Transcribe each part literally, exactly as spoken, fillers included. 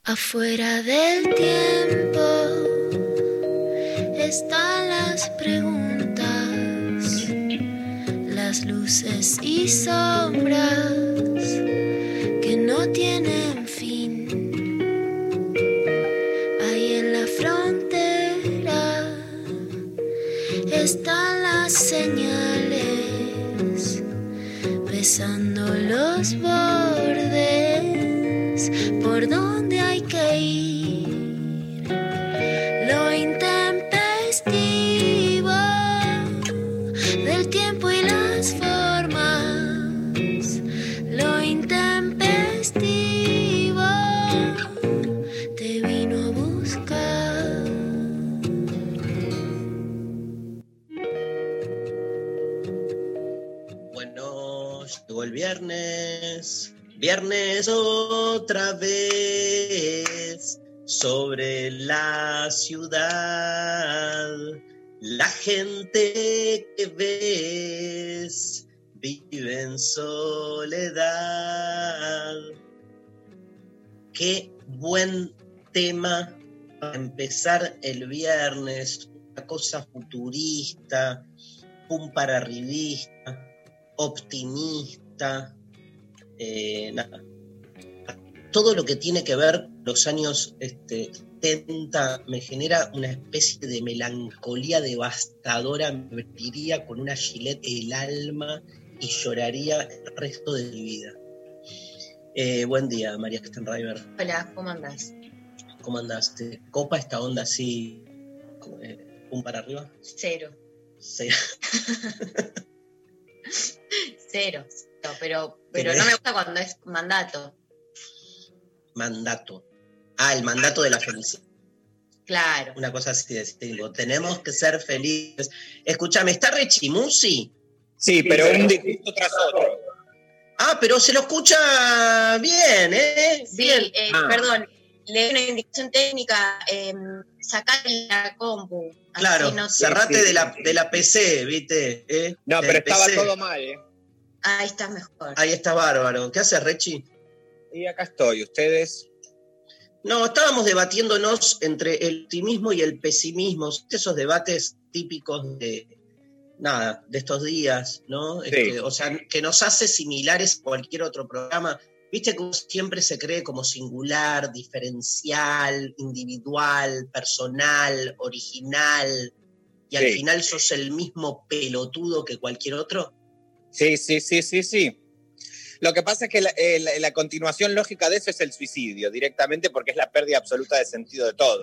Afuera del tiempo están las preguntas, las luces y sombras que no tienen fin. Ahí en la frontera están las señales, besando los bordes por donde hay que ir. Lo intempestivo del tiempo y las formas. Lo intempestivo te vino a buscar. Bueno, llegó el viernes. Viernes otra vez sobre la ciudad. La gente que ves vive en soledad. Qué buen tema para empezar el viernes. Una cosa futurista, pum para arribista, optimista. Eh, nada. Todo lo que tiene que ver los años este, setenta me genera una especie de melancolía devastadora. Me abriría con una Gillette el alma y lloraría el resto de mi vida. Eh, buen día, María Stenriver. Hola, ¿cómo andás? ¿Cómo andás? ¿Te copa esta onda así, eh, pum para arriba? Cero. Cero. Cero. Pero, pero no me gusta cuando es mandato. Mandato. Ah, el mandato de la felicidad. Claro. Una cosa así de tipo, tenemos que ser felices. Escúchame, ¿está Rechimusi? Sí, pero un discurso tras otro. Ah, pero se lo escucha bien, ¿eh? Sí, bien. Eh, Ah. Perdón, le doy una indicación técnica. Eh, sacá la compu. Claro, no cerrate sí, sí, de, la, sí. de la P C, ¿viste? ¿Eh? No, Del pero estaba P C. todo mal, ¿eh? Ahí está mejor. Ahí está bárbaro. ¿Qué haces, Rechi? Y acá estoy, ¿ustedes? No, estábamos debatiéndonos entre el optimismo y el pesimismo, esos debates típicos de, nada, de estos días, ¿no? Sí. Este, o sea, que nos hace similares a cualquier otro programa. Viste que siempre se cree como singular, diferencial, individual, personal, original, y al Sí. final sos el mismo pelotudo que cualquier otro. Sí, sí, sí, sí, sí. Lo que pasa es que la, eh, la, la continuación lógica de eso es el suicidio, directamente, porque es la pérdida absoluta de sentido de todo.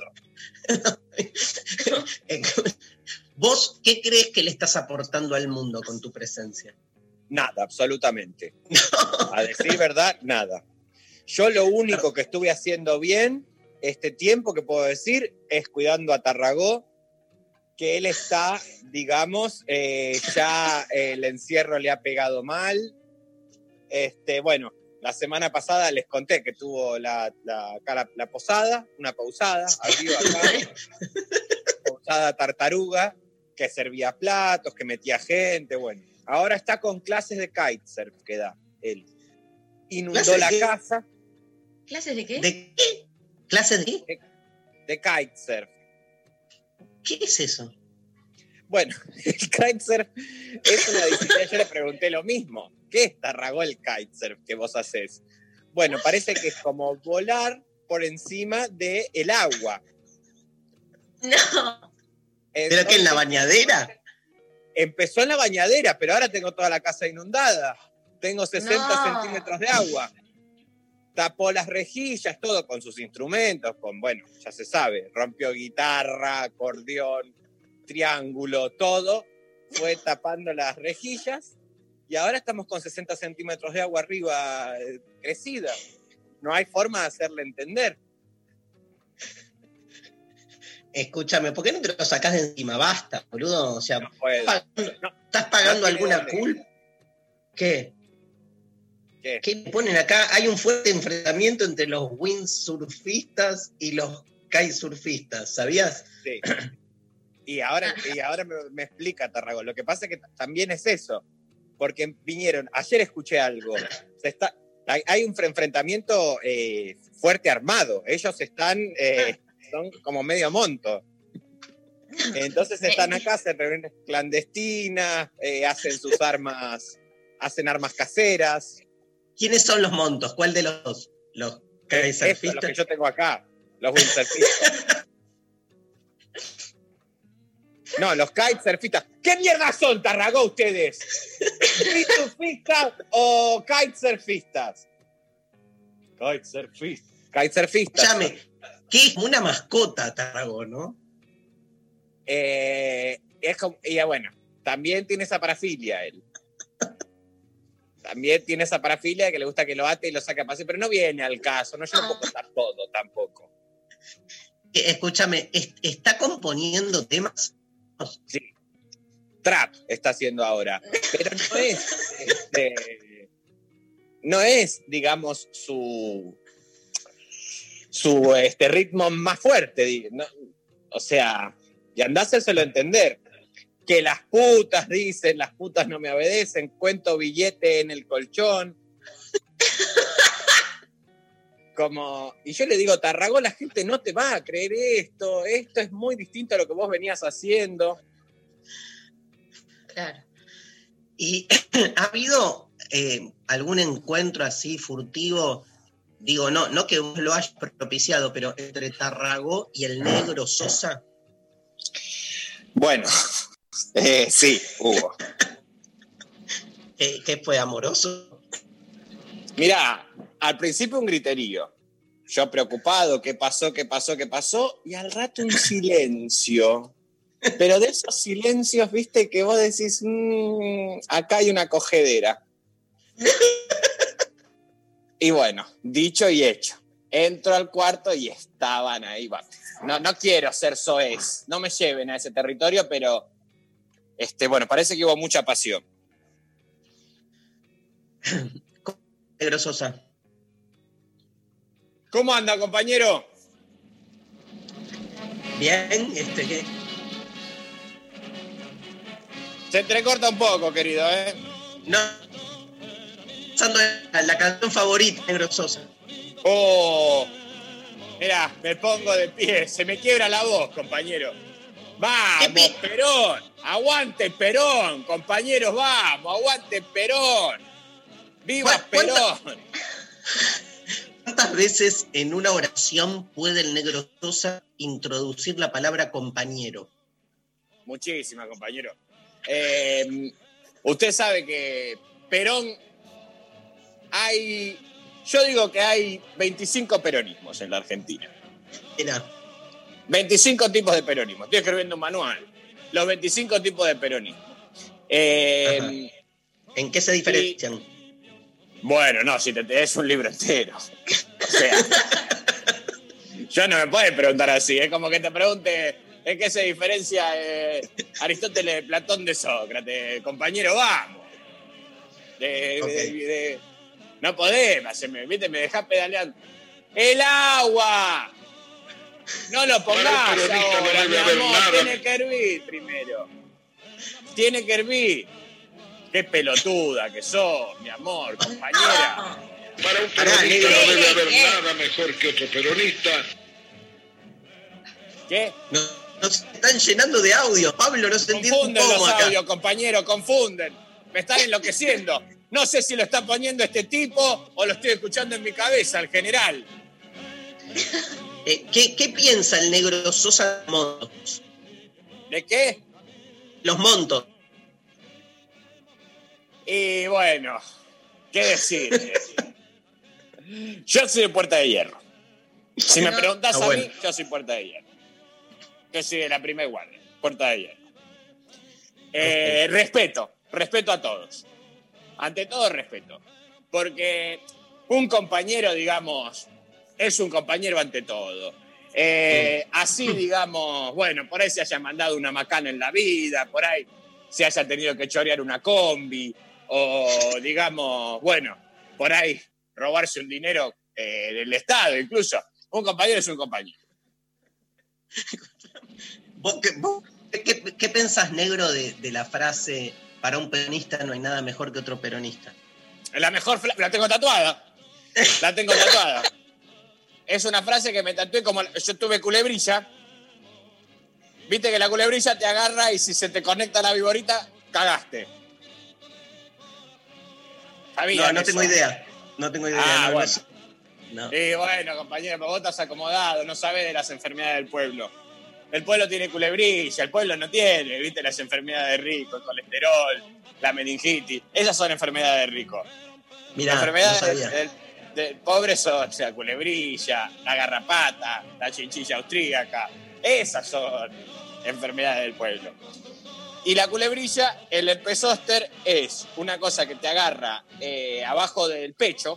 ¿Vos qué crees que le estás aportando al mundo con tu presencia? Nada, absolutamente. A decir verdad, nada. Yo lo único que estuve haciendo bien este tiempo, que puedo decir, es cuidando a Tarragó, que él está, digamos, eh, ya el encierro le ha pegado mal. Este, bueno, la semana pasada les conté que tuvo la, la, la, la posada, una pausada, arriba acá, pausada tartaruga, que servía platos, que metía gente, bueno. Ahora está con clases de kitesurf que da él. Inundó la qué? casa. ¿Clases de qué? ¿De qué? ¿Clases de qué? De, de kitesurf. ¿Qué es eso? Bueno, el kitesurf es una disciplina. Yo le pregunté lo mismo. ¿Qué es, Tarragó, el kitesurf que vos hacés? Bueno, parece que es como volar por encima del agua. No. ¿Pero qué, en la bañadera? Empezó en la bañadera, pero ahora tengo toda la casa inundada. Tengo sesenta No. centímetros de agua. Tapó las rejillas, todo con sus instrumentos, con, bueno, ya se sabe, rompió guitarra, acordeón, triángulo, todo. Fue tapando las rejillas y ahora estamos con sesenta centímetros de agua arriba eh, crecida. No hay forma de hacerle entender. Escúchame, ¿por qué no te lo sacás de encima? Basta, boludo. O sea, No puedo. ¿estás pagando, No, ¿estás pagando no tiene alguna dónde. culpa? ¿Qué? ¿Qué? ¿Qué ponen acá? Hay un fuerte enfrentamiento entre los windsurfistas y los kitesurfistas, ¿sabías? Sí. Y ahora, y ahora me, me explica Tarragó. Lo que pasa es que también es eso. Porque vinieron, ayer escuché algo. Se está, Hay, hay un enfrentamiento eh, fuerte armado. Ellos están, eh, son como medio monto. Entonces están acá, hacen reuniones clandestinas, eh, hacen sus armas, hacen armas caseras. ¿Quiénes son los montos? ¿Cuál de los dos? ¿Los kitesurfistas? Los que yo tengo acá, los windsurfistas. No, los kitesurfistas. ¿Qué mierda son, Tarragó, ustedes? ¿Windsurfistas o kitesurfistas? Kitesurfistas. Kitesurfistas. Escúchame, que es como una mascota, Tarragó, ¿no? Eh, es como, y bueno, también tiene esa parafilia él. También tiene esa parafilia que le gusta que lo ate y lo saque a pasear, pero no viene al caso, no, yo no puedo contar todo tampoco. Eh, escúchame, ¿est- ¿está componiendo temas? Sí. Trap está haciendo ahora, pero no es, este, no es, digamos, su su este ritmo más fuerte, ¿no? O sea, y andá a hacérselo entender. Que las putas dicen, las putas no me obedecen, cuento billete en el colchón. Como, y yo le digo, Tarragó, la gente no te va a creer esto, esto es muy distinto a lo que vos venías haciendo. Claro. ¿Y ha habido eh, algún encuentro así furtivo? Digo, no, no que vos lo hayas propiciado, pero entre Tarragó y el Negro Sosa. Bueno, eh, sí, hubo. ¿Qué, qué fue, amoroso? Mirá, al principio un griterío. Yo preocupado, ¿qué pasó, qué pasó, qué pasó? Y al rato un silencio. Pero de esos silencios, viste, que vos decís, mmm, acá hay una cogedera. Y bueno, dicho y hecho. Entro al cuarto y estaban ahí. No, no quiero ser soez, no me lleven a ese territorio, pero este, bueno, parece que hubo mucha pasión. Negro Sosa. ¿Cómo anda, compañero? Bien, este que. Se entrecorta un poco, querido, ¿eh? No. Pasando a la canción favorita, Negro Sosa. Oh, mirá, me pongo de pie, se me quiebra la voz, compañero. Vamos, Perón, aguante Perón, compañeros, vamos, aguante Perón. ¡Viva Perón! ¿Cuántas veces en una oración puede el Negro Sosa introducir la palabra compañero? Muchísimas, compañero. Eh, usted sabe que Perón hay... Yo digo que hay veinticinco peronismos en la Argentina. Mira. veinticinco tipos de peronismo. Estoy escribiendo un manual. Los veinticinco tipos de peronismo. Eh, ¿En qué se diferencian? Y, bueno, no, si te, te es un libro entero. O sea, yo no me puedes preguntar así. Es como que te pregunte en qué se diferencia eh, Aristóteles de Platón de Sócrates. Compañero, vamos. De, okay. de, de, de, no podés, me, ¿viste? Me dejás pedaleando. ¡El agua! No lo pongas ahora, mi amor. Tiene que hervir primero. Tiene que hervir. Qué pelotuda que sos, mi amor, compañera. Para un peronista no debe haber nada mejor que otro peronista. ¿Qué? No, nos están llenando de audio, Pablo, no se entiende un poco poco los acá. audios, compañero, confunden. Me están enloqueciendo. No sé si lo está poniendo este tipo o lo estoy escuchando en mi cabeza, el general. Eh, ¿qué, ¿Qué piensa el Negro Sosa de montos? ¿De qué? Los montos. Y bueno, ¿qué decir? Yo soy de Puerta de Hierro. Si me preguntás ah, a bueno. mí, yo soy Puerta de Hierro. Yo soy de la primera guardia, Puerta de Hierro. Eh, okay. Respeto, respeto a todos. Ante todo, respeto. Porque un compañero, digamos, es un compañero ante todo. Eh, así, digamos, bueno, por ahí se haya mandado una macana en la vida, por ahí se haya tenido que chorear una combi, o digamos, bueno, por ahí robarse un dinero eh, del Estado, incluso. Un compañero es un compañero. ¿Vos qué, vos, qué, qué pensás, Negro, de, de la frase para un peronista no hay nada mejor que otro peronista? La mejor, la tengo tatuada. La tengo tatuada. Es una frase que me tatué como... Yo tuve culebrilla. Viste que la culebrilla te agarra y si se te conecta la viborita, cagaste. No, no tengo eso? idea. No tengo idea. Ah, no, bueno. No. Sí, bueno, compañero, pero vos estás acomodado, no sabés de las enfermedades del pueblo. El pueblo tiene culebrilla, el pueblo no tiene, viste, las enfermedades de rico, el colesterol, la meningitis. Esas son enfermedades de rico. Mirá, Las enfermedades no sabía. del, del pobre son, o sea, culebrilla, la garrapata, la chinchilla austríaca. Esas son enfermedades del pueblo. Y la culebrilla, el herpes zóster, es una cosa que te agarra eh, abajo del pecho.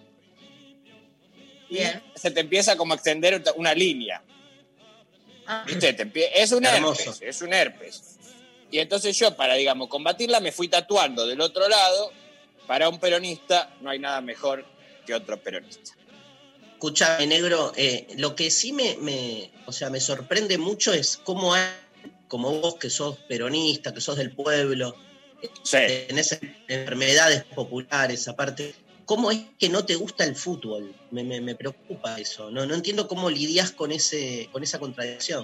Bien. Y se te empieza como a extender una línea. Ah. ¿Viste? Te empie- es un Hermoso. herpes, es un herpes. Y entonces yo, para, digamos, combatirla, me fui tatuando del otro lado. Para un peronista no hay nada mejor que otro peronista. Escuchame, negro, eh, lo que sí me, me, o sea, me sorprende mucho es cómo hay, como vos que sos peronista, que sos del pueblo, Sí. tenés enfermedades populares, aparte, ¿cómo es que no te gusta el fútbol? Me, me, me preocupa eso, no, no entiendo cómo lidias con ese, con esa contradicción.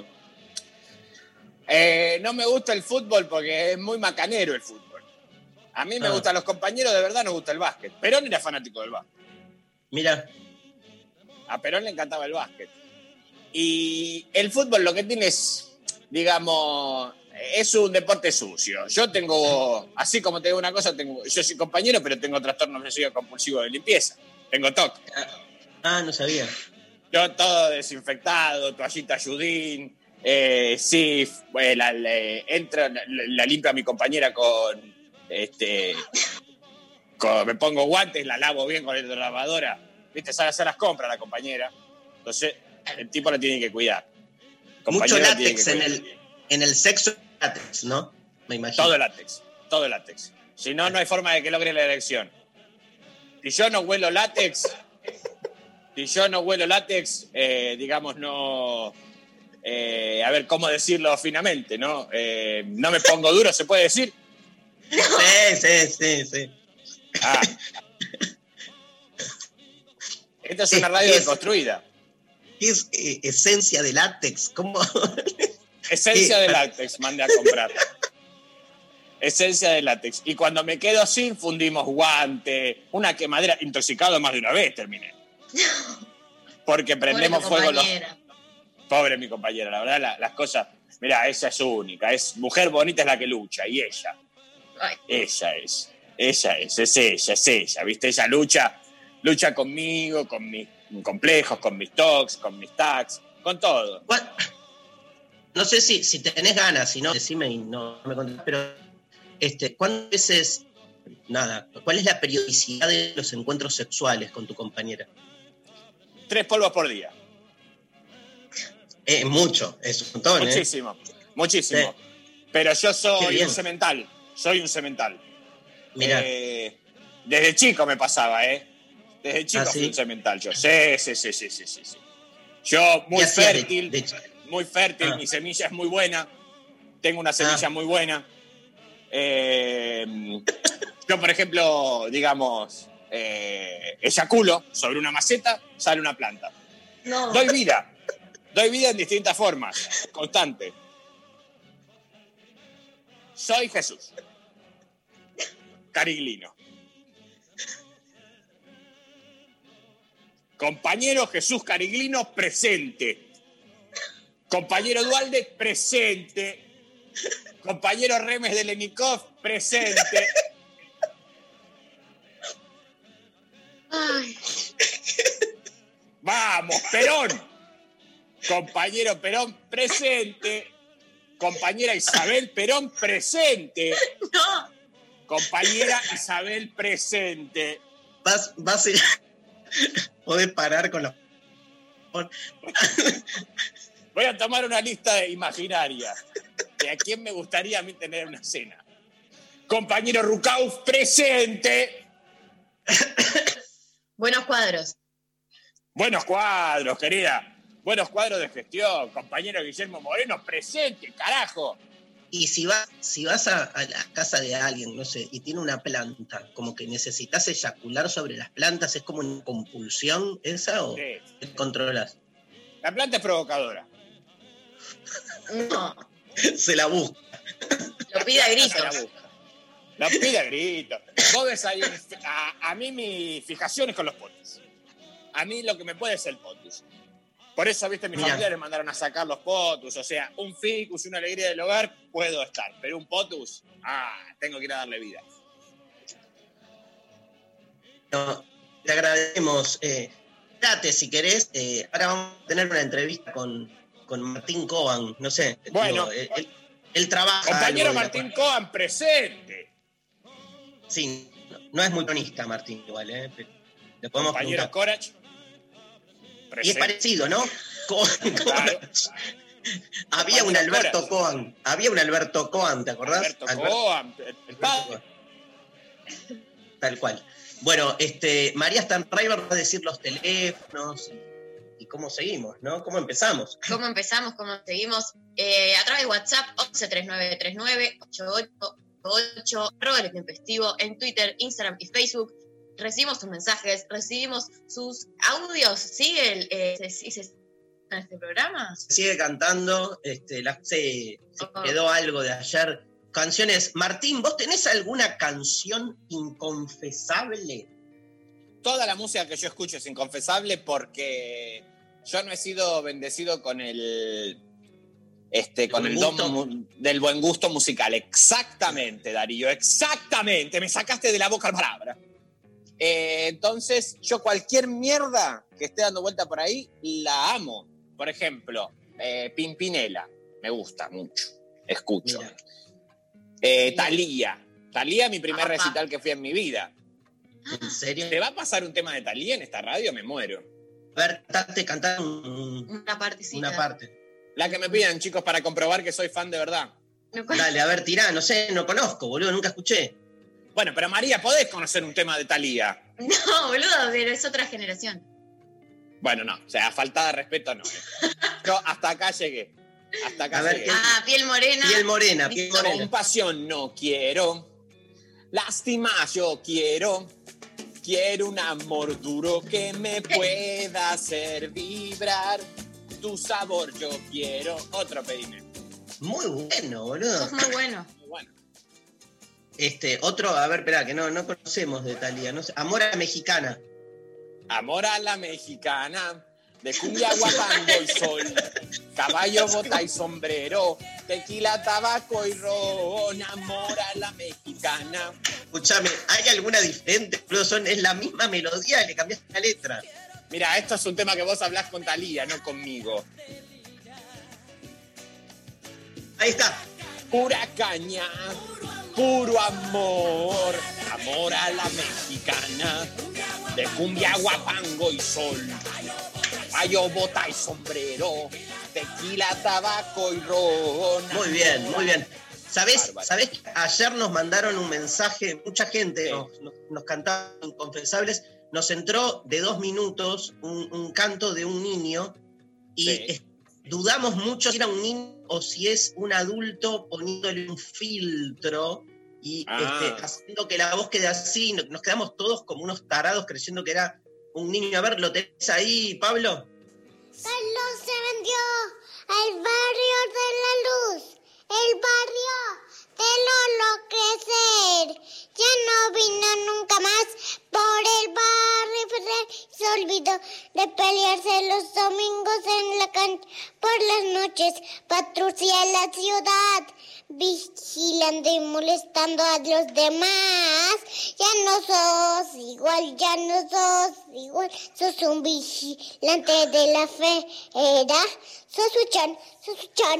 Eh, no me gusta el fútbol porque es muy macanero el fútbol. A mí me Ah. gustan los compañeros, de verdad nos gusta el básquet. Perón era fanático del básquet. Mira, A Perón le encantaba el básquet. Y el fútbol lo que tiene es, digamos, es un deporte sucio. Yo tengo, así como te digo una cosa, tengo, yo soy compañero, pero tengo trastorno obsesivo compulsivo de limpieza. Tengo T O C. ah, no sabía. Yo todo desinfectado, toallita Judín, eh, Sif, eh, la, la, entro, la, la limpio a mi compañera con, este, con, me pongo guantes, la lavo bien con la lavadora, viste, sabe hacer las compras la compañera, entonces el tipo la tiene que cuidar. Mucho Compañero la tiene látex que en cuidar. el, en el sexo, látex, ¿no? Me imagino. Todo látex, todo látex. Si no, no hay forma de que logre la elección. Si yo no huelo látex, si yo no huelo látex, eh, digamos, no... Eh, a ver, ¿cómo decirlo finamente, no? Eh, no me pongo duro, ¿se puede decir? Sí, sí, sí, sí. Ah. Esta es una radio Es- deconstruida. ¿Qué es eh, esencia de látex? ¿Cómo? Esencia Sí. de látex, mandé a comprar. Esencia de látex. Y cuando me quedo sin, fundimos guante, una quemadera, intoxicado más de una vez terminé. Porque prendemos Pobre fuego los... compañera. Pobre mi compañera, la verdad, la- las cosas... Mirá, ella es única, es mujer bonita es la que lucha, y ella, Ay, ella es, ella es, es ella, es ella, ¿viste? Ella lucha, lucha conmigo, con mis complejos, con mis tocs, con mis tags, con todo. ¿Cuál- No sé si, si tenés ganas, si no, decime y no me contás, pero este, ¿cuántas veces, nada, cuál es la periodicidad de los encuentros sexuales con tu compañera? Tres polvos por día. Es mucho, es un montón, ¿eh? Muchísimo, muchísimo. Sí. Pero yo Qué soy bien. un cemental, soy un cemental. Mirá, Eh, desde chico me pasaba, ¿eh? Desde chico ¿Ah, fui sí? un cemental yo. Sí, sí, sí, sí, sí, sí. sí. Yo muy ¿qué hacías de- fértil, de- muy fértil, Ah. mi semilla es muy buena, tengo una semilla Ah. muy buena. Eh, yo, por ejemplo, digamos, eh, eyaculo sobre una maceta, sale una planta. no. Doy vida, doy vida en distintas formas, constante. Soy Jesús. Cariglino. Compañero Jesús Cariglino, presente. Compañero Dualde, presente. Compañero Remes de Lenikov, presente. Ay, Vamos, Perón. Compañero Perón, presente. Compañera Isabel Perón, presente. no. Compañera Isabel, presente. vas, vas a ir... Podés parar con los... Voy a tomar una lista de imaginaria de a quién me gustaría a mí tener una cena. Compañero Rucauf, presente. Buenos cuadros. Buenos cuadros, querida. Buenos cuadros de gestión. Compañero Guillermo Moreno, presente, carajo. Y si vas, si vas a, a la casa de alguien, no sé, y tiene una planta, como que necesitas eyacular sobre las plantas, ¿es como una compulsión esa o Sí. te controlas? La planta es provocadora. No, Se la busca. lo pide a gritos. Se la busca. Lo pide a gritos. Vos ves ahí, a, a mí mi fijación es con los potus. A mí lo que me puede es el potus. Por eso, viste, mis Mirá. familiares mandaron a sacar los potus. O sea, un ficus, una alegría del hogar, puedo estar. Pero un potus, ah, tengo que ir a darle vida. No, te agradecemos. Eh, date si querés. Eh, ahora vamos a tener una entrevista con, con Martín Coan. No sé. Bueno. digo, eh, él, él trabaja. Compañero algo de la- Martín Coan, presente. Sí, no, no es muy cronista, Martín, igual, ¿eh? Pero le podemos Compañero preguntar. Corach, Y es presente. parecido, ¿no? Con- Claro. Había un Compañero Alberto Coras. Coan. Había un Alberto Coan, ¿te acordás? Alberto Alberto- Coan, el Alberto padre. Coan. Tal cual. Bueno, este, María Stanraiver va a decir los teléfonos y, y cómo seguimos, ¿no? ¿Cómo empezamos? ¿Cómo empezamos? ¿Cómo seguimos? Eh, a través de WhatsApp, once treinta y nueve treinta y nueve ochenta y ocho ocho, arroba el intempestivo, en Twitter, Instagram y Facebook. Recibimos sus mensajes, recibimos sus audios. ¿Sigue el, eh, se, se, se- en este programa? Se sigue cantando, este, la, se, se Oh. quedó algo de ayer. Canciones. Martín, ¿vos tenés alguna canción inconfesable? Toda la música que yo escucho es inconfesable porque yo no he sido bendecido con el este con ¿Buen el don gusto? mu- del buen gusto musical. Exactamente, Darío, exactamente. Me sacaste de la boca la palabra. Eh, entonces, yo cualquier mierda que esté dando vuelta por ahí, la amo. Por ejemplo, eh, Pimpinela, me gusta mucho. Escucho. Mira. Eh, Thalía. Thalía, mi primer Ajá. recital que fui en mi vida. ¿En serio? ¿Te va a pasar un tema de Thalía en esta radio? Me muero. A ver, cantate, cantar un- Una partecita. una parte. La que me pidan, chicos, para comprobar que soy fan de verdad. No, con- Dale, a ver, tirá, no sé, no conozco, boludo, nunca escuché. Bueno, pero María, ¿podés conocer un tema de Thalía? no, boludo, pero es otra generación. Bueno, no. O sea, falta de respeto, no. Yo hasta acá llegué. Hasta acá A ver, llegué. ¿qué- Ah, piel morena. Piel morena, piel Listo. morena. Compasión no quiero. Lástima yo quiero. Quiero un amor duro que me pueda hacer vibrar. Tu sabor yo quiero. Otro pedime. Muy bueno, boludo. Sos muy bueno. Muy bueno. Este, otro, a ver, espera, que no, no conocemos de Thalía, no sé. Amor a la mexicana. Amor a la mexicana, de cumbia, guapango y sol, caballo, bota y sombrero, tequila, tabaco y ron. Amor a la mexicana. Escúchame, ¿hay alguna diferente? Boludo, son, es la misma melodía, le cambiaste la letra. Mira, esto es un tema que vos hablás con Thalía, no conmigo. Ahí está. Pura caña, puro amor, amor a la mexicana, de cumbia, guapango y sol, caballo, bota y sombrero, tequila, tabaco y ron. Muy bien, muy bien. ¿Sabés, Bárbaro. ¿sabés que ayer nos mandaron un mensaje, mucha gente Sí. nos, nos, nos cantaba Inconfesables, nos entró de dos minutos un, un canto de un niño y Sí. es- dudamos mucho si era un niño o si es un adulto poniéndole un filtro y Ah. este, haciendo que la voz quede así. Nos nos quedamos todos como unos tarados creyendo que era un niño. A ver, ¿lo tenés ahí, Pablo? Carlos se vendió al barrio de la luz, el barrio de lo crecer. Ya no vino nunca más por el barrio Ferrer. Se olvidó de pelearse los domingos en la cancha. Por las noches patrulla la ciudad, vigilando y molestando a los demás. Ya no sos igual, ya no sos igual. Sos un vigilante de la fe. Era Sosuchan, Sosuchan.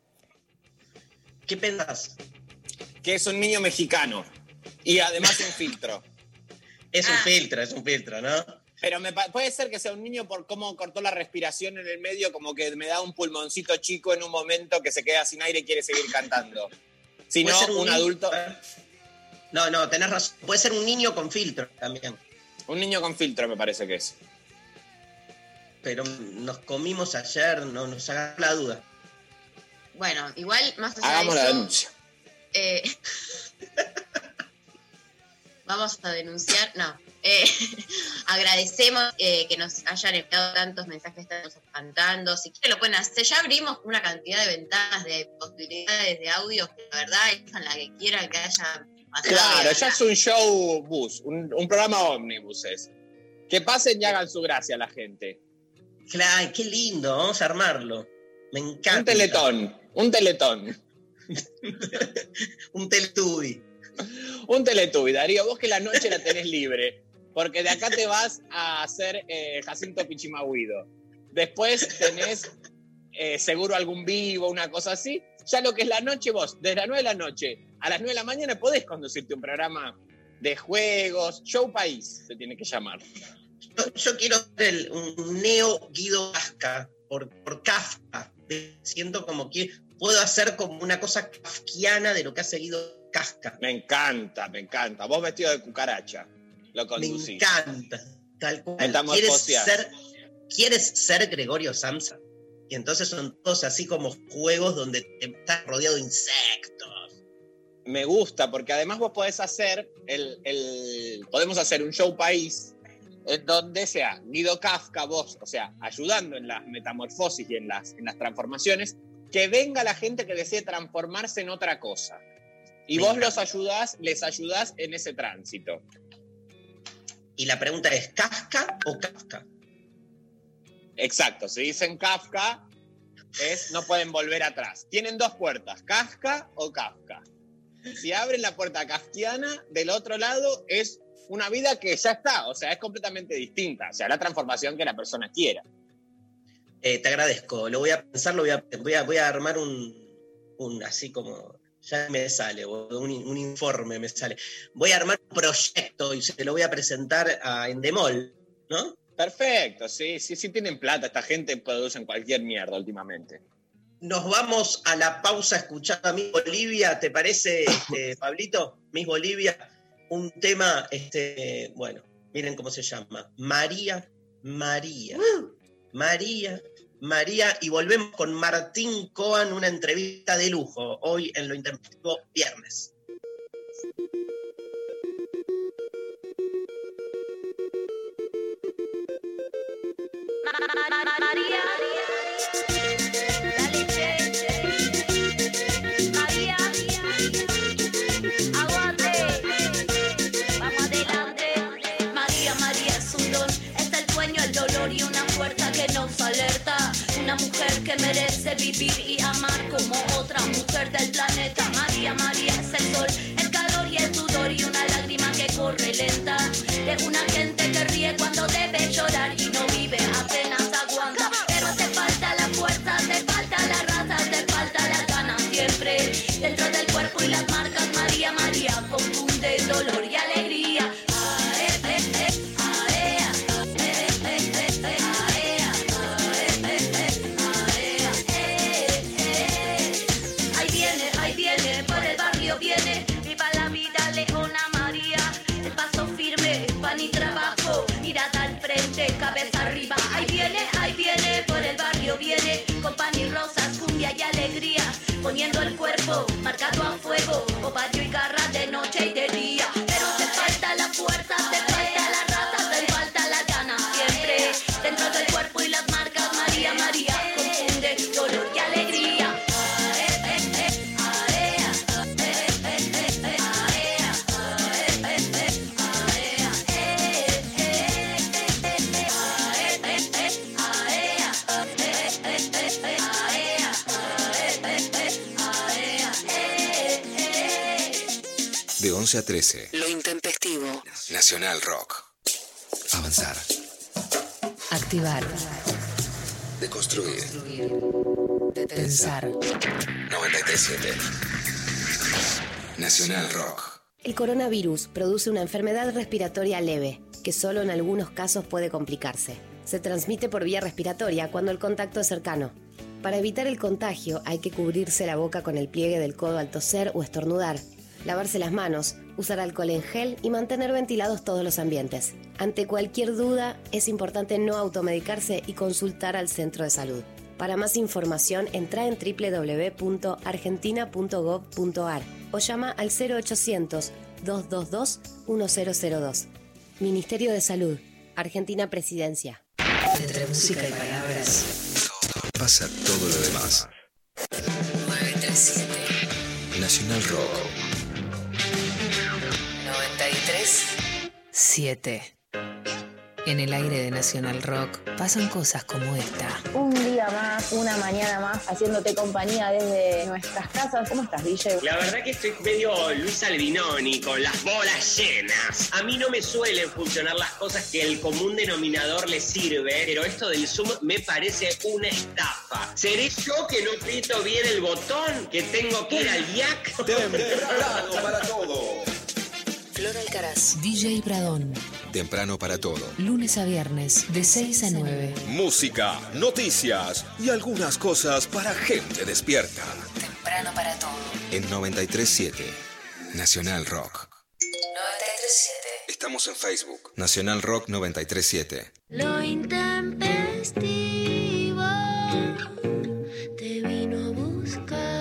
¿Qué pensás? Que es un niño mexicano y además un filtro. Es un Ah. filtro, es un filtro, ¿no? Pero me pa- puede ser que sea un niño por cómo cortó la respiración en el medio, como que me da un pulmoncito chico en un momento que se queda sin aire y quiere seguir cantando. Si Puede no, ser un niño- adulto, No, no, tenés razón. Puede ser un niño con filtro también. un niño con filtro me parece que es. Pero nos comimos ayer, no nos agarró la duda. Bueno, igual, más allá Hagamos de la eso, denuncia. eh, vamos a denunciar, no, eh, agradecemos eh, que nos hayan enviado tantos mensajes, estamos cantando, si quieren lo pueden hacer, ya abrimos una cantidad de ventanas, de posibilidades de audios, que la verdad, elijan la que quieran que haya pasado. Claro, ya es un show bus, un, un programa ómnibus es. Que pasen y hagan su gracia a la gente. Claro, qué lindo, vamos a armarlo. Me encanta. Un teletón, un teletón. Un teletubby. Un teletubby, Darío, vos que la noche la tenés libre, porque de acá te vas a hacer eh, Jacinto Pichimahuido. Después tenés eh, seguro algún vivo, una cosa así. Ya lo que es la noche, vos, desde las nueve de la noche a las nueve de la mañana podés conducirte un programa de juegos, Show País se tiene que llamar. Yo, yo quiero ser el, un neo Guido Casca, por, por Kafka. Siento como que puedo hacer como una cosa kafkiana de lo que ha seguido Casca. Me encanta, me encanta. Vos vestido de cucaracha, lo Me conducís. encanta. Tal cual. Estamos ¿Quieres posteando. ser, ¿Quieres ser Gregorio Samsa? Y entonces son todos así como juegos donde te estás rodeado de insectos. Me gusta, porque además vos podés hacer el, el podemos hacer un show país en donde sea Guido Kafka, vos, o sea, ayudando en las metamorfosis y en las, en las transformaciones, que venga la gente que desee transformarse en otra cosa. Y vos los ayudás, les ayudás en ese tránsito. Y la pregunta es, ¿Kafka o Kafka? Exacto, si dicen Kafka, es no pueden volver atrás. Tienen dos puertas, Kafka o Kafka. Si abren la puerta kafkiana, del otro lado es una vida que ya está, o sea, es completamente distinta, o sea, la transformación que la persona quiera. Eh, te agradezco, lo voy a pensar, lo voy a, voy a, voy a armar un, un, así como, ya me sale, un, un informe me sale. Voy a armar un proyecto y se lo voy a presentar a Endemol, ¿no? Perfecto, sí, sí, sí tienen plata, esta gente produce en cualquier mierda últimamente. Nos vamos a la pausa escuchando a Miss Bolivia, ¿te parece, este, Pablito? Miss Bolivia, un tema, este, bueno, miren cómo se llama, María, María, María, María, y volvemos con Martín Coan, una entrevista de lujo, hoy en Lo Intempestivo Viernes. María, dale che, María, aguante, vamos adelante. María, María es un don, es el sueño, el dolor y una fuerza que nos alerta. Una mujer que merece vivir y amar como otra mujer del planeta. María, María es el sol, el calor y el sudor y una lágrima que corre lenta. De una gente que ríe cuando debe llorar y no vive, apenas aguanta. Pero te falta la fuerza, te falta la raza, te falta la gana siempre. Dentro del cuerpo y las marcas, María, María confunde dolor y alegría. Ahí viene, ahí viene, por el barrio viene. Viva la vida, Leona María. El paso firme, pan y trabajo. Mirada al frente, cabeza arriba. Ahí viene, ahí viene, por el barrio viene. Con pan y rosas, cumbia y alegría. Poniendo el cuerpo, marcado a fuego. Ovario y garra de noche y de día. Pero te falta la fuerza, te falta la raza, te falta la gana siempre. Dentro del cuerpo y las marcas, María, María confunde dolor y alegría. De once a trece. Lo intempestivo. Nacional Rock. Avanzar. Activar. Deconstruir. Pensar. noventa y tres punto siete. Nacional Rock. El coronavirus produce una enfermedad respiratoria leve, que solo en algunos casos puede complicarse. Se transmite por vía respiratoria cuando el contacto es cercano. Para evitar el contagio hay que cubrirse la boca con el pliegue del codo al toser o estornudar, lavarse las manos, usar alcohol en gel y mantener ventilados todos los ambientes. Ante cualquier duda, es importante no automedicarse y consultar al centro de salud. Para más información, entra en doble u doble u doble u punto argentina punto gov punto ar o llama al cero ochocientos, dos dos dos, uno cero cero dos. Ministerio de Salud, Argentina Presidencia. Entre música y palabras pasa todo lo demás. nueve tres siete Nacional Rock. noventa y tres siete. En el aire de Nacional Rock pasan cosas como esta. Un día más, una mañana más, haciéndote compañía desde nuestras casas. ¿Cómo estás, D J? La verdad que estoy medio Luis Albinoni, con las bolas llenas. A mí no me suelen funcionar las cosas que el común denominador le sirve, pero esto del Zoom me parece una estafa. ¿Seré yo que no aprieto bien el botón? ¿Que tengo que ir al I A C? Temprano para todo. Flor Alcaraz, D J Pradón. Temprano para todo. Lunes a viernes, de seis a nueve. Música, noticias y algunas cosas para gente despierta. Temprano para todo. En noventa y tres siete Nacional Rock. noventa y tres siete. Estamos en Facebook. Nacional Rock noventa y tres siete. Lo intempestivo te vino a buscar.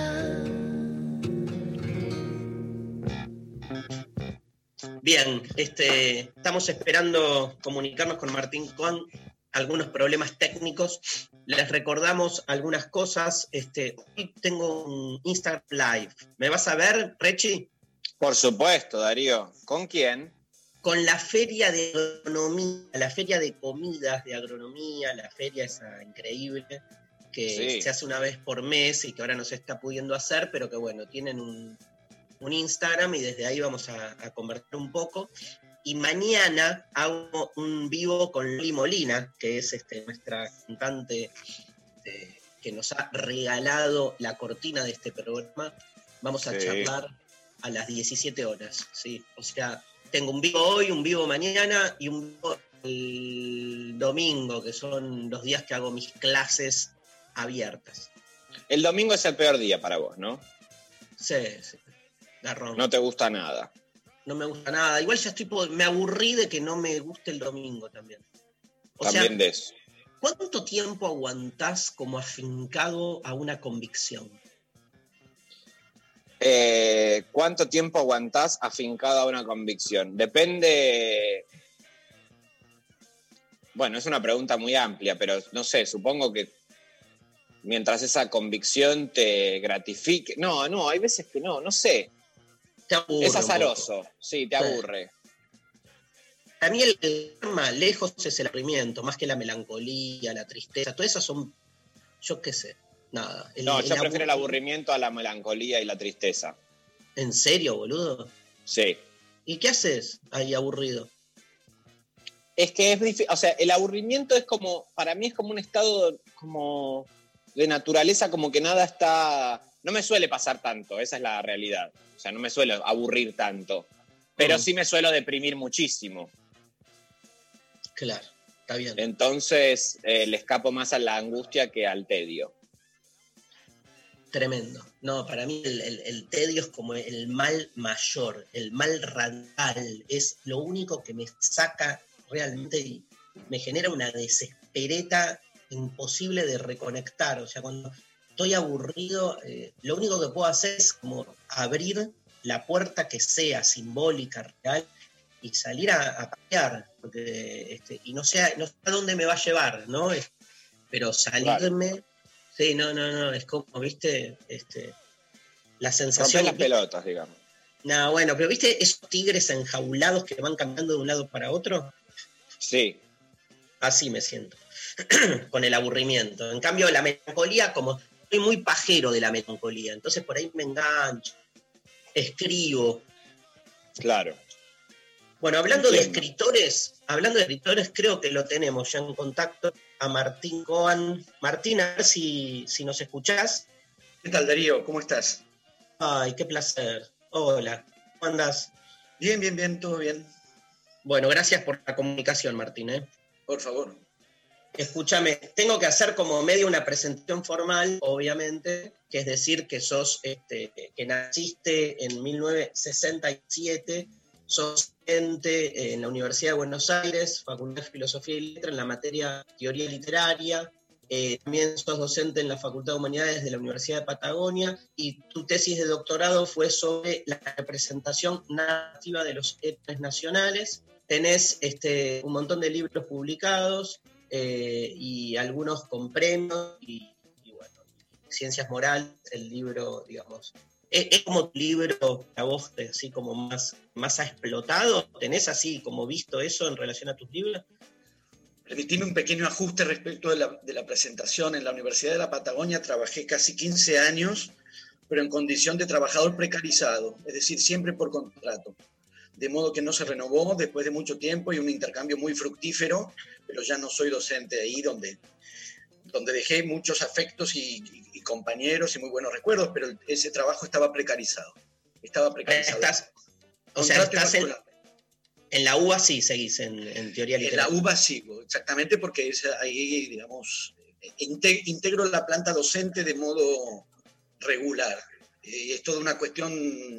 Bien, este, estamos esperando comunicarnos con Martín con algunos problemas técnicos. Les recordamos algunas cosas. Este, hoy tengo un Instagram Live. ¿Me vas a ver, Rechi? Por supuesto, Darío. ¿Con quién? Con la feria de agronomía, la feria de comidas de agronomía, la feria esa increíble que Sí. se hace una vez por mes y que ahora no se está pudiendo hacer, pero que bueno, tienen un, un Instagram y desde ahí vamos a, a conversar un poco. Y mañana hago un vivo con Loli Molina, que es este, nuestra cantante este, que nos ha regalado la cortina de este programa. Vamos a Sí. charlar a las diecisiete horas, ¿sí? O sea, tengo un vivo hoy, un vivo mañana y un vivo el domingo, que son los días que hago mis clases abiertas. El domingo es el peor día para vos, ¿no? Sí, sí. Garrón. No te gusta nada. No me gusta nada. Igual ya estoy, po- me aburrí de que no me guste el domingo también. O También sea, de eso. ¿cuánto tiempo aguantás como afincado a una convicción? Eh, ¿Cuánto tiempo aguantás afincado a una convicción? Depende. Bueno, es una pregunta muy amplia, pero no sé, supongo que mientras esa convicción te gratifique. No, no, hay veces que no, no sé. Te aburre Es un azaroso, poco. sí, te Sí. aburre. Para mí el, el más lejos es el aburrimiento, más que la melancolía, la tristeza. Todas esas son, yo qué sé, nada. El- No, el yo prefiero el aburri- aburrimiento a la melancolía y la tristeza. ¿En serio, boludo? Sí. ¿Y qué haces ahí aburrido? Es que es difícil, o sea, el aburrimiento es como, para mí es como un estado como de naturaleza, como que nada está, no me suele pasar tanto, esa es la realidad. O sea, no me suelo aburrir tanto, pero Mm. sí me suelo deprimir muchísimo. Claro, está bien. Entonces eh, le escapo más a la angustia que al tedio. Tremendo. No, para mí el, el- el tedio es como el mal mayor, el mal radical. Es lo único que me saca realmente y me genera una desespereta imposible de reconectar. O sea, cuando estoy aburrido, eh, lo único que puedo hacer es como abrir la puerta que sea simbólica, real, y salir a, a pasear. Porque, este, y no sé, no sé a dónde me va a llevar, ¿no? Es- pero salirme... Sí, no, no, no, es como, viste, este, la sensación... Romper las pelotas, digamos. No, bueno, pero viste esos tigres enjaulados que van caminando de un lado para otro, Sí, así me siento, con el aburrimiento. En cambio, la melancolía, como soy muy pajero de la melancolía, entonces por ahí me engancho, escribo. claro. Bueno, hablando de Entiendo. escritores, hablando de escritores, creo que lo tenemos ya en contacto a Martín Coan. Martín, a ver si, si nos escuchás. ¿Qué tal, Darío? ¿Cómo estás? Ay, qué placer. Hola, ¿cómo andás? Bien, bien, bien, todo bien. Bueno, gracias por la comunicación, Martín, ¿eh? Por favor. Escúchame, tengo que hacer como medio una presentación formal, obviamente, que es decir que sos, este, que naciste en mil novecientos sesenta y siete, sos docente en la Universidad de Buenos Aires, Facultad de Filosofía y Letras, en la materia Teoría Literaria, Eh, también sos docente en la Facultad de Humanidades de la Universidad de Patagonia y tu tesis de doctorado fue sobre la representación narrativa de los héroes nacionales. Tenés este, un montón de libros publicados eh, y algunos con premios y, y bueno, Ciencias Morales, el libro, digamos. ¿Es, es como tu libro a vos así como más, más ha explotado? ¿Tenés así como visto eso en relación a tus libros? Permitime un pequeño ajuste respecto de la, de la presentación. En la Universidad de la Patagonia trabajé casi quince años, pero en condición de trabajador precarizado, es decir, siempre por contrato. De modo que no se renovó después de mucho tiempo y un intercambio muy fructífero, pero ya no soy docente ahí, donde, donde dejé muchos afectos y, y, y compañeros y muy buenos recuerdos, pero ese trabajo estaba precarizado. Estaba precarizado. Estás, o sea, estás en... En la U B A sí seguís en, en teoría literaria. En la U B A sigo, exactamente, porque es ahí, digamos, integro la planta docente de modo regular. Y es toda una cuestión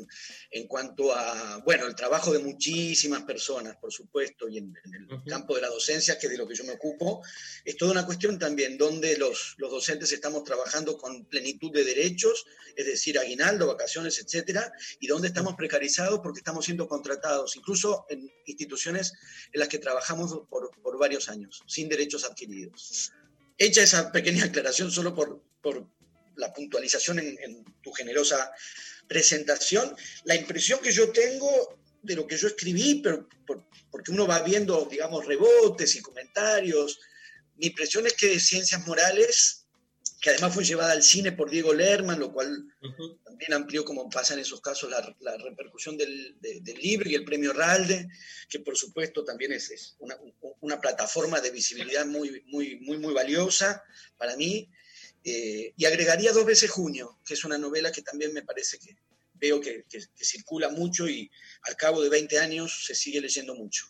en cuanto a, bueno, el trabajo de muchísimas personas, por supuesto, y en, en el uh-huh. campo de la docencia, que es de lo que yo me ocupo, es toda una cuestión también donde los, los docentes estamos trabajando con plenitud de derechos, es decir, aguinaldo, vacaciones, etcétera, y donde estamos precarizados porque estamos siendo contratados, incluso en instituciones en las que trabajamos por, por varios años, sin derechos adquiridos. Hecha esa pequeña aclaración solo por... por la puntualización en, en tu generosa presentación, la impresión que yo tengo de lo que yo escribí, pero por, porque uno va viendo, digamos, rebotes y comentarios, mi impresión es que Ciencias Morales, que además fue llevada al cine por Diego Lerman, lo cual uh-huh. también amplió, como pasa en esos casos, la, la repercusión del, de, del libro y el premio Ralde, que por supuesto también es, es una, una plataforma de visibilidad muy, muy, muy, muy valiosa para mí. Eh, y agregaría Dos veces Junio, que es una novela que también me parece que veo que, que, que circula mucho y al cabo de veinte años se sigue leyendo mucho.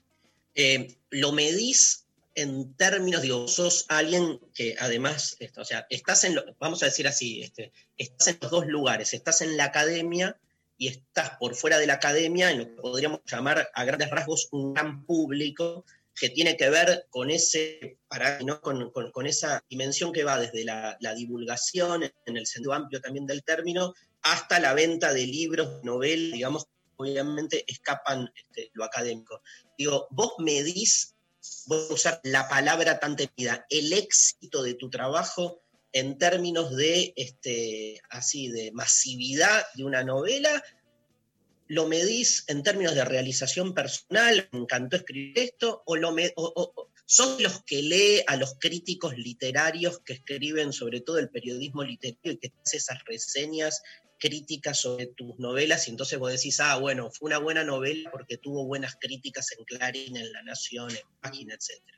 Eh, ¿Lo medís en términos, digo, sos alguien que además, o sea, estás en, lo, vamos a decir así, este, estás en los dos lugares, estás en la academia y estás por fuera de la academia en lo que podríamos llamar a grandes rasgos un gran público, que tiene que ver con ese para, ¿no? con, con, con esa dimensión que va desde la, la divulgación, en el sentido amplio también del término, hasta la venta de libros, novelas, digamos, obviamente escapan este, lo académico. Digo, vos medís, voy a usar la palabra tan temida, el éxito de tu trabajo en términos de, este, así, de masividad de una novela. ¿Lo medís en términos de realización personal? ¿Me encantó escribir esto? ¿O, lo me, o, o sos los que lee a los críticos literarios que escriben sobre todo el periodismo literario y que hacen esas reseñas críticas sobre tus novelas y entonces vos decís, ah, bueno, fue una buena novela porque tuvo buenas críticas en Clarín, en La Nación, en Página, etcétera?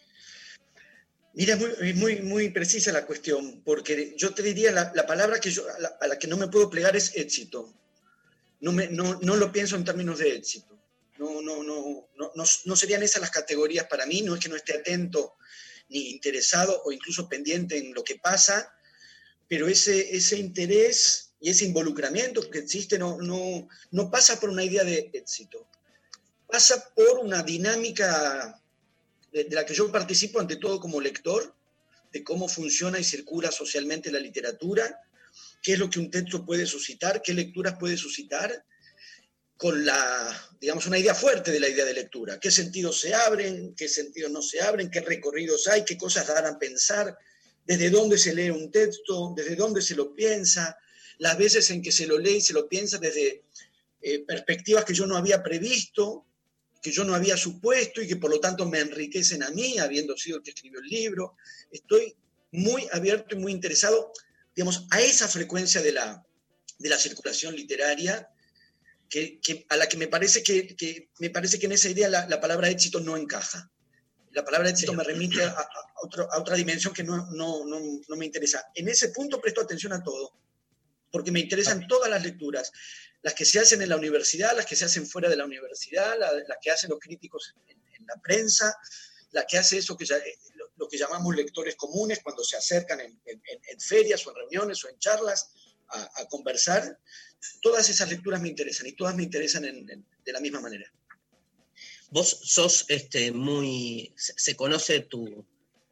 Mira, es muy, muy, muy precisa la cuestión, porque yo te diría, la, la palabra que yo, a, la, a la que no me puedo plegar es éxito. No, me, no, no lo pienso en términos de éxito. No, no, no, no, no, no serían esas las categorías para mí. No es que no esté atento ni interesado o incluso pendiente en lo que pasa, pero ese, ese interés y ese involucramiento que existe no, no, no pasa por una idea de éxito. Pasa por una dinámica de, de la que yo participo ante todo como lector, de cómo funciona y circula socialmente la literatura, qué es lo que un texto puede suscitar, qué lecturas puede suscitar, con la, digamos, una idea fuerte de la idea de lectura. ¿Qué sentidos se abren? ¿Qué sentidos no se abren? ¿Qué recorridos hay? ¿Qué cosas dan a pensar? ¿Desde dónde se lee un texto? ¿Desde dónde se lo piensa? Las veces en que se lo lee y se lo piensa desde eh, perspectivas que yo no había previsto, que yo no había supuesto y que por lo tanto me enriquecen a mí, habiendo sido el que escribió el libro. Estoy muy abierto y muy interesado, digamos, a esa frecuencia de la, de la circulación literaria, que, que, a la que me parece que, que me parece que en esa idea la, la palabra éxito no encaja. La palabra éxito me remite a, a, otro, a otra dimensión que no, no, no, no me interesa. En ese punto presto atención a todo, porque me interesan todas las lecturas, las que se hacen en la universidad, las que se hacen fuera de la universidad, la, las que hacen los críticos en, en la prensa, la que hace eso que ya, lo, lo que llamamos lectores comunes cuando se acercan en, en, en ferias o en reuniones o en charlas a, a conversar. Todas esas lecturas me interesan y todas me interesan en, en, de la misma manera. Vos sos este, muy... Se, se conoce tu,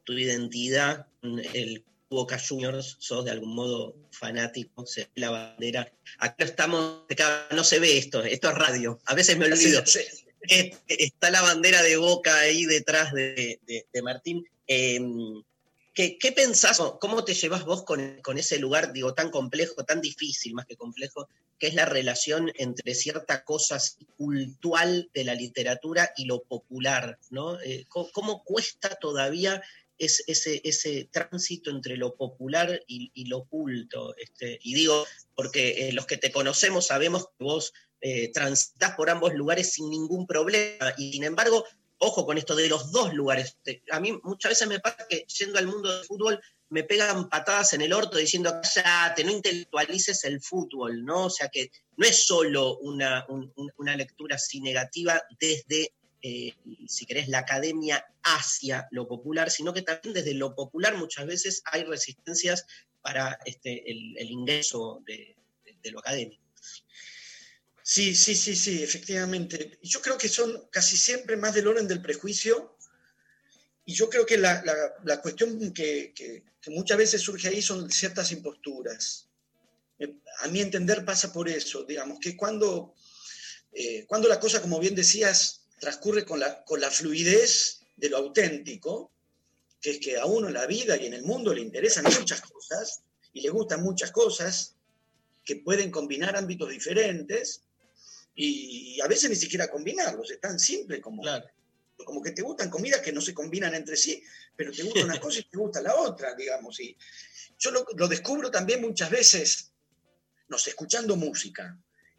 tu identidad, el Boca Juniors, sos de algún modo fanático, se ve la bandera. Acá estamos, acá no se ve esto, esto es radio, a veces me olvido. Sí, sí. Está la bandera de Boca ahí detrás de, de, de Martín. Eh, ¿qué, ¿Qué pensás, cómo te llevas vos con, con ese lugar, digo, tan complejo, tan difícil, más que complejo, que es la relación entre cierta cosa cultural de la literatura y lo popular, ¿no? Eh, ¿cómo, ¿Cómo cuesta todavía es, ese, ese tránsito entre lo popular y, y lo culto? Este, y digo, porque eh, los que te conocemos sabemos que vos eh, transitas por ambos lugares sin ningún problema, y sin embargo, ojo con esto de los dos lugares. A mí muchas veces me pasa que yendo al mundo del fútbol me pegan patadas en el orto diciendo, cállate, no intelectualices el fútbol, ¿no? O sea que no es solo una, un, una lectura así negativa desde, eh, si querés, la academia hacia lo popular, sino que también desde lo popular muchas veces hay resistencias para este, el, el ingreso de, de, de lo académico. Sí, sí, sí, sí, efectivamente. Yo creo que son casi siempre más del orden del prejuicio, y yo creo que la, la, la cuestión que, que, que muchas veces surge ahí son ciertas imposturas. A mi entender pasa por eso, digamos, que cuando, eh, cuando la cosa, como bien decías, transcurre con la, con la fluidez de lo auténtico, que es que a uno en la vida y en el mundo le interesan muchas cosas, y le gustan muchas cosas, que pueden combinar ámbitos diferentes, y a veces ni siquiera combinarlos, es tan simple como, claro. como que te gustan comidas que no se combinan entre sí, pero te gusta una cosa y te gusta la otra, digamos. Y yo lo, lo descubro también muchas veces, no sé, escuchando música.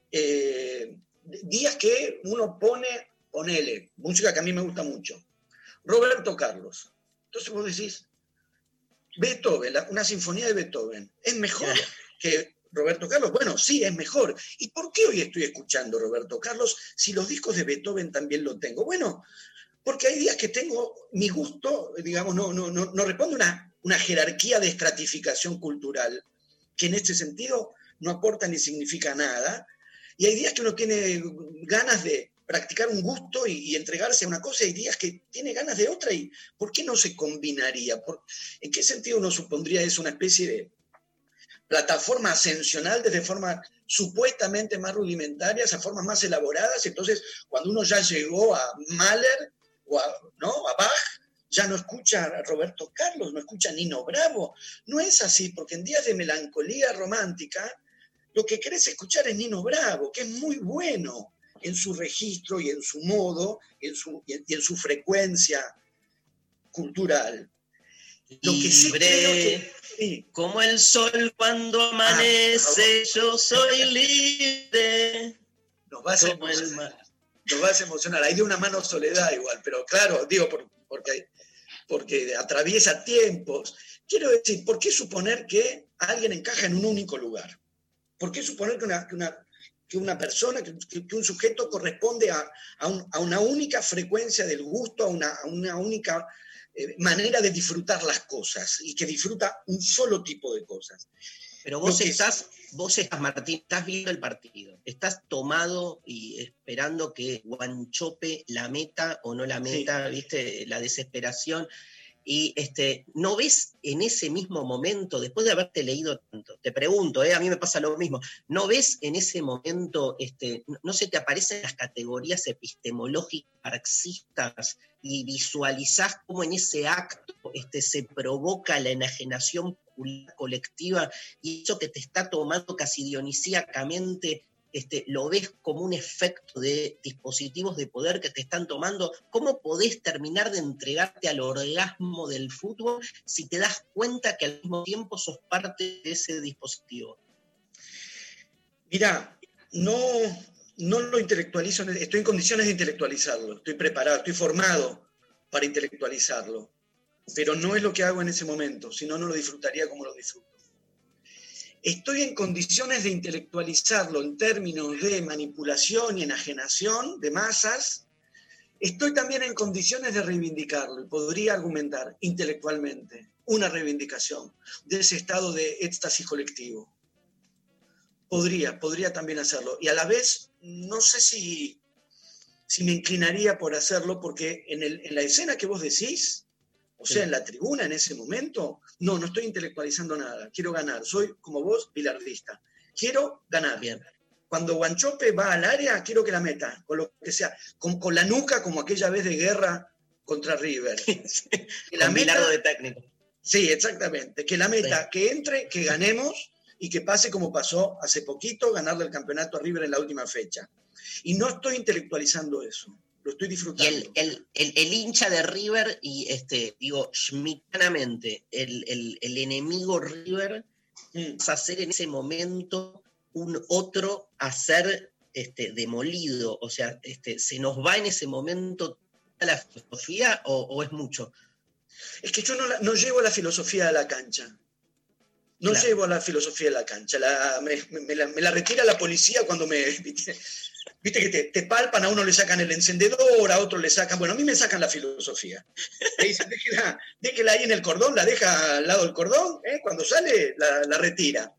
Eh, días que uno pone, ponele, música que a mí me gusta mucho, Roberto Carlos. Entonces vos decís, Beethoven, una sinfonía de Beethoven, es mejor que Roberto Carlos. Bueno, sí, es mejor. ¿Y por qué hoy estoy escuchando Roberto Carlos si los discos de Beethoven también lo tengo? Bueno, porque hay días que tengo mi gusto, digamos, no, no, no, no responde a una, una jerarquía de estratificación cultural, que en este sentido no aporta ni significa nada, y hay días que uno tiene ganas de practicar un gusto y, y entregarse a una cosa, y hay días que tiene ganas de otra, y ¿por qué no se combinaría? ¿Por, ¿En qué sentido uno supondría eso una especie de plataforma ascensional desde formas supuestamente más rudimentarias a formas más elaboradas? Entonces, cuando uno ya llegó a Mahler o a, ¿no? a Bach, ya no escucha a Roberto Carlos, no escucha a Nino Bravo. No es así, porque en días de melancolía romántica, lo que querés escuchar es Nino Bravo, que es muy bueno en su registro y en su modo en su, y, en, y en su frecuencia cultural. Lo que sí creo que, sí. Como el sol cuando amanece, ah, yo soy libre. Nos vas, a emocionar, nos vas a emocionar. Hay de una mano Soledad igual, pero claro, digo, por, porque, porque atraviesa tiempos. Quiero decir, ¿por qué suponer que alguien encaja en un único lugar? ¿Por qué suponer que una, que una, que una persona, que, que un sujeto corresponde a, a, un, a una única frecuencia del gusto, a una, a una única manera de disfrutar las cosas, y que disfruta un solo tipo de cosas? Pero vos estás, vos estás, Martín, estás viendo el partido, estás tomado y esperando que Guanchope la meta o no la meta, sí. ¿Viste? La desesperación. Y este, ¿no ves en ese mismo momento, después de haberte leído tanto, te pregunto, ¿eh? A mí me pasa lo mismo, ¿no ves en ese momento, este, no se te aparecen las categorías epistemológicas marxistas y visualizás cómo en ese acto este, se provoca la enajenación colectiva, y eso que te está tomando casi dionisíacamente, Este, lo ves como un efecto de dispositivos de poder que te están tomando? ¿Cómo podés terminar de entregarte al orgasmo del fútbol si te das cuenta que al mismo tiempo sos parte de ese dispositivo? Mirá, no, no lo intelectualizo, estoy en condiciones de intelectualizarlo, estoy preparado, estoy formado para intelectualizarlo, pero no es lo que hago en ese momento, si no, no lo disfrutaría como lo disfruto. Estoy en condiciones de intelectualizarlo en términos de manipulación y enajenación de masas. Estoy también en condiciones de reivindicarlo, y podría argumentar intelectualmente una reivindicación de ese estado de éxtasis colectivo. Podría, podría también hacerlo. Y a la vez, no sé si, si me inclinaría por hacerlo, porque en, el, en la escena que vos decís, O sea, en la tribuna en ese momento, no, no estoy intelectualizando nada, quiero ganar, soy como vos, bilardista, quiero ganar. Bien. Cuando Wanchope va al área, quiero que la meta, con lo que sea, con, con la nuca como aquella vez de Guerra contra River. Sí, que la con meta, Bilardo de técnico. Sí, exactamente, que la meta, Sí. que entre, que ganemos y que pase como pasó hace poquito, ganarle el campeonato a River en la última fecha. Y no estoy intelectualizando eso. Lo estoy Y disfrutando. el, el, el, el hincha de River, y este, digo, schmittanamente, el, el, el enemigo River, Mm. es hacer en ese momento un otro a ser este, demolido. O sea, este, ¿se nos va en ese momento toda la filosofía o, o es mucho? Es que yo no, la- no llevo la filosofía a la cancha. No Claro. llevo la filosofía a la cancha. La- me, me- me la, me la retira la policía cuando me... Viste, viste que te, te palpan, a uno le sacan el encendedor, a otro le sacan... Bueno, a mí me sacan la filosofía. Le dicen, déjela, déjela ahí en el cordón, la deja al lado del cordón, ¿eh? Cuando sale la, la retira.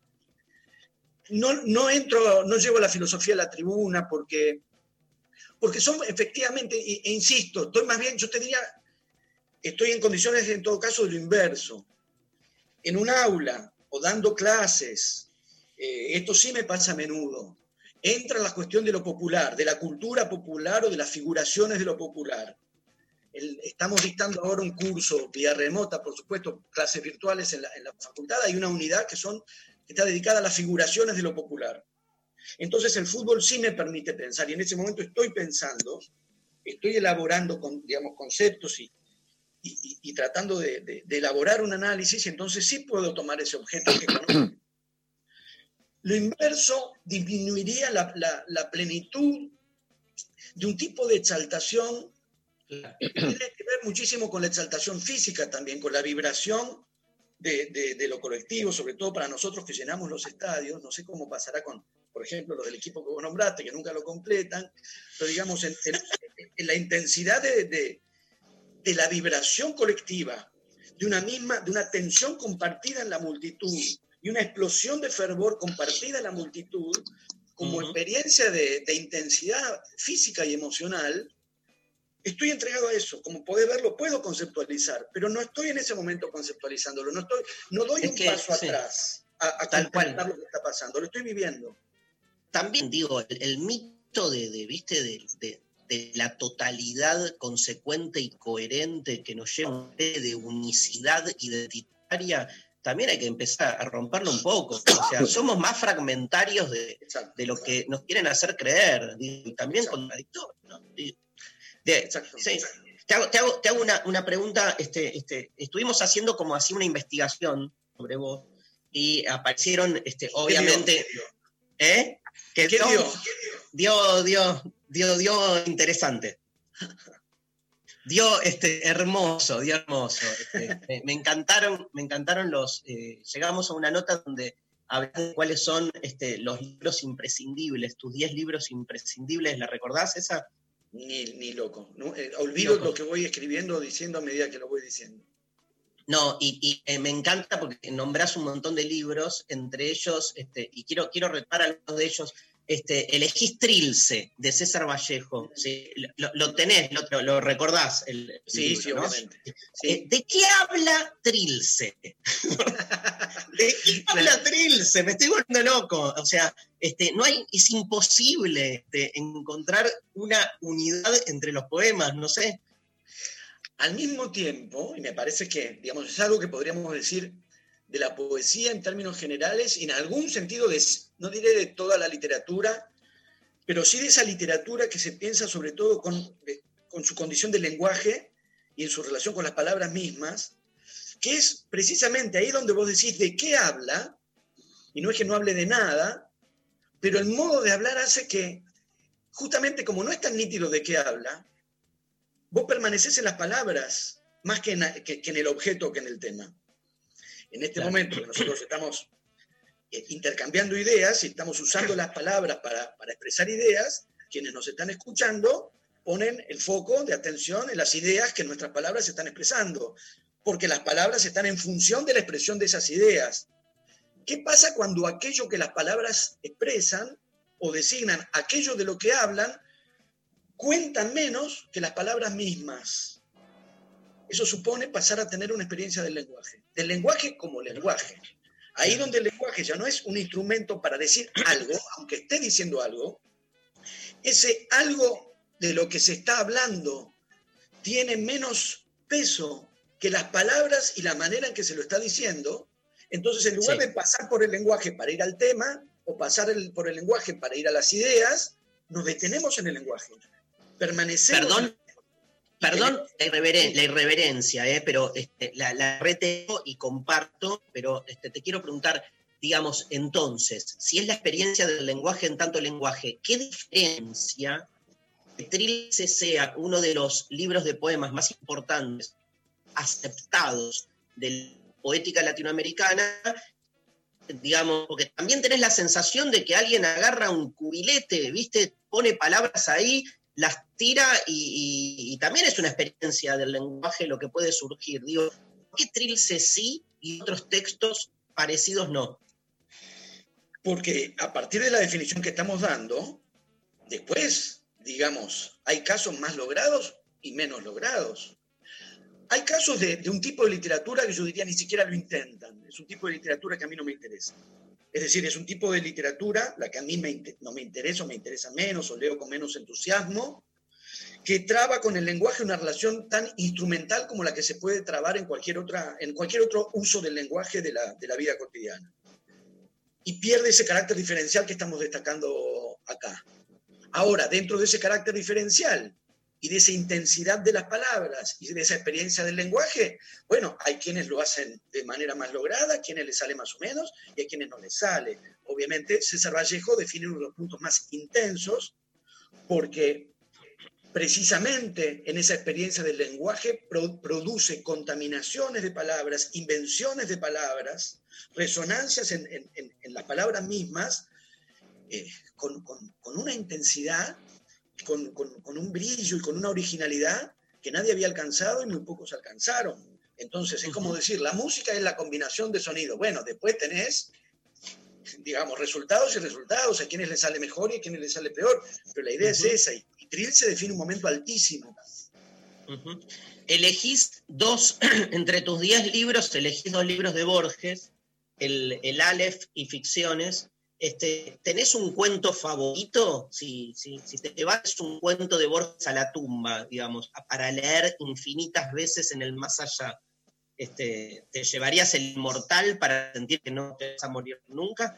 No, no entro, no llevo la filosofía a la tribuna porque, porque son efectivamente, e, e insisto, estoy más bien, yo te diría, estoy en condiciones en todo caso de lo inverso. En un aula o dando clases, eh, esto sí me pasa a menudo, entra la cuestión de lo popular, de la cultura popular o de las figuraciones de lo popular. El- estamos dictando ahora un curso vía remota, por supuesto, clases virtuales en la, en la facultad, hay una unidad que, son, que está dedicada a las figuraciones de lo popular. Entonces el fútbol sí me permite pensar, y en ese momento estoy pensando, estoy elaborando con, digamos, conceptos y, y, y- y tratando de, de- de elaborar un análisis, y entonces sí puedo tomar ese objeto que conozco. Lo inverso disminuiría la, la- la plenitud de un tipo de exaltación que tiene que ver muchísimo con la exaltación física también, con la vibración de, de- de lo colectivo, sobre todo para nosotros que llenamos los estadios. No sé cómo pasará con, por ejemplo, los del equipo que vos nombraste, que nunca lo completan, pero digamos, en, en- en la intensidad de, de- de la vibración colectiva, de una misma, de una tensión compartida en la multitud y una explosión de fervor compartida en la multitud, como Ujú. experiencia de, de intensidad física y emocional, estoy entregado a eso. Como podés verlo, puedo conceptualizar, pero no estoy en ese momento conceptualizándolo, no, estoy, no doy Es un que, paso sí. atrás a, a Tal cual. contemplar lo que está pasando, lo estoy viviendo. También digo, el, el mito de, de, ¿viste? De, de- de la totalidad consecuente y coherente que nos lleva a un té de unicidad identitaria, también hay que empezar a romperlo un poco. O sea, somos más fragmentarios de, Exacto. de lo que nos quieren hacer creer, y también Exacto. contradictorios, ¿no? Y- de- Exacto. sí. Te hago, te hago- te hago una, una pregunta. Este, este, estuvimos haciendo como así una investigación sobre vos y aparecieron, este, obviamente, ¿eh? Que ¿Qué dio? dio? Dio, dio, dio, dio interesante. Dio este, hermoso, dio hermoso. Este, me, me encantaron, me encantaron los. eh, llegamos a una nota donde hablas de cuáles son este, los libros imprescindibles, tus diez libros imprescindibles. ¿La recordás esa? Ni, ni loco. ¿no? Eh, olvido Loco. lo que voy escribiendo o diciendo a medida que lo voy diciendo. No, y, y, eh, me encanta porque nombrás un montón de libros, entre ellos, este, y quiero, quiero retomar algunos de ellos. Este, elegís Trilce, de César Vallejo. ¿Sí? Lo, lo tenés, lo, lo recordás. El, el Sí, libro, sí, ¿no? obviamente. Sí. Eh, ¿De qué habla Trilce? ¿De qué habla Trilce? Me estoy volviendo loco. O sea, este, no hay, es imposible este, encontrar una unidad entre los poemas, no sé. Al mismo tiempo, y me parece que, digamos, es algo que podríamos decir de la poesía en términos generales, y en algún sentido, de, no diré de toda la literatura, pero sí de esa literatura que se piensa sobre todo con, de, con su condición de lenguaje y en su relación con las palabras mismas, que es precisamente ahí donde vos decís de qué habla, y no es que no hable de nada, pero el modo de hablar hace que, justamente como no es tan nítido de qué habla, vos permanecés en las palabras más que en, que, que en el objeto, que en el tema. En este Claro. momento que nosotros estamos eh, intercambiando ideas y estamos usando las palabras para, para expresar ideas, quienes nos están escuchando ponen el foco de atención en las ideas que nuestras palabras están expresando, porque las palabras están en función de la expresión de esas ideas. ¿Qué pasa cuando aquello que las palabras expresan o designan, aquello de lo que hablan, cuentan menos que las palabras mismas? eso supone pasar a tener una experiencia del lenguaje. Del lenguaje como lenguaje. Ahí donde el lenguaje ya no es un instrumento para decir algo, aunque esté diciendo algo, ese algo de lo que se está hablando tiene menos peso que las palabras y la manera en que se lo está diciendo. Entonces, en lugar sí. de pasar por el lenguaje para ir al tema, o pasar el, por el lenguaje para ir a las ideas, nos detenemos en el lenguaje. Permanecemos... Perdón, perdón la, irreveren la irreverencia, eh, pero este, la, la reteo y comparto, pero este, te quiero preguntar, digamos, entonces, si es la experiencia del lenguaje en tanto lenguaje, ¿qué diferencia que Trilce sea uno de los libros de poemas más importantes, aceptados de la poética latinoamericana, digamos, porque también tenés la sensación de que alguien agarra un cubilete, ¿viste? Pone palabras ahí, las tira y, y, y también es una experiencia del lenguaje lo que puede surgir. Digo, ¿por qué Trilce sí y otros textos parecidos no? Porque a partir de la definición que estamos dando, después, digamos, hay casos más logrados y menos logrados. Hay casos de, de un tipo de literatura que yo diría ni siquiera lo intentan. Es un tipo de literatura que a mí no me interesa. Es decir, es un tipo de literatura, la que a mí me, no me interesa o me interesa menos o leo con menos entusiasmo, que traba con el lenguaje una relación tan instrumental como la que se puede trabar en cualquier, otra, en cualquier otro uso del lenguaje de la, de la vida cotidiana. Y pierde ese carácter diferencial que estamos destacando acá. Ahora, dentro de ese carácter diferencial y de esa intensidad de las palabras y de esa experiencia del lenguaje, bueno, hay quienes lo hacen de manera más lograda, a quienes les sale más o menos y a quienes no les sale. Obviamente, César Vallejo define uno de los puntos más intensos porque precisamente en esa experiencia del lenguaje pro produce contaminaciones de palabras, invenciones de palabras, resonancias en, en, en, en las palabras mismas, eh, con, con, con una intensidad, con, con, con un brillo y con una originalidad que nadie había alcanzado y muy pocos alcanzaron. Entonces, es como decir, la música es la combinación de sonidos. Bueno, después tenés, digamos, resultados y resultados, a quienes les sale mejor y a quienes les sale peor, pero la idea uh-huh. es esa, y, y Trilce define un momento altísimo. Uh-huh. Elegís dos, entre tus diez libros, elegís dos libros de Borges, el, el Aleph y Ficciones. Este, ¿tenés un cuento favorito? Si, si, si te vas un cuento de Borges a la tumba, digamos, para leer infinitas veces en el más allá, este, ¿te llevarías el inmortal para sentir que no te vas a morir nunca?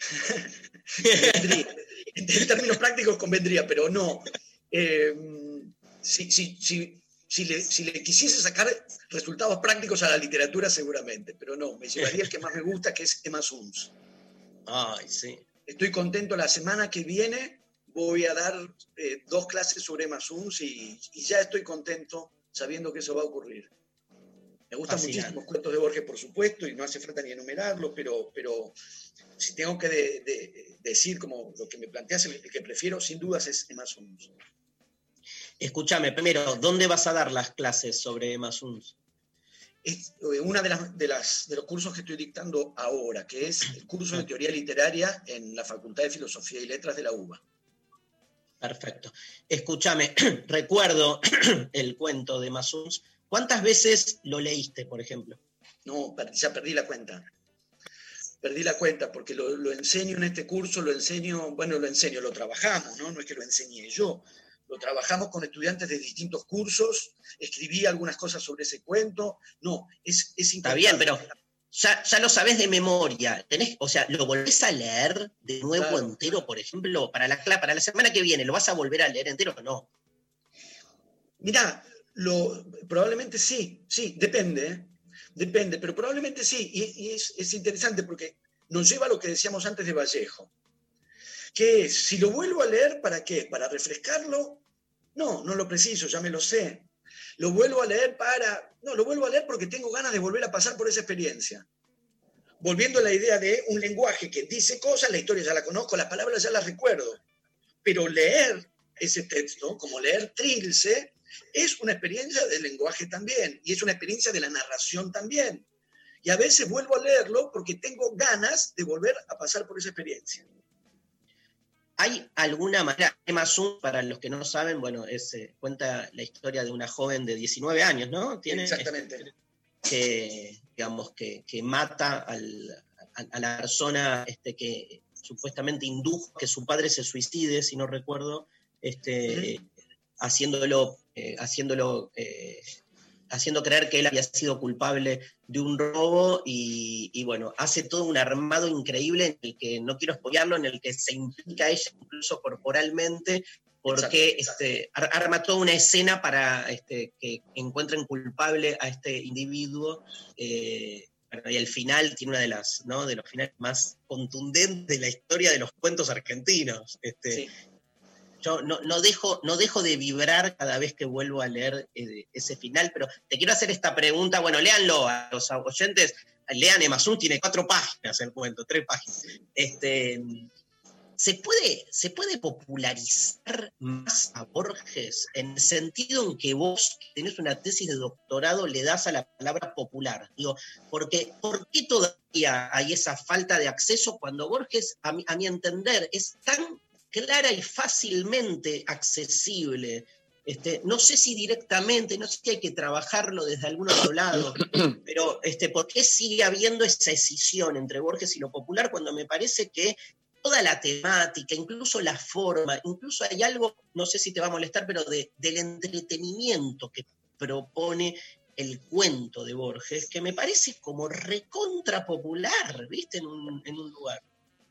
Convendría. En términos prácticos convendría, pero no. Eh, si, si, si, si, le, si le quisiese sacar resultados prácticos a la literatura, seguramente, pero no, me llevaría el que más me gusta, que es Emma Suns. Ay, sí. Estoy contento, la semana que viene voy a dar eh, dos clases sobre Emma Suns y, y ya estoy contento sabiendo que eso va a ocurrir. Me gustan Fascinante. Muchísimos cuentos de Borges, por supuesto, y no hace falta ni enumerarlos, pero, pero si tengo que de, de, decir como lo que me planteas, el que prefiero sin dudas es Emma Suns. Escúchame, primero, ¿dónde vas a dar las clases sobre Emma Suns? Es una de, las, de, las, de los cursos que estoy dictando ahora, que es el curso de teoría literaria en la Facultad de Filosofía y Letras de la U B A. Perfecto. Escúchame, recuerdo el cuento de Emma Suns. ¿Cuántas veces lo leíste, por ejemplo? No, ya perdí la cuenta. Perdí la cuenta porque lo, lo enseño en este curso, lo enseño, bueno, lo enseño, lo trabajamos, ¿no? No es que lo enseñé yo. Lo trabajamos con estudiantes de distintos cursos, escribí algunas cosas sobre ese cuento. No, es, es importante. Está bien, pero ya, ya lo sabés de memoria. ¿Tenés, o sea, ¿lo volvés a leer de nuevo claro, entero, claro. por ejemplo? Para la, para la semana que viene, ¿lo vas a volver a leer entero o no? Mirá, lo, probablemente sí, sí, depende, ¿eh? Depende, pero probablemente sí. Y, y es, es interesante porque nos lleva a lo que decíamos antes de Vallejo. Que es, si lo vuelvo a leer, ¿para qué? ¿Para refrescarlo? No, no lo preciso, ya me lo sé. Lo vuelvo a leer para... No, lo vuelvo a leer porque tengo ganas de volver a pasar por esa experiencia. Volviendo a la idea de un lenguaje que dice cosas, la historia ya la conozco, las palabras ya las recuerdo. Pero leer ese texto, como leer Trilce, es una experiencia del lenguaje también, y es una experiencia de la narración también. Y a veces vuelvo a leerlo porque tengo ganas de volver a pasar por esa experiencia. ¿hay alguna manera? Emma Sun, para los que no saben, bueno, es, eh, cuenta la historia de una joven de diecinueve años, ¿no? ¿Tiene, Exactamente. Este, que, digamos, que, que mata al, a, a la persona este, que supuestamente indujo que su padre se suicide, si no recuerdo, este, uh-huh. haciéndolo, eh, haciéndolo eh, haciendo creer que él había sido culpable de un robo y, y bueno, hace todo un armado increíble en el que, no quiero spoilearlo, en el que se implica ella incluso corporalmente, porque exacto, este, exacto. arma toda una escena para este, que encuentren culpable a este individuo, eh, y al final tiene una de las, ¿no?, de los finales más contundentes de la historia de los cuentos argentinos. Este, sí. Yo no, no, dejo, no dejo de vibrar cada vez que vuelvo a leer eh, ese final, pero te quiero hacer esta pregunta, bueno, léanlo a los oyentes, lean Emma Sun, tiene cuatro páginas el cuento, tres páginas. Este, ¿se puede, ¿Se puede popularizar más a Borges en el sentido en que vos, que tenés una tesis de doctorado, le das a la palabra popular? Digo, porque, ¿por qué todavía hay esa falta de acceso cuando Borges, a mi, a mi entender, es tan clara y fácilmente accesible? Este, no sé si directamente, no sé si hay que trabajarlo desde algún otro lado, pero este, ¿por qué sigue habiendo esa escisión entre Borges y lo popular cuando me parece que toda la temática, incluso la forma, incluso hay algo, no sé si te va a molestar, pero de, del entretenimiento que propone el cuento de Borges, que me parece como recontra popular, ¿viste? En un, en un lugar.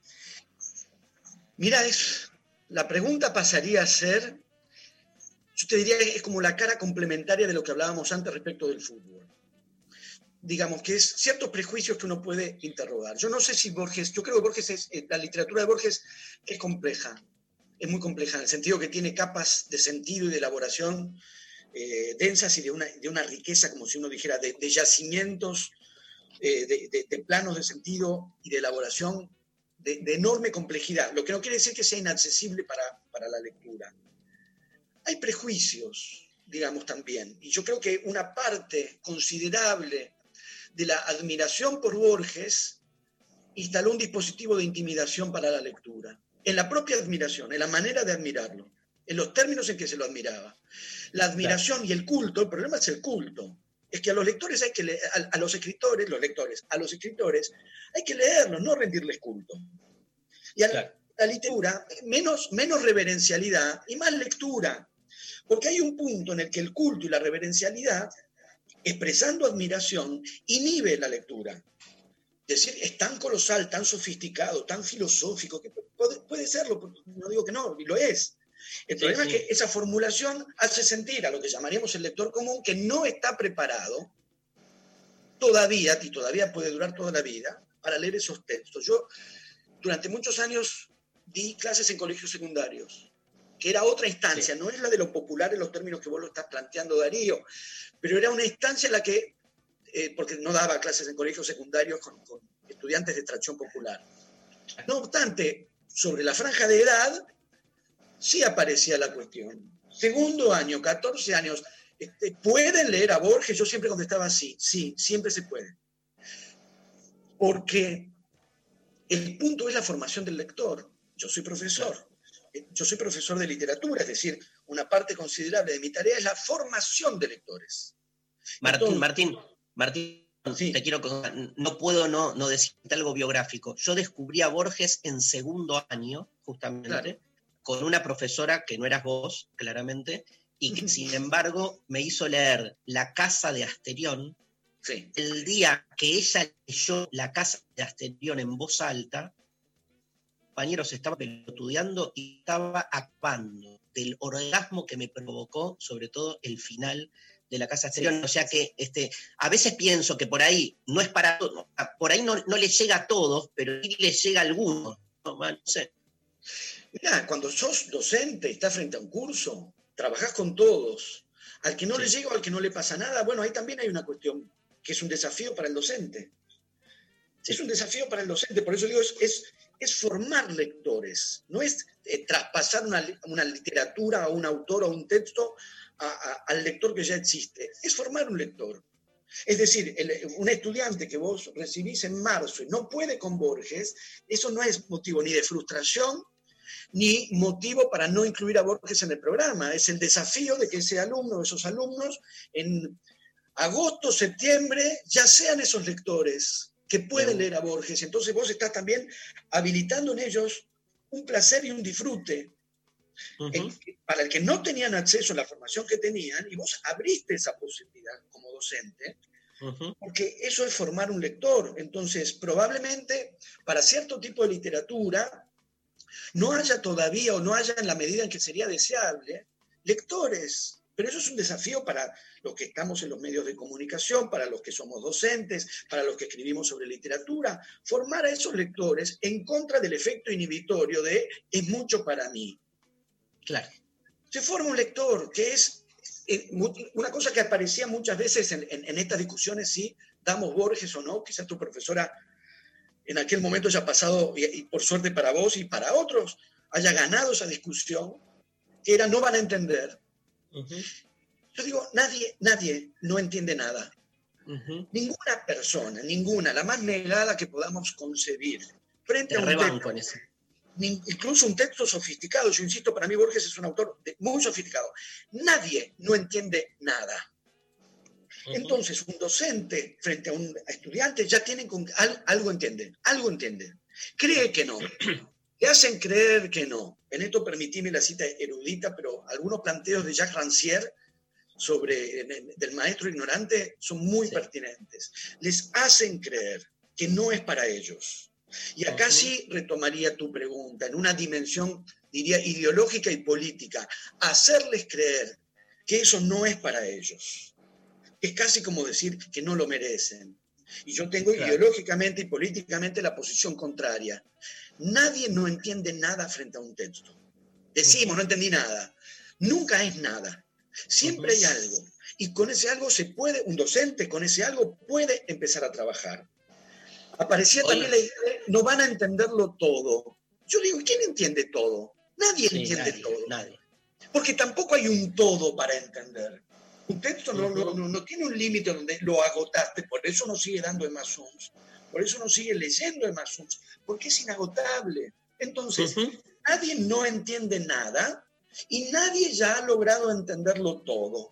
Mira, es, la pregunta pasaría a ser, yo te diría que es como la cara complementaria de lo que hablábamos antes respecto del fútbol. Digamos que es ciertos prejuicios que uno puede interrogar. Yo no sé si Borges, yo creo que Borges es, la literatura de Borges es compleja, es muy compleja, en el sentido que tiene capas de sentido y de elaboración eh, densas y de una, de una riqueza, como si uno dijera, de, de yacimientos, eh, de, de, de planos de sentido y de elaboración De, de enorme complejidad, lo que no quiere decir que sea inaccesible para, para la lectura. Hay prejuicios, digamos, también, y yo creo que una parte considerable de la admiración por Borges instaló un dispositivo de intimidación para la lectura, en la propia admiración, en la manera de admirarlo, en los términos en que se lo admiraba. La admiración y el culto, el problema es el culto. Es que a los lectores hay que leer, a, a los escritores, los lectores, a los escritores hay que leerlos, no rendirles culto. Y a claro. la, la literatura, menos, menos reverencialidad y más lectura. Porque hay un punto en el que el culto y la reverencialidad, expresando admiración, inhibe la lectura. Es decir, es tan colosal, tan sofisticado, tan filosófico, que puede, puede serlo, no digo que no, y lo es. El sí, problema sí. es que esa formulación hace sentir a lo que llamaríamos el lector común que no está preparado todavía, y todavía puede durar toda la vida, para leer esos textos. Yo durante muchos años di clases en colegios secundarios, que era otra instancia, sí. no es la de lo popular en los términos que vos lo estás planteando, Darío, pero era una instancia en la que, eh, porque no daba clases en colegios secundarios con, con estudiantes de extracción popular. No obstante, sobre la franja de edad, sí aparecía la cuestión. Segundo año, catorce años, este, ¿pueden leer a Borges? Yo siempre contestaba sí, sí, siempre se puede. Porque el punto es la formación del lector. Yo soy profesor, yo soy profesor de literatura, es decir, una parte considerable de mi tarea es la formación de lectores. Martín, Entonces, Martín, Martín, sí. te quiero contar, no puedo no, no decirte algo biográfico. Yo descubrí a Borges en segundo año, justamente, claro. con una profesora que no eras vos, claramente, y que sin embargo me hizo leer La casa de Asterión. Sí. El día que ella leyó La casa de Asterión en voz alta, compañeros, estaba estudiando y estaba actuando del orgasmo que me provocó, sobre todo el final de La casa de Asterión. Sí. O sea que este, a veces pienso que por ahí no es para todos, por ahí no, no le llega a todos, pero sí le llega a algunos. No, no sé. Mirá, cuando sos docente, estás frente a un curso, trabajás con todos. Al que no sí. le llega o al que no le pasa nada, bueno, ahí también hay una cuestión que es un desafío para el docente. Sí. Es un desafío para el docente, por eso digo, es, es, es formar lectores, no es eh, traspasar una, una literatura a un autor o un texto a, a, al lector que ya existe, es formar un lector. Es decir, el, un estudiante que vos recibís en marzo y no puede con Borges, eso no es motivo ni de frustración, ni motivo para no incluir a Borges en el programa. Es el desafío de que ese alumno o esos alumnos en agosto, septiembre, ya sean esos lectores que pueden leer a Borges. Entonces vos estás también habilitando en ellos un placer y un disfrute. Uh-huh. el, para el que no tenían acceso a la formación que tenían, y vos abriste esa posibilidad como docente, uh-huh. porque eso es formar un lector. Entonces, probablemente para cierto tipo de literatura no haya todavía, o no haya en la medida en que sería deseable, lectores. Pero eso es un desafío para los que estamos en los medios de comunicación, para los que somos docentes, para los que escribimos sobre literatura, formar a esos lectores en contra del efecto inhibitorio de es mucho para mí. Claro. Se forma un lector que es eh, una cosa que aparecía muchas veces en, en, en estas discusiones, si damos Borges o no. Quizás tu profesora en aquel momento haya pasado, y, y por suerte para vos y para otros, haya ganado esa discusión, que era no van a entender. Uh-huh. Yo digo, nadie, nadie no entiende nada. Uh-huh. Ninguna persona, ninguna, la más negada que podamos concebir, frente Te a un texto, incluso un texto sofisticado. Yo insisto, para mí Borges es un autor de, muy sofisticado. Nadie no entiende nada. Uh-huh. Entonces, un docente frente a un estudiante ya tiene con, al, algo entiende, algo entiende. Cree que no. Le hacen creer que no. En esto permitíme la cita erudita, pero algunos planteos de Jacques Rancière sobre del maestro ignorante son muy sí. pertinentes. Les hacen creer que no es para ellos. Y acá uh-huh. sí retomaría tu pregunta, en una dimensión, diría, ideológica y política. Hacerles creer que eso no es para ellos. Es casi como decir que no lo merecen. Y yo tengo claro. ideológicamente y políticamente la posición contraria. Nadie no entiende nada frente a un texto. Decimos, no entendí nada. Nunca es nada. Siempre hay algo. Y con ese algo se puede, un docente con ese algo puede empezar a trabajar. Aparecía Oye. también la idea de no van a entenderlo todo. Yo digo, ¿quién entiende todo? Nadie sí, entiende nadie, todo. Nadie. Porque tampoco hay un todo para entender. Un texto no, no, no, no tiene un límite donde lo agotaste, por eso no sigue dando Emma Suns. Por eso no sigue leyendo Emma Suns, porque es inagotable. Entonces, uh-huh. nadie no entiende nada y nadie ya ha logrado entenderlo todo.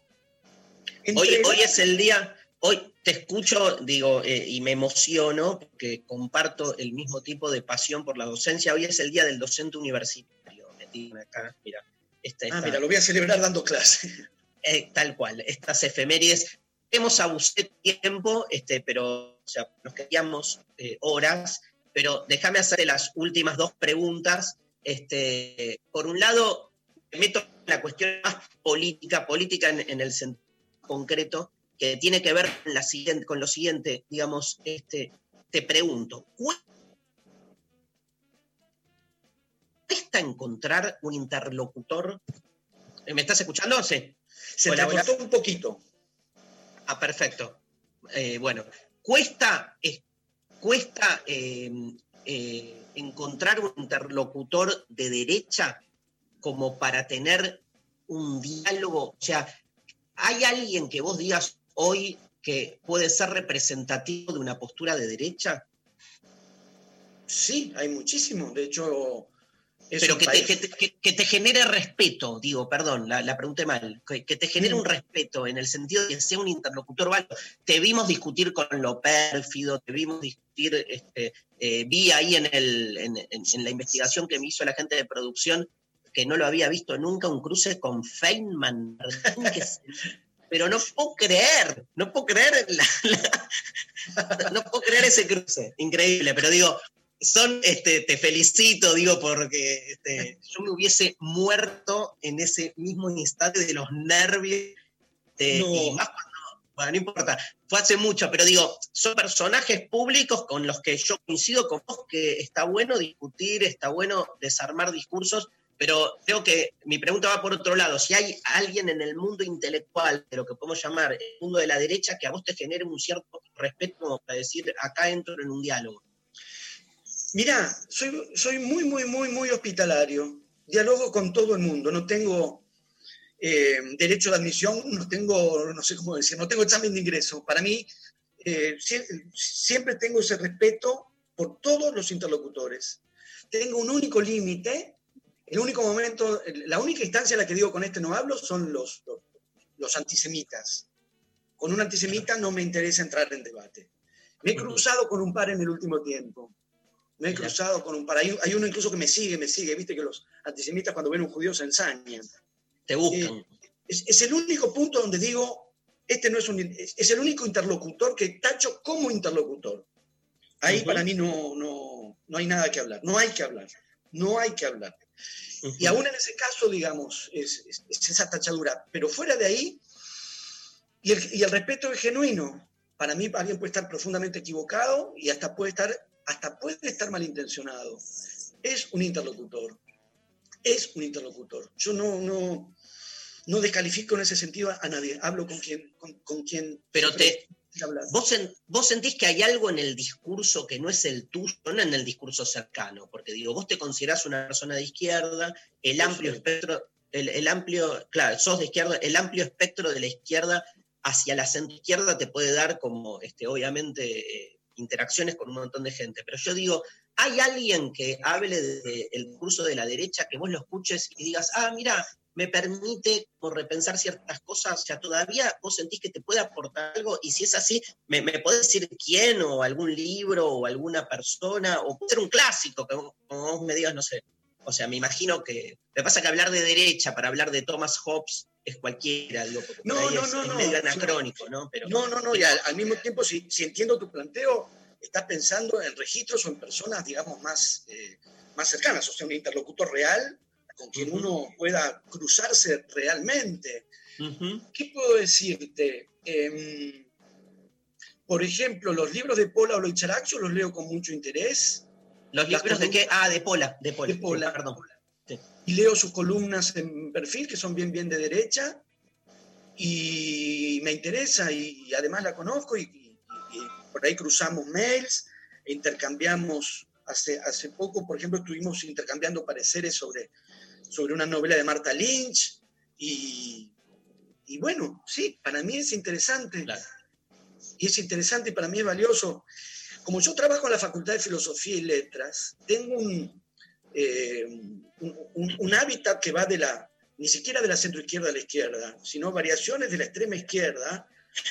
Hoy, hoy es el día, hoy te escucho, digo, eh, y me emociono, porque comparto el mismo tipo de pasión por la docencia. Hoy es el día del docente universitario. Me acá, mira. Esta, esta, ah, mira, lo voy a celebrar dando clase. Eh, tal cual, estas efemérides. Hemos abusado tiempo, este, pero o sea, nos queríamos eh, horas, pero déjame hacer las últimas dos preguntas. Este, por un lado, me meto en la cuestión más política, política en, en el sentido concreto, que tiene que ver con, la siguiente, con lo siguiente, digamos, este, te pregunto, ¿cuesta encontrar un interlocutor? ¿Me estás escuchando? Sí. Se te cortó un poquito. Ah, perfecto. Eh, bueno, cuesta, eh, cuesta eh, eh, encontrar un interlocutor de derecha como para tener un diálogo. O sea, ¿hay alguien que vos digas hoy que puede ser representativo de una postura de derecha? Sí, hay muchísimos. De hecho... Pero que te, que, te, que, que te genere respeto, digo, perdón, la, la pregunté mal, que, que te genere un respeto en el sentido de que sea un interlocutor válido. Te vimos discutir con lo pérfido, te vimos discutir, este, eh, vi ahí en, el, en, en, en la investigación que me hizo la gente de producción, que no lo había visto nunca, un cruce con Feynman, que se, pero no puedo creer, no puedo creer, la, la, no puedo creer ese cruce, increíble, pero digo... Son, este, te felicito, digo, porque este, yo me hubiese muerto en ese mismo instante de los nervios. De, no. Y más cuando, bueno, no importa, fue hace mucho, pero digo, son personajes públicos con los que yo coincido con vos, que está bueno discutir, está bueno desarmar discursos, pero creo que mi pregunta va por otro lado. Si hay alguien en el mundo intelectual, de lo que podemos llamar el mundo de la derecha, que a vos te genere un cierto respeto para decir, acá entro en un diálogo. Mirá, soy, soy muy, muy, muy, muy hospitalario. Dialogo con todo el mundo. No tengo eh, derecho de admisión, no tengo, no sé cómo decir, no tengo examen de ingreso. Para mí, eh, siempre, siempre tengo ese respeto por todos los interlocutores. Tengo un único límite, el único momento, la única instancia en la que digo con este no hablo son los, los, los antisemitas. Con un antisemita no me interesa entrar en debate. Me he cruzado con un par en el último tiempo. Me he cruzado con un par. Hay, hay uno incluso que me sigue, me sigue. Viste que los antisemitas cuando ven un judío se ensañan. Te buscan. Eh, es, es el único punto donde digo, este no es un... Es, es el único interlocutor que tacho como interlocutor. Ahí uh-huh. para mí no, no, no hay nada que hablar. No hay que hablar. No hay que hablar. Uh-huh. Y aún en ese caso, digamos, es, es, es esa tachadura. Pero fuera de ahí, y el, y el respeto es genuino. Para mí alguien puede estar profundamente equivocado y hasta puede estar, hasta puede estar malintencionado. Es un interlocutor. Es un interlocutor. Yo no, no, no descalifico en ese sentido a nadie. Hablo con quien... Con, con quien Pero te... ¿Vos, en, ¿Vos sentís que hay algo en el discurso que no es el tuyo, no en el discurso cercano? Porque digo, vos te considerás una persona de izquierda, el amplio espectro, el, el amplio, claro, sos de izquierda, el amplio espectro de la izquierda hacia la centroizquierda te puede dar como, este, obviamente, eh, interacciones con un montón de gente. Pero yo digo, ¿hay alguien que hable del discurso de la derecha, que vos lo escuches y digas, ah, mira, me permite como repensar ciertas cosas, ya todavía vos sentís que te puede aportar algo? Y si es así, ¿me, me podés decir quién, o algún libro, o alguna persona, o puede ser un clásico, que como vos me digas, no sé. O sea, me imagino que... Me pasa que hablar de derecha para hablar de Thomas Hobbes es cualquiera, digo, porque no, por ahí no, es, no, es no, medio anacrónico, ¿no? Pero, no, no, no, y al, al mismo tiempo, si, si entiendo tu planteo, estás pensando en registros o en personas, digamos, más, eh, más cercanas, o sea, un interlocutor real con quien uh-huh. uno pueda cruzarse realmente. Uh-huh. ¿Qué puedo decirte? Eh, por ejemplo, los libros de Pola Oloitzarak yo los leo con mucho interés. ¿Los libros columnas, de qué? Ah, de Pola. De Pola, de Pola. Sí, perdón. Sí. Y leo sus columnas en perfil, que son bien, bien de derecha, y me interesa, y, y además la conozco, y, y, y por ahí cruzamos mails, e intercambiamos, hace, hace poco, por ejemplo, estuvimos intercambiando pareceres sobre... sobre una novela de Martha Lynch, y, y bueno, sí, para mí es interesante, claro. y es interesante y para mí es valioso. Como yo trabajo en la Facultad de Filosofía y Letras, tengo un, eh, un, un, un hábitat que va de la, ni siquiera de la centroizquierda a la izquierda, sino variaciones de la extrema izquierda.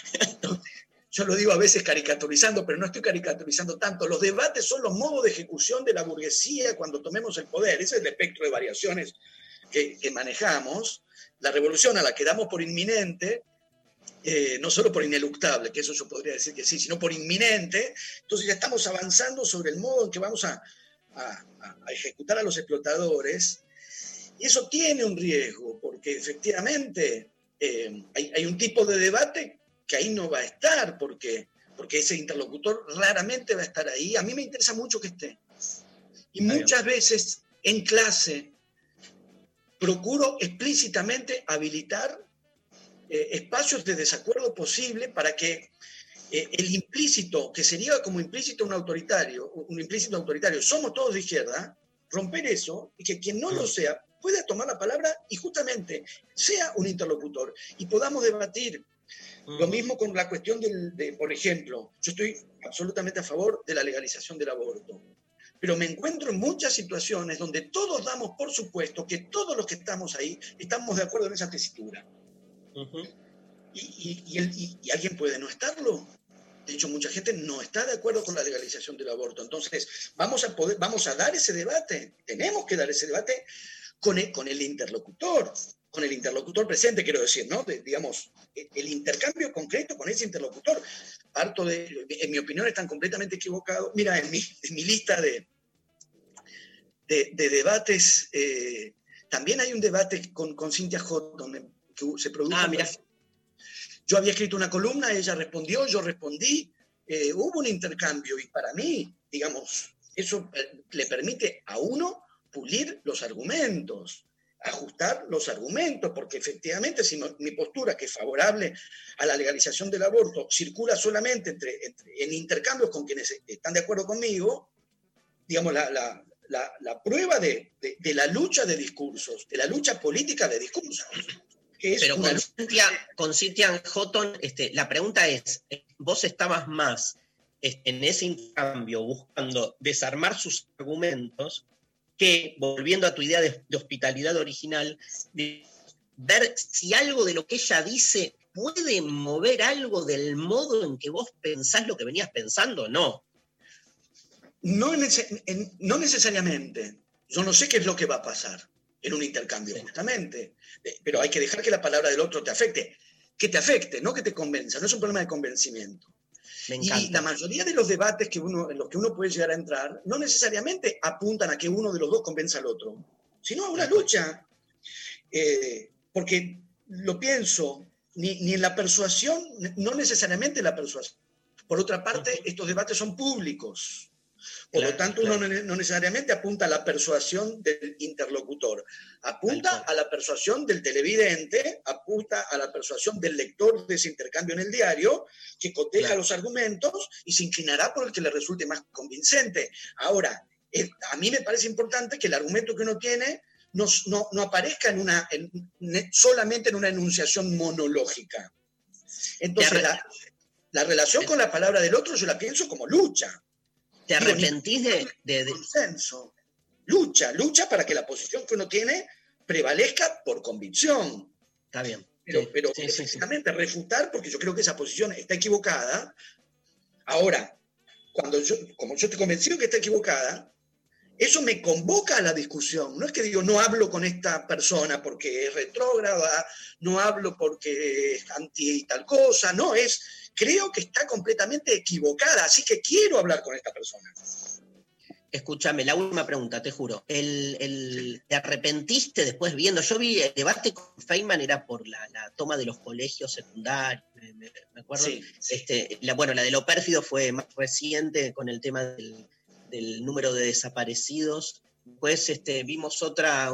Yo lo digo a veces caricaturizando, pero no estoy caricaturizando tanto. Los debates son los modos de ejecución de la burguesía cuando tomemos el poder. Ese es el espectro de variaciones que, que manejamos. La revolución a la que damos por inminente, eh, no solo por ineluctable, que eso yo podría decir que sí, sino por inminente. Entonces ya estamos avanzando sobre el modo en que vamos a, a, a ejecutar a los explotadores. Y eso tiene un riesgo, porque efectivamente eh, hay, hay un tipo de debate que ahí no va a estar, porque, porque ese interlocutor raramente va a estar ahí. A mí me interesa mucho que esté. Y muchas veces en clase procuro explícitamente habilitar eh, espacios de desacuerdo posible para que eh, el implícito, que sería como implícito un autoritario, un implícito autoritario, somos todos de izquierda, romper eso y que quien no lo sea pueda tomar la palabra y justamente sea un interlocutor y podamos debatir. Lo mismo con la cuestión del, de, por ejemplo, yo estoy absolutamente a favor de la legalización del aborto, pero me encuentro en muchas situaciones donde todos damos por supuesto que todos los que estamos ahí estamos de acuerdo en esa tesitura. Uh-huh. y, y, y, el, y, y alguien puede no estarlo. De hecho, mucha gente no está de acuerdo con la legalización del aborto. Entonces, vamos a, poder, vamos a dar ese debate, tenemos que dar ese debate con el, con el interlocutor. con el interlocutor presente, quiero decir, ¿no? De, digamos, el intercambio concreto con ese interlocutor. Parto de, en mi opinión, están completamente equivocados. Mira, en mi, en mi lista de, de, de debates, eh, también hay un debate con, con Cynthia Houghton, que se produjo. Ah, mira. Yo había escrito una columna, ella respondió, yo respondí, eh, hubo un intercambio, y para mí, digamos, eso le permite a uno pulir los argumentos, ajustar los argumentos, porque efectivamente si no, mi postura, que es favorable a la legalización del aborto, circula solamente entre, entre, en intercambios con quienes están de acuerdo conmigo, digamos, la, la, la, la prueba de, de, de la lucha de discursos, de la lucha política de discursos. Que es Pero una... con Cynthia, con Cynthia Houghton, este, la pregunta es, ¿vos estabas más en ese intercambio buscando desarmar sus argumentos que, volviendo a tu idea de, de hospitalidad original, de ver si algo de lo que ella dice puede mover algo del modo en que vos pensás lo que venías pensando, no. No, neces- en, no necesariamente. Yo no sé qué es lo que va a pasar en un intercambio, sí. justamente. Pero hay que dejar que la palabra del otro te afecte. Que te afecte, no que te convenza. No es un problema de convencimiento. Me encanta. Y la mayoría de los debates que uno, en los que uno puede llegar a entrar no necesariamente apuntan a que uno de los dos convenza al otro, sino a una lucha. Eh, porque lo pienso, ni, ni en la persuasión, no necesariamente la persuasión. Por otra parte, estos debates son públicos. Por claro, lo tanto, claro. uno no necesariamente apunta a la persuasión del interlocutor, apunta a la persuasión del televidente, apunta a la persuasión del lector de ese intercambio en el diario, que coteja claro. los argumentos y se inclinará por el que le resulte más convincente. Ahora, eh, a mí me parece importante que el argumento que uno tiene no, no, no aparezca en una, en, solamente en una enunciación monológica. Entonces, la, la relación con la palabra del otro yo la pienso como lucha. ¿Te arrepentís de, de, de consenso? Lucha, lucha para que la posición que uno tiene prevalezca por convicción. Está bien. Pero, sí, pero sí, precisamente sí, sí. refutar, porque yo creo que esa posición está equivocada. Ahora, cuando yo, como yo estoy convencido que está equivocada, eso me convoca a la discusión. No es que digo, no hablo con esta persona porque es retrógrada, no hablo porque es anti tal cosa, no, es... Creo que está completamente equivocada, así que quiero hablar con esta persona. Escúchame, la última pregunta, te juro. El, el, ¿Te arrepentiste después viendo? Yo vi el debate con Feynman, era por la, la toma de los colegios secundarios, me, me, me acuerdo. Sí, sí. Este, la, bueno, la de lo pérfido fue más reciente con el tema del, del número de desaparecidos. Después este, vimos otra,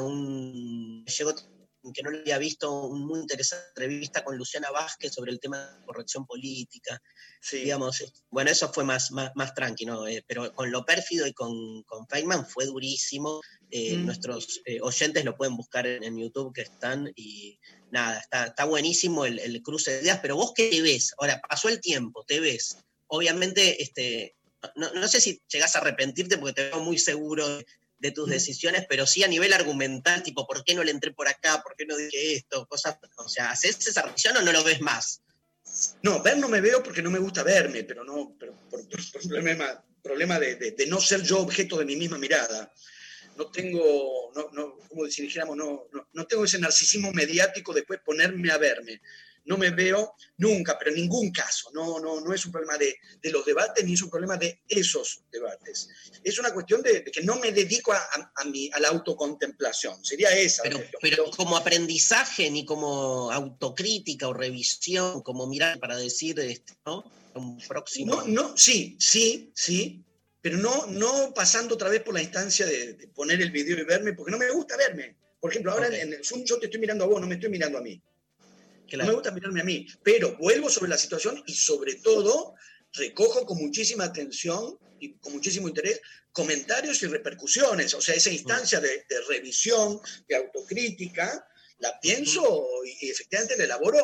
un, llegó que no le había visto, una muy interesante entrevista con Luciana Vázquez sobre el tema de corrección política. Sí. Digamos, bueno, eso fue más, más, más tranqui, ¿no? Eh, pero con lo pérfido y con, con Feynman fue durísimo. Eh, mm. Nuestros eh, oyentes lo pueden buscar en, en YouTube, que están, y nada, está, está buenísimo el, el cruce de ideas, pero vos, ¿qué te ves? Ahora, pasó el tiempo, te ves. Obviamente, este, no, no sé si llegás a arrepentirte porque te veo muy seguro de, de tus decisiones, pero sí a nivel argumental, tipo, ¿por qué no le entré por acá? ¿Por qué no dije esto? Cosas, o sea, ¿haces esa revisión o no lo ves más? No, ver no me veo porque no me gusta verme, pero no, pero por, por, por problema, problema de, de, de no ser yo objeto de mi misma mirada. No tengo, no, no, como si dijéramos, no, no, no tengo ese narcisismo mediático de después ponerme a verme. No me veo nunca, pero en ningún caso. No, no, no es un problema de, de los debates, ni es un problema de esos debates. Es una cuestión de, de que no me dedico a, a, a, mi, a la autocontemplación. Sería esa. Pero, pero como aprendizaje, ni como autocrítica o revisión, como mirar para decir, ¿no? Un próximo... No, no, sí, sí, sí, pero no, no pasando otra vez por la instancia de, de poner el video y verme, porque no me gusta verme. Por ejemplo, ahora okay. en el Zoom yo te estoy mirando a vos, no me estoy mirando a mí. Claro. No me gusta mirarme a mí, pero vuelvo sobre la situación y sobre todo recojo con muchísima atención y con muchísimo interés comentarios y repercusiones. O sea, esa instancia de, de revisión, de autocrítica, la pienso y, y efectivamente la elaboro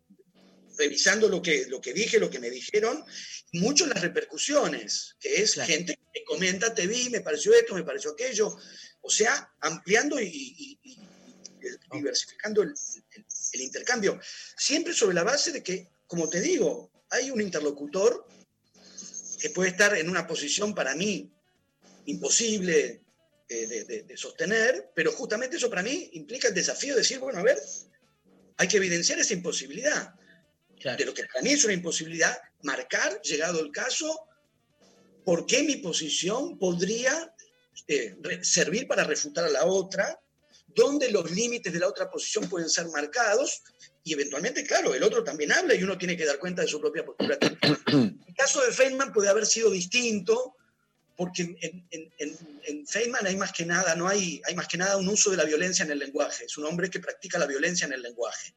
revisando lo que, lo que dije, lo que me dijeron, mucho las repercusiones, que es claro. gente que comenta, te vi, me pareció esto, me pareció aquello. O sea, ampliando y, y, y diversificando el, el, el intercambio, siempre sobre la base de que, como te digo, hay un interlocutor que puede estar en una posición para mí imposible de, de, de, de sostener, pero justamente eso para mí implica el desafío de decir, bueno, a ver, hay que evidenciar esa imposibilidad. Claro. De lo que para mí es una imposibilidad, marcar, llegado el caso, por qué mi posición podría eh, servir para refutar a la otra, dónde los límites de la otra posición pueden ser marcados, y eventualmente, claro, el otro también habla y uno tiene que dar cuenta de su propia postura. El caso de Feynman puede haber sido distinto, porque en, en, en, en Feynman hay más que nada, no hay, hay más que nada un uso de la violencia en el lenguaje. Es un hombre que practica la violencia en el lenguaje.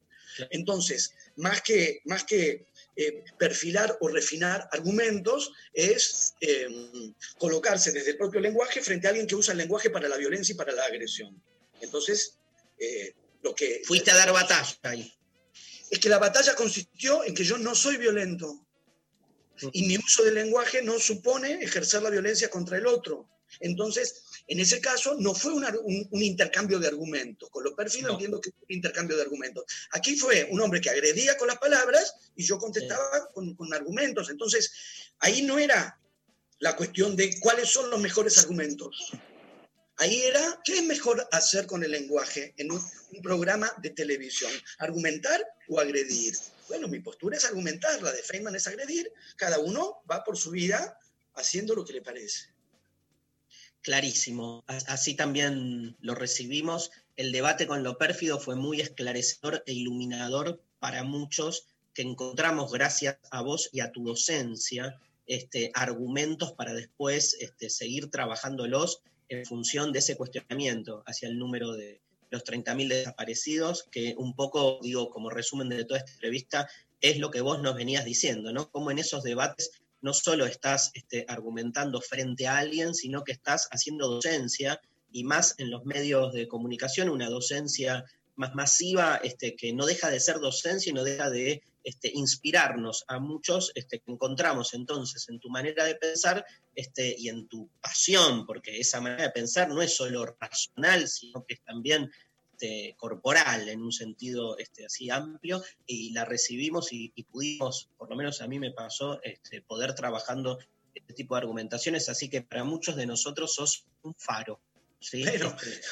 Entonces, más que, más que eh, perfilar o refinar argumentos, es eh, colocarse desde el propio lenguaje frente a alguien que usa el lenguaje para la violencia y para la agresión. Entonces, eh, lo que... Fuiste a dar batalla ahí. Es que la batalla consistió en que yo no soy violento. Y mi uso del lenguaje no supone ejercer la violencia contra el otro. Entonces, en ese caso, no fue una, un, un intercambio de argumentos. Con lo pérfido no. entiendo que fue un intercambio de argumentos. Aquí fue un hombre que agredía con las palabras y yo contestaba sí. con, con argumentos. Entonces, ahí no era la cuestión de cuáles son los mejores argumentos. Ahí era, ¿qué es mejor hacer con el lenguaje en un, un programa de televisión? ¿Argumentar o agredir? Bueno, mi postura es argumentar, la de Feynman es agredir. Cada uno va por su vida haciendo lo que le parece. Clarísimo. Así también lo recibimos. El debate con lo pérfido fue muy esclarecedor e iluminador para muchos que encontramos, gracias a vos y a tu docencia, este, argumentos para después este, seguir trabajándolos en función de ese cuestionamiento hacia el número de los treinta mil desaparecidos, que un poco, digo, como resumen de toda esta entrevista, es lo que vos nos venías diciendo, ¿no? Cómo en esos debates no solo estás este, argumentando frente a alguien, sino que estás haciendo docencia, y más en los medios de comunicación, una docencia más masiva, este, que no deja de ser docencia y no deja de este, inspirarnos a muchos este, que encontramos entonces en tu manera de pensar este, y en tu pasión, porque esa manera de pensar no es solo racional, sino que es también este, corporal, en un sentido este, así amplio, y la recibimos y, y pudimos, por lo menos a mí me pasó, este, poder trabajando este tipo de argumentaciones, así que para muchos de nosotros sos un faro. ¿Sí? Pero,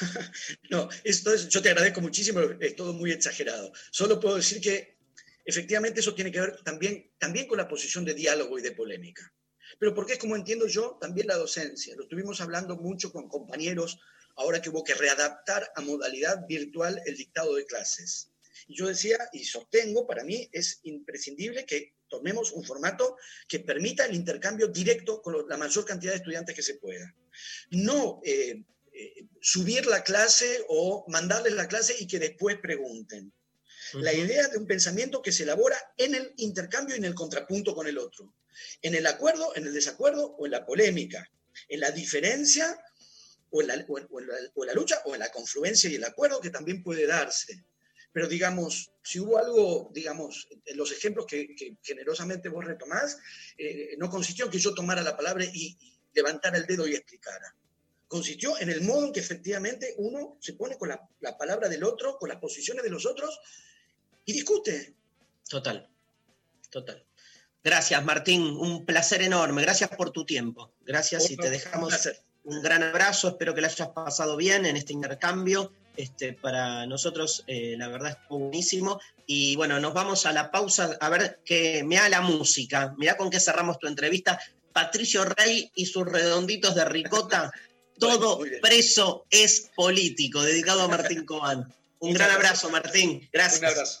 no, esto es, yo te agradezco muchísimo, es todo muy exagerado. Solo puedo decir que efectivamente eso tiene que ver también, también con la posición de diálogo y de polémica. Pero porque es como entiendo yo también la docencia. Lo estuvimos hablando mucho con compañeros ahora que hubo que readaptar a modalidad virtual el dictado de clases. Y yo decía, y sostengo, para mí es imprescindible que tomemos un formato que permita el intercambio directo con la mayor cantidad de estudiantes que se pueda. No eh, eh, subir la clase o mandarles la clase y que después pregunten. Uh-huh. La idea de un pensamiento que se elabora en el intercambio y en el contrapunto con el otro. En el acuerdo, en el desacuerdo o en la polémica. En la diferencia o en la, o en, o en la, o en la lucha o en la confluencia y el acuerdo que también puede darse. Pero digamos, si hubo algo, digamos, en los ejemplos que, que generosamente vos retomás, eh, no consistió en que yo tomara la palabra y, y levantara el dedo y explicara. Consistió en el modo en que efectivamente uno se pone con la, la palabra del otro, con las posiciones de los otros y discute. Total, total. Gracias, Martín, un placer enorme. Gracias por tu tiempo. Gracias y te dejamos un gran abrazo. Espero que la hayas pasado bien en este intercambio. Este, para nosotros, eh, la verdad, es buenísimo. Y bueno, nos vamos a la pausa a ver qué me da la música. Mirá con qué cerramos tu entrevista. Patricio Rey y sus redonditos de ricota. Todo preso es político, dedicado a Martín Cobán. Un gran abrazo, Martín. Gracias. Un abrazo.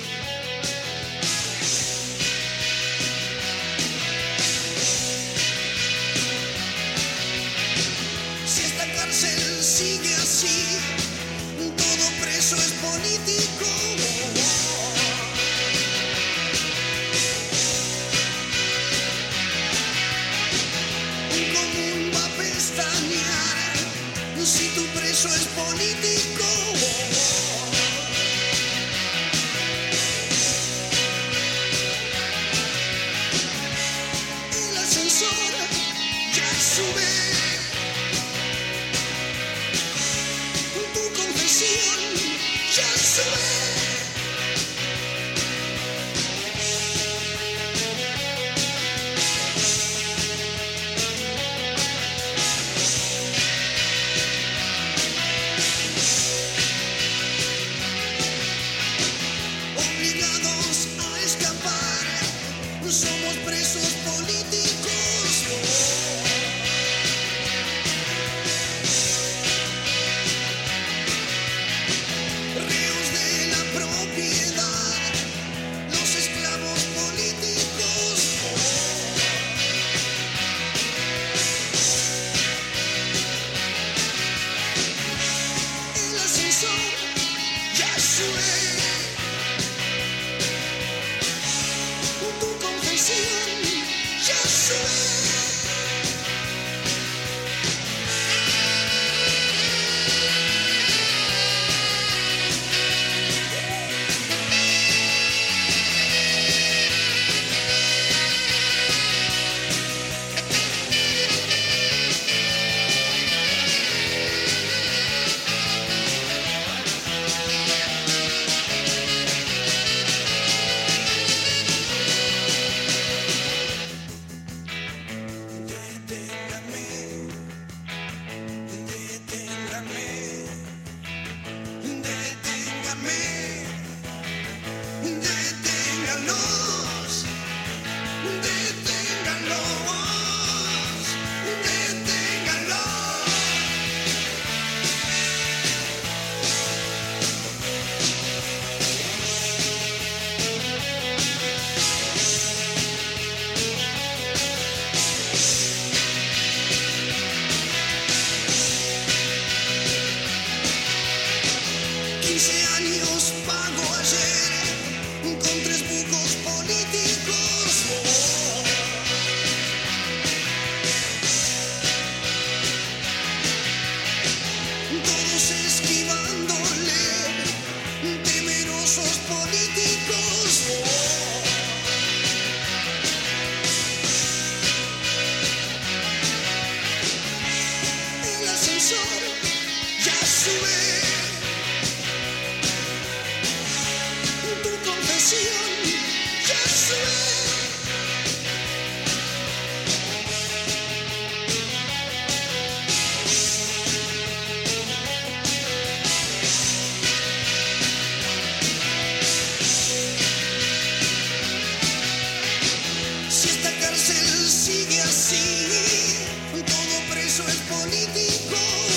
Si esta cárcel sigue así, todo preso es político. Un común va a pestañear si tu preso es político. El ascensor ya sube. Tu confesión ya sube. ascensor ya sube. Tu confesión ya sube. Si esta cárcel sigue así, todo preso es político.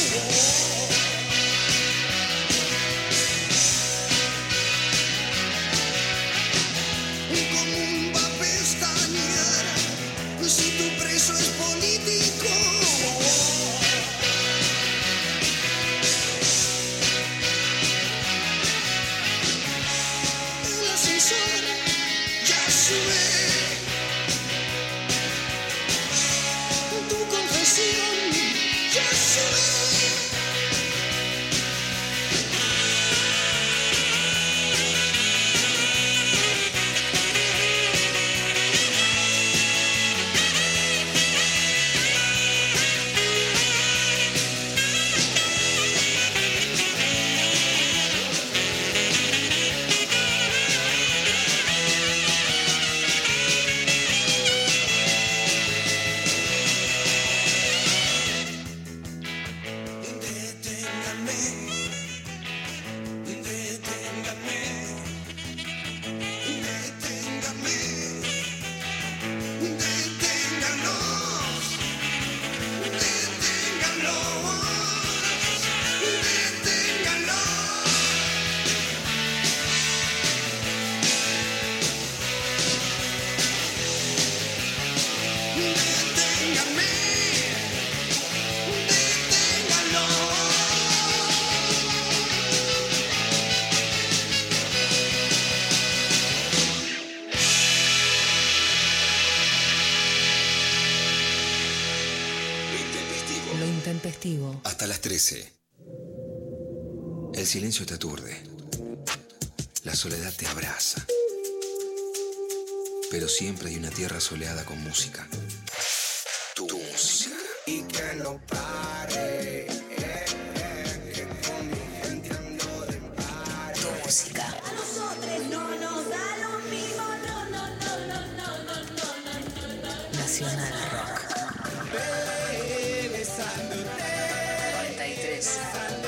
Común va a pestañear si tu preso es político. El ascensor ya sube. Tu confesión ya sube. Deténganme, deténganme, deténganme, deténganos, deténganlo, deténganme, Lo intempestivo. Hasta las trece. El silencio te aturde. La soledad te abraza. Pero siempre hay una tierra soleada con música. Tu música. Y que no pare. Tu música. A nosotros no nos da lo mismo, no, no, no, no, no, no, no, no, no. Nacional Rock. noventa y tres.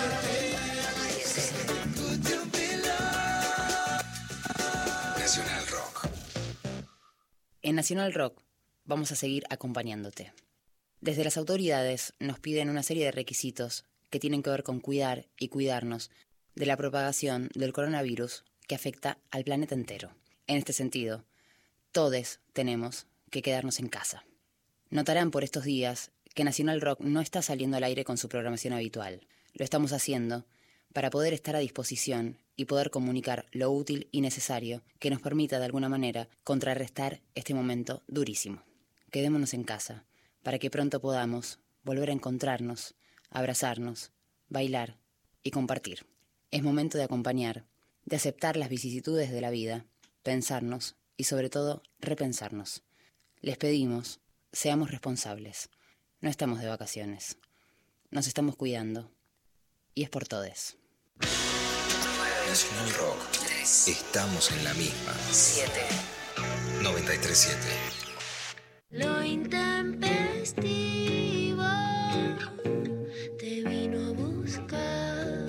Nacional Rock. En Nacional Rock vamos a seguir acompañándote. Desde las autoridades nos piden una serie de requisitos que tienen que ver con cuidar y cuidarnos de la propagación del coronavirus que afecta al planeta entero. En este sentido, todos tenemos que quedarnos en casa. Notarán por estos días que Nacional Rock no está saliendo al aire con su programación habitual. Lo estamos haciendo para poder estar a disposición y poder comunicar lo útil y necesario que nos permita de alguna manera contrarrestar este momento durísimo. Quedémonos en casa para que pronto podamos volver a encontrarnos, abrazarnos, bailar y compartir. Es momento de acompañar, de aceptar las vicisitudes de la vida, pensarnos y sobre todo repensarnos. Les pedimos, seamos responsables. No estamos de vacaciones. Nos estamos cuidando. Y es por todes. Nacional Rock. Estamos en la misma. siete. noventa y tres punto siete. Lo intempestivo te vino a buscar.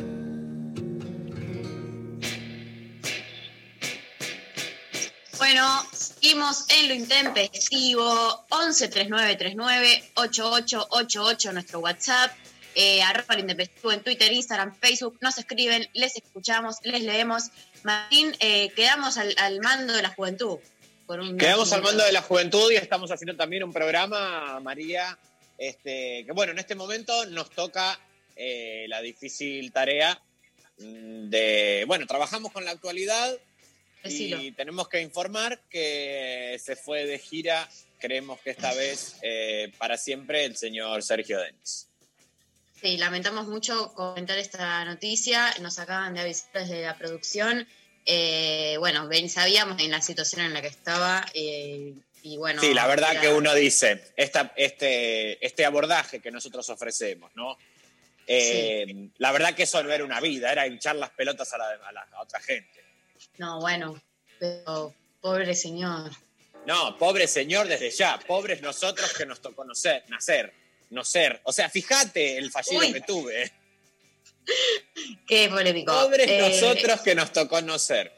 Bueno, seguimos en lo intempestivo. once treinta y nueve treinta y nueve ochenta y ocho ochenta y ocho nuestro WhatsApp. Eh, arroba lo intempestivo en Twitter, Instagram, Facebook. Nos escriben, les escuchamos, les leemos. Martín, eh, quedamos al, al mando de la juventud. Por un Quedamos al mando de la juventud y estamos haciendo también un programa, María, este, que bueno, en este momento nos toca eh, la difícil tarea de, bueno, trabajamos con la actualidad Decilo. y tenemos que informar que se fue de gira, creemos que esta vez eh, para siempre, el señor Sergio Denis. Sí, lamentamos mucho comentar esta noticia. Nos acaban de avisar desde la producción. Eh, bueno, ven, sabíamos en la situación en la que estaba. Eh, y bueno, sí, la verdad era... que uno dice, esta, este, este abordaje que nosotros ofrecemos, ¿no? Eh, Sí. La verdad que eso no era una vida, era hinchar las pelotas a, la, a, la, a otra gente. No, bueno, pero pobre señor. No, pobre señor desde ya, pobres nosotros que nos tocó nacer, nacer, no ser. O sea, fíjate el fallido Uy. que tuve. ¿eh? Qué polémico. Pobres Eh, nosotros que nos tocó no ser.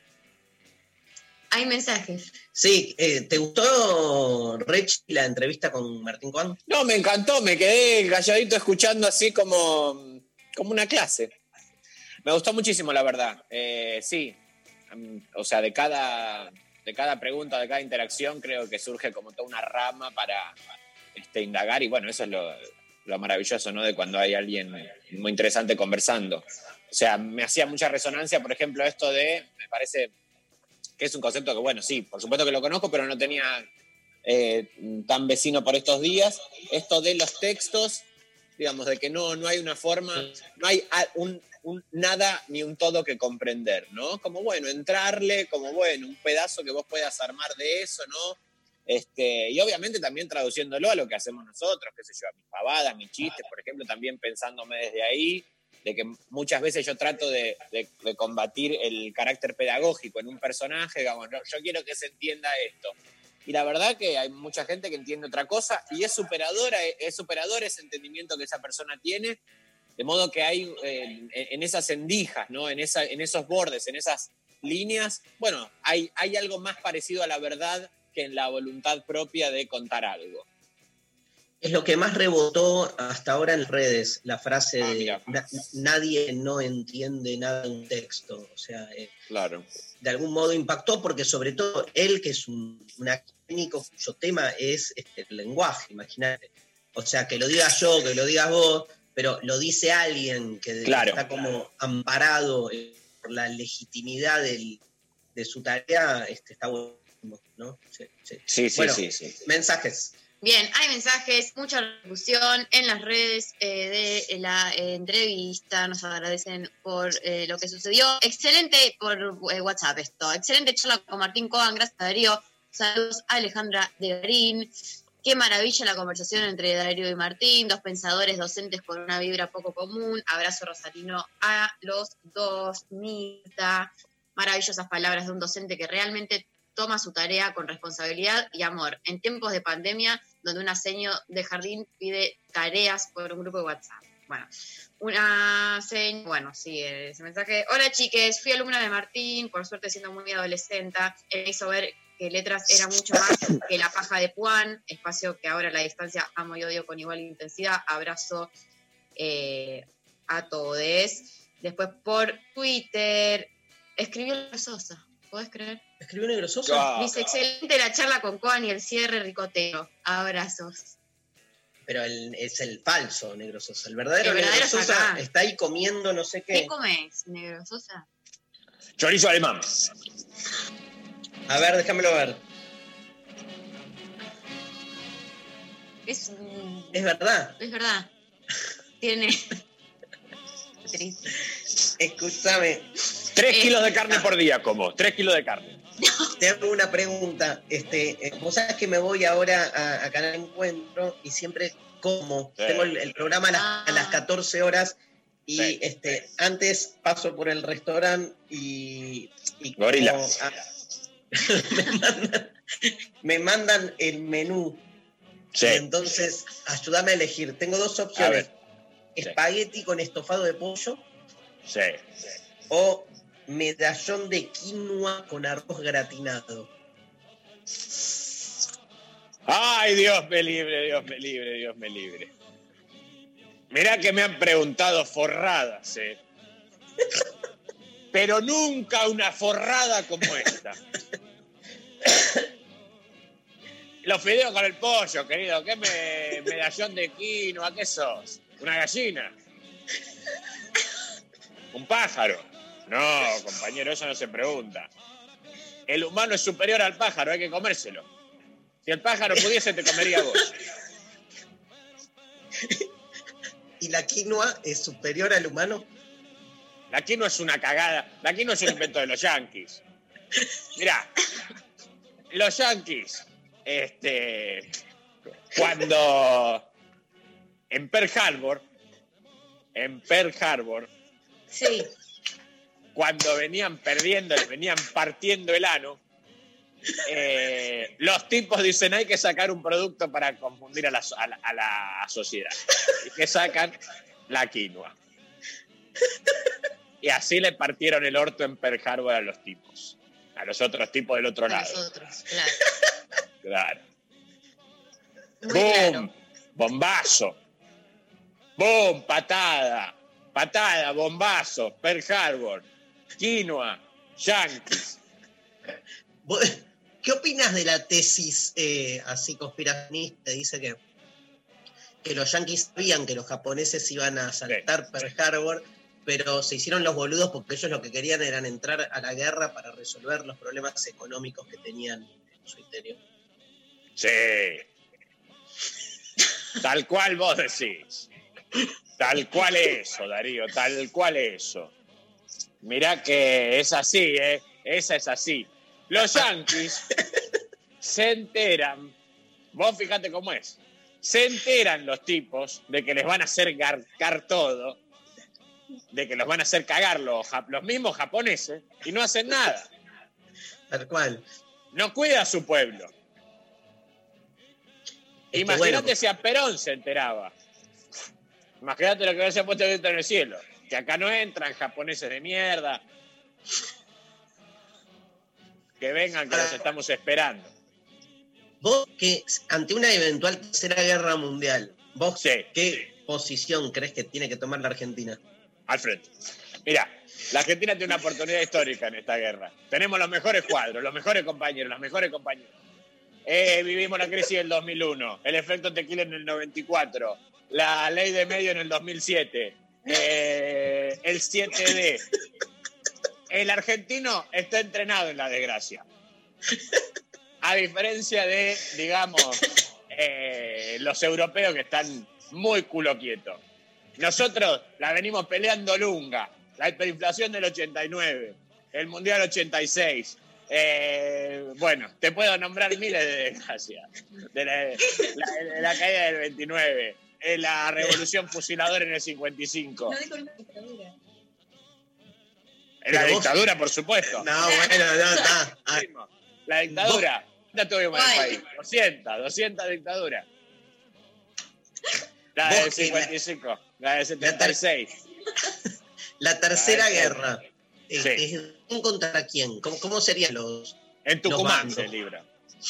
Hay mensajes. Sí, eh, ¿te gustó, Rech, la entrevista con Martín Coan? No, me encantó, me quedé calladito escuchando así como, como una clase. Me gustó muchísimo, la verdad. Eh, sí, um, o sea, de cada, de cada pregunta, de cada interacción, creo que surge como toda una rama para este, indagar. Y bueno, eso es lo, lo maravilloso, ¿no? De cuando hay alguien muy interesante conversando. O sea, me hacía mucha resonancia, por ejemplo, esto de, me parece que es un concepto que, bueno, sí, por supuesto que lo conozco, pero no tenía eh, tan vecino por estos días. Esto de los textos, digamos, de que no, no hay una forma, no hay un, un nada ni un todo que comprender, ¿no? Como, bueno, entrarle, como, bueno, un pedazo que vos puedas armar de eso, ¿no? Este, y obviamente también traduciéndolo a lo que hacemos nosotros, qué sé yo, a mis pavadas, mis chistes, por ejemplo, también pensándome desde ahí, de que muchas veces yo trato de, de, de combatir el carácter pedagógico en un personaje, digamos, no, yo quiero que se entienda esto. Y la verdad que hay mucha gente que entiende otra cosa y es superadora, es superador ese entendimiento que esa persona tiene, de modo que hay eh, en esas endijas, ¿no? en, esa, en esos bordes, en esas líneas, bueno, hay, hay algo más parecido a la verdad que en la voluntad propia de contar algo. Es lo que más rebotó hasta ahora en redes, la frase Ah, de mira. "Na- nadie no entiende nada de un texto". O sea, eh, Claro. de algún modo impactó porque sobre todo él, que es un, un académico cuyo tema es este, el lenguaje, imagínate. O sea, que lo digas yo, que lo digas vos, pero lo dice alguien que Claro. está como amparado eh, por la legitimidad del- de su tarea, este, está bueno, ¿no? Sí, sí. Sí, sí, Bueno, sí, sí. mensajes. Bien, hay mensajes, mucha repercusión en las redes eh, de la eh, entrevista. Nos agradecen por eh, lo que sucedió. Excelente por eh, WhatsApp esto. Excelente charla con Martín Coan. Gracias, Darío. Saludos a Alejandra de Garín. Qué maravilla la conversación entre Darío y Martín. Dos pensadores docentes con una vibra poco común. Abrazo rosarino a los dos. Mirta. Maravillosas palabras de un docente que realmente toma su tarea con responsabilidad y amor. En tiempos de pandemia, donde una seño de jardín pide tareas por un grupo de WhatsApp. Bueno, una seño, bueno, sigue ese mensaje. Hola, chiques, fui alumna de Martín, por suerte siendo muy adolescente. Él me hizo ver que letras era mucho más que la paja de Puan, espacio que ahora a la distancia amo y odio con igual intensidad. Abrazo eh, a todos. Después por Twitter, escribió la Sosa. ¿Podés creer? ¿Escribió Negro Sosa? Dice, excelente la charla con Coan y el cierre ricotero. Abrazos. Pero el- es el falso Negro Sosa. El verdadero, El verdadero Negro es Sosa acá. está ahí comiendo no sé ¿Qué qué. comes, Negro Sosa? Chorizo alemán. A ver, déjamelo ver. Es, mm, Es verdad. es verdad. Tiene... Triste. Escúchame. Tres Eh, kilos de carne por día como, tres kilos de carne. Te hago una pregunta. Este, eh, vos sabés que me voy ahora a, a Canal Encuentro y siempre como. Sí. Tengo el, el programa a las, Ah. a las catorce horas y Sí. este, antes paso por el restaurante y. y como- Gorila. ah, me, mandan, me mandan el menú. Sí. Y entonces, ayúdame a elegir. Tengo dos A opciones: ver. Sí. espagueti con estofado de pollo Sí. o medallón de quinoa con arroz gratinado. Ay, Dios me libre, Dios me libre, Dios me libre. Mirá que me han preguntado forradas, ¿eh? Pero nunca una forrada como esta. Los fideos con el pollo, querido. ¿Qué me, medallón de quinoa? ¿Qué sos? ¿Una gallina? ¿Un pájaro? No, compañero, eso no se pregunta. El humano es superior al pájaro, hay que comérselo. Si el pájaro pudiese, te comería a vos. ¿Y la quinoa es superior al humano? La quinoa es una cagada. La quinoa es un invento de los yanquis. Mirá, los yanquis, este, cuando en Pearl Harbor en Pearl Harbor, sí. cuando venían perdiendo, les venían partiendo el ano, eh, los tipos dicen hay que sacar un producto para confundir a la, a la, a la sociedad. Y que sacan la quinoa. Y así le partieron el orto en Pearl Harbor a los tipos. A los otros tipos del otro A lado. los otros, claro. Claro. Muy ¡Boom! claro. Bombazo. ¡Boom! Patada. Patada, bombazo. Pearl Harbor. Quinoa. Yankees. ¿Qué opinas de la tesis eh, así conspiracionista? Dice que, que los yanquis sabían que los japoneses iban a asaltar sí. Pearl Harbor, pero se hicieron los boludos porque ellos lo que querían eran entrar a la guerra para resolver los problemas económicos que tenían en su interior. Sí. Tal cual vos decís. Tal cual eso, Darío, tal cual eso. Mirá que es así, ¿eh? Esa es así. Los yanquis se enteran, vos fíjate cómo es, se enteran los tipos de que les van a hacer garcar todo, de que los van a hacer cagar los, los mismos japoneses y no hacen nada. Tal cual. No cuida a su pueblo. Es Imagínate bueno, si a Perón se enteraba. Imagínate lo que hubiese puesto en el cielo. Que acá no entran japoneses de mierda. Que vengan, que los estamos esperando. Vos, que ante una eventual tercera guerra mundial, ¿vos sí. qué posición crees que tiene que tomar la Argentina? Al frente. Mirá, la Argentina tiene una oportunidad histórica en esta guerra. Tenemos los mejores cuadros, los mejores compañeros, los mejores compañeros. Eh, vivimos la crisis del dos mil uno, el efecto tequila en el noventa y cuatro, la ley de medio en el dos mil siete, eh, el siete D. El argentino está entrenado en la desgracia. A diferencia de, digamos, eh, los europeos que están muy culo quietos. Nosotros la venimos peleando lunga. La hiperinflación del ochenta y nueve, el mundial ochenta y seis. Eh, bueno, te puedo nombrar miles de desgracias. De la, la, la caída del veintinueve, eh, la revolución fusiladora en el cincuenta y cinco. No dijo una dictadura. En la dictadura, por supuesto. No, bueno, no, no. La dictadura. Ya tuvimos en el país. doscientas, doscientas dictaduras. La del cincuenta y cinco, la del setenta y seis. La tercera la guerra. Sí. ¿Quién contra quién? ¿Cómo, cómo serían los En Tucumán los se libra.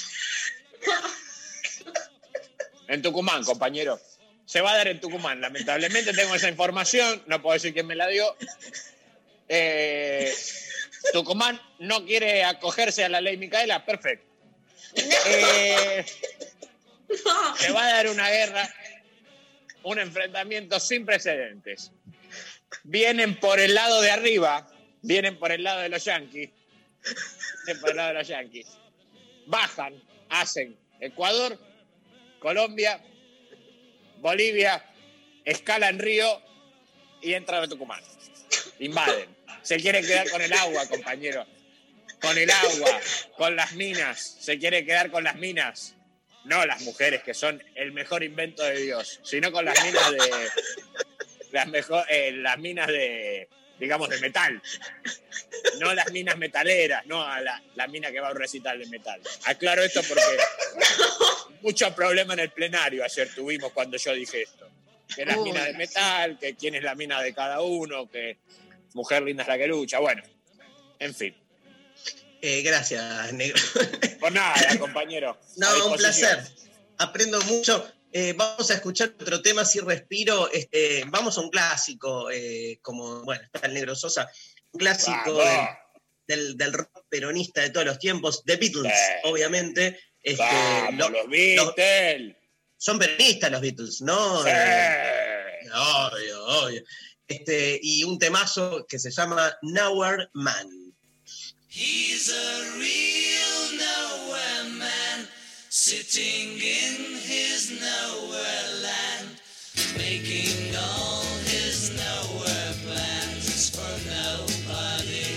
En Tucumán, compañero. Se va a dar en Tucumán. Lamentablemente tengo esa información. No puedo decir quién me la dio. Eh, Tucumán no quiere acogerse a la ley Micaela. Perfecto. Eh, se va a dar una guerra, un enfrentamiento sin precedentes. Vienen por el lado de arriba, vienen por el lado de los yanquis, vienen por el lado de los yanquis, bajan, hacen Ecuador, Colombia, Bolivia, escalan Río y entran a Tucumán. Invaden. Se quieren quedar con el agua, compañero. Con el agua, con las minas. Se quiere quedar con las minas. No las mujeres, que son el mejor invento de Dios, sino con las minas de... Las, mejor, eh, las minas de, digamos, de metal. No las minas metaleras, no a la, la mina que va a un recital de metal. Aclaro esto porque mucho problema en el plenario ayer tuvimos cuando yo dije esto. Que las minas de metal, que quién es la mina de cada uno, que mujer linda es la que lucha. Bueno, en fin. Eh, gracias, Negro. Por nada, compañero. No, un placer. Aprendo mucho. Eh, vamos a escuchar otro tema, si respiro. Este, vamos a un clásico, eh, como, bueno, está el Negro Sosa, un clásico del, del, del rock peronista de todos los tiempos, The Beatles, sí. Obviamente. Este, Vamos, lo, los Beatles. Los, son peronistas los Beatles, ¿no? Sí. Eh, obvio, obvio. Este, y un temazo que se llama Nowhere Man. He's a real nowhere man, sitting in his nowhere land, making all his nowhere plans for nobody.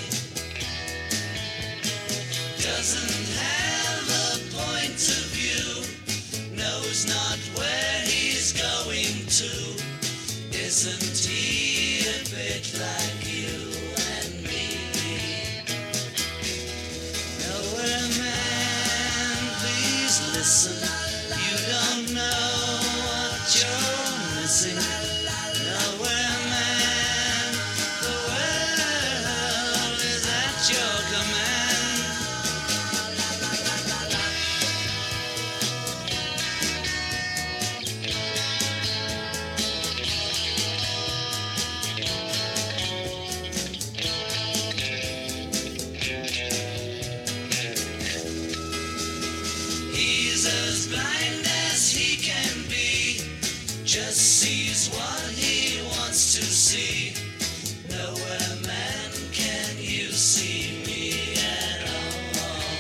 Doesn't have a point of view, knows not where he's going to, is Isn't he a bit like you and me? Nowhere man, please listen. You don't know what you're missing. Nowhere man, the world is at your command. He's as blind as he can be, just sees what he wants to see. Nowhere man can you see me at all.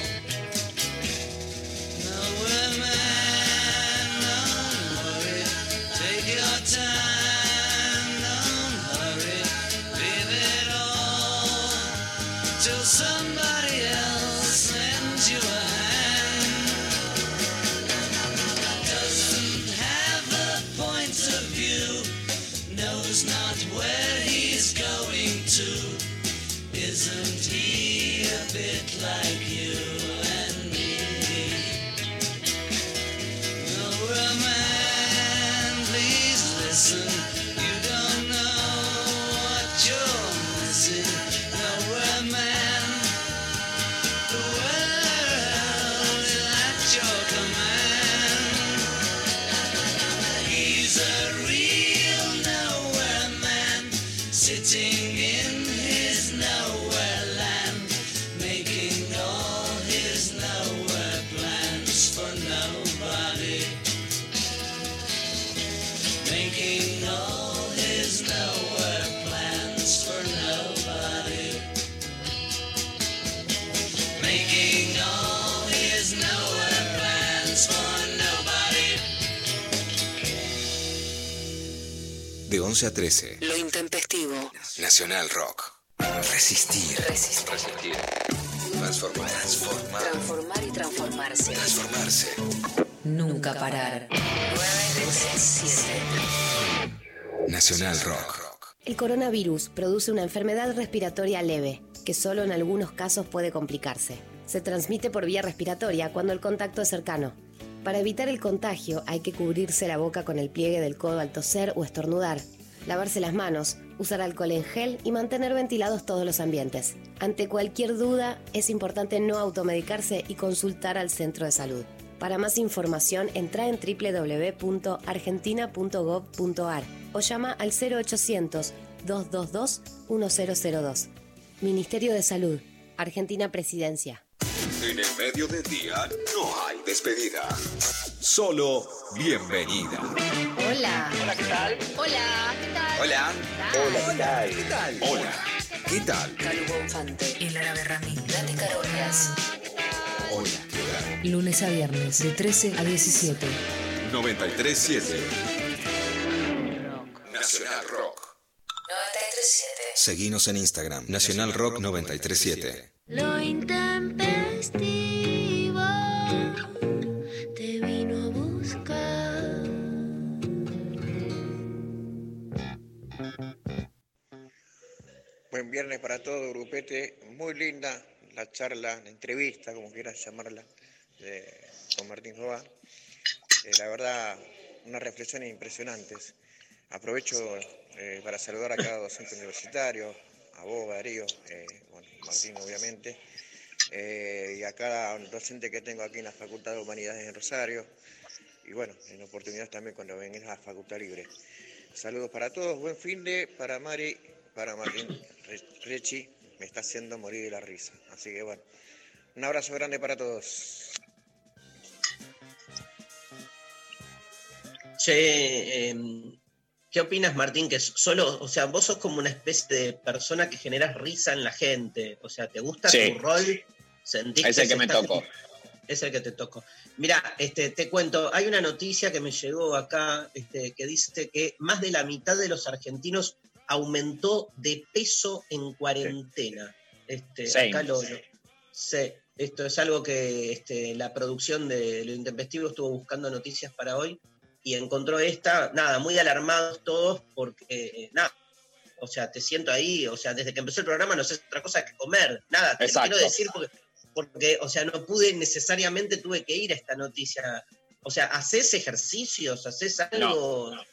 Nowhere man, don't worry, take your time, don't hurry, leave it all till somebody else lends you a hand. Doesn't have a point of view, knows not where he's going to. Isn't he a bit like you and me? Nowhere man, please listen. You don't know what you're missing. Nowhere man, the world is at your command. He's a real nowhere man, sitting in his nowhere land, making all his nowhere plans for nobody. Making all his nowhere plans for nobody. Making all his nowhere plans for nobody. De once a trece. Lo intempestivo. Nacional Rock. Resistir. Resistir. Resistir. Transformar. Transformar. Transformar y transformarse. Transformarse. Nunca parar. nueve siete. Nacional Rock. El coronavirus produce una enfermedad respiratoria leve, que solo en algunos casos puede complicarse. Se transmite por vía respiratoria cuando el contacto es cercano. Para evitar el contagio hay que cubrirse la boca con el pliegue del codo al toser o estornudar, lavarse las manos, usar alcohol en gel y mantener ventilados todos los ambientes. Ante cualquier duda, es importante no automedicarse y consultar al centro de salud. Para más información, entra en doble u doble u doble u punto argentina punto gov punto ar o llama al cero ochocientos, dos dos dos, uno cero cero dos. Ministerio de Salud, Argentina Presidencia. En el medio del día no hay despedida. Solo bienvenida. Hola. Hola, ¿qué tal? Hola, ¿qué tal? Hola. Hola, ¿qué tal? ¿Qué tal? Hola. ¿Qué tal? Calu Bonfante, El Árabe Ramín, Nati Carolias. Hola. ¿Qué tal? Lunes a viernes, de trece a diecisiete. noventa y tres siete. Nacional Rock. noventa y tres siete. Seguinos en Instagram. Nacional Rock noventa y tres siete. Lo intempestivo te vino a buscar. Buen viernes para todo, grupete. Muy linda la charla, la entrevista, como quieras llamarla, de, con Martín Roa. Eh, la verdad, unas reflexiones impresionantes. Aprovecho eh, para saludar a cada docente universitario, a vos, Darío, eh, bueno, Martín obviamente, eh, y a cada docente que tengo aquí en la Facultad de Humanidades en Rosario, y bueno, en oportunidades también cuando venís a la Facultad Libre. Saludos para todos, buen fin de, para Mari, para Martín Rechi, me está haciendo morir de la risa, así que bueno, un abrazo grande para todos. Che, eh, ¿qué opinas, Martín? Que solo, o sea, vos sos como una especie de persona que generas risa en la gente. O sea, ¿te gusta Sí. tu rol? ¿Sentís Es el que me estás- tocó. Es el que te tocó. Mira, este, te cuento, hay una noticia que me llegó acá este, que dice que más de la mitad de los argentinos aumentó de peso en cuarentena. Este, Same. acá lo, lo- sí, esto es algo que este, la producción de Lo Intempestivo estuvo buscando noticias para hoy. y encontró esta, nada, muy alarmados todos porque, eh, nada, o sea, te siento ahí, o sea, desde que empezó el programa no sé otra cosa que comer, nada, te Exacto. quiero decir porque, porque, o sea, no pude, necesariamente tuve que ir a esta noticia, o sea, ¿haces ejercicios, haces algo? No, no.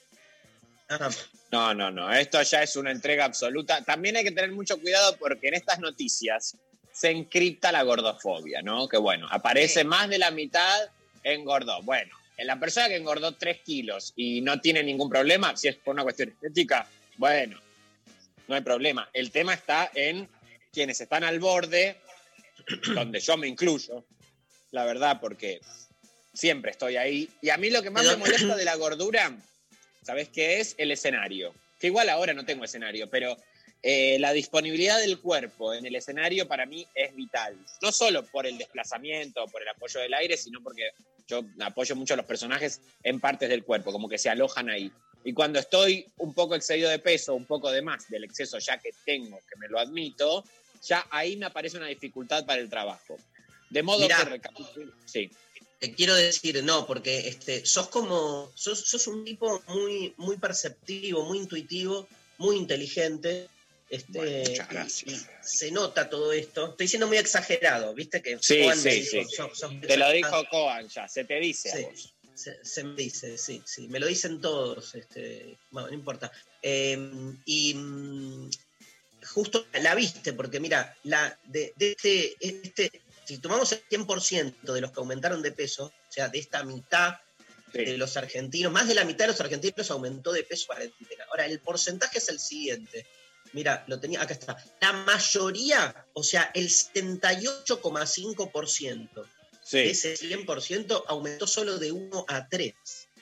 Ah, No, no, no, esto ya es una entrega absoluta. También hay que tener mucho cuidado porque en estas noticias se encripta la gordofobia, ¿no? Que bueno, aparece Sí. más de la mitad engordó. Bueno, en la persona que engordó tres kilos y no tiene ningún problema, si es por una cuestión estética, bueno, no hay problema. El tema está en quienes están al borde, donde yo me incluyo, la verdad, porque siempre estoy ahí. Y a mí lo que más me molesta de la gordura, ¿sabés qué es? El escenario. Que igual ahora no tengo escenario, pero eh, la disponibilidad del cuerpo en el escenario para mí es vital. No solo por el desplazamiento, por el apoyo del aire, sino porque yo apoyo mucho a los personajes en partes del cuerpo, como que se alojan ahí. Y cuando estoy un poco excedido de peso, un poco de más del exceso ya que tengo, que me lo admito, ya ahí me aparece una dificultad para el trabajo. De modo Mirá. que... recapitulo- Sí. Te quiero decir, no, porque este, sos como, sos, sos un tipo muy, muy perceptivo, muy intuitivo, muy inteligente. Este, Bueno, muchas y- gracias. y se nota todo esto. Estoy siendo muy exagerado, ¿viste? Que Sí, Juan me sí, dijo, sí. "Sos- sos muy Te lo exagerado". dijo Coan ya, se te dice Sí. a vos. Se, se me dice, sí, sí. Me lo dicen todos, este, bueno, no importa. Eh, y mm, justo la viste, porque mira, la de, de este, este, si tomamos el cien por ciento de los que aumentaron de peso, o sea, de esta mitad Sí. de los argentinos, más de la mitad de los argentinos aumentó de peso para el Ahora, el porcentaje es el siguiente. Mira, lo tenía, acá está. La mayoría, o sea, el setenta y ocho coma cinco por ciento Sí, de ese cien por ciento aumentó solo de uno a tres.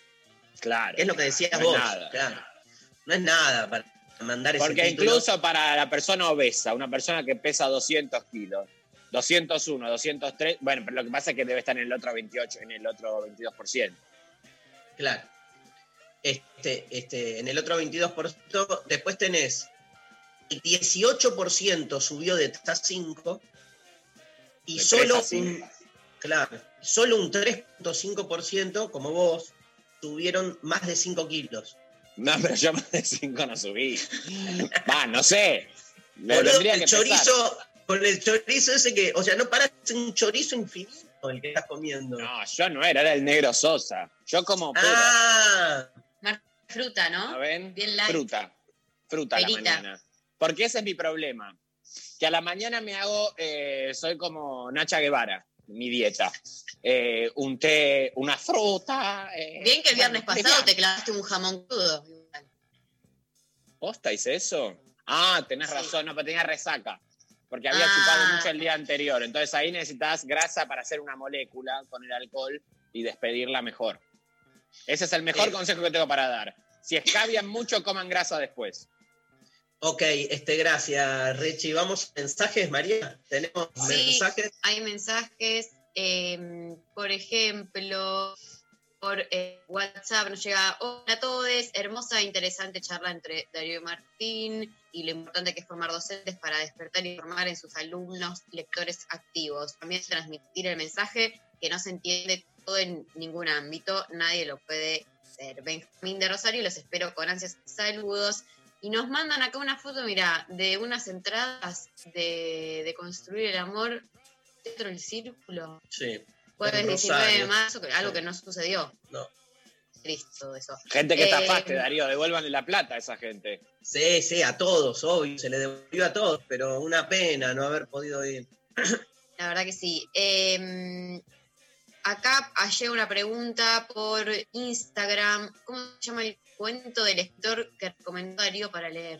claro. Es lo que decías No es vos. nada. Claro. No es nada para mandar ese Porque título. incluso para la persona obesa, una persona que pesa doscientos kilos, doscientos uno, doscientos tres, bueno, pero lo que pasa es que debe estar en el otro veintiocho, en el otro veintidós por ciento. Claro. Este, este, en el otro veintidós por ciento, después tenés el dieciocho por ciento subió de tres a cinco y De solo tres a cinco. un, claro, solo un tres punto cinco por ciento, como vos, subieron más de cinco kilos. No, pero yo más de cinco no subí. Va, no sé. Le Boludo, tendría el que chorizo, con el chorizo ese que, o sea, no parás, es un chorizo infinito el que estás comiendo. No, yo no era, era el negro Sosa. Yo como pura. Ah, Fruta, ¿No ¿no? ven? Bien light. Fruta. Fruta a la Perita. mañana. Porque ese es mi problema. Que a la mañana me hago, eh, soy como Nacha Guevara, mi dieta. Eh, un té, una fruta. eh, Bien que el viernes bueno, pasado mirá. te clavaste un jamón crudo. ¿Posta hice eso? Ah, tenés Sí. razón, no, pero tenía resaca. Porque había Ah. chupado mucho el día anterior. Entonces ahí necesitas grasa para hacer una molécula con el alcohol y despedirla mejor. Ese es el mejor Eh. consejo que tengo para dar. Si escabian mucho, coman grasa después. ok, este, gracias, Rechi. Vamos a mensajes, María. ¿Tenemos Sí, mensajes? hay mensajes, eh, por ejemplo, por eh, WhatsApp nos llega: hola a todos, hermosa e interesante charla entre Darío y Martín y lo importante que es formar docentes para despertar y formar en sus alumnos lectores activos. También transmitir el mensaje que no se entiende todo en ningún ámbito, nadie lo puede hacer. Benjamín de Rosario, los espero con ansias. Saludos. Y nos mandan acá una foto, mira, de unas entradas de, de Construir el Amor, Teatro El Círculo. Sí. Jueves en diecinueve de Rosario. marzo, que- algo Sí. que no sucedió. No. Triste todo eso. Gente que Eh, estafaste, Darío, devuélvanle la plata a esa gente. Sí, sí, a todos, obvio, se le devolvió a todos, pero una pena no haber podido ir. La verdad que sí. Eh, acá hallé una pregunta por Instagram. ¿Cómo se llama el cuento del escritor que recomendó Darío para leer?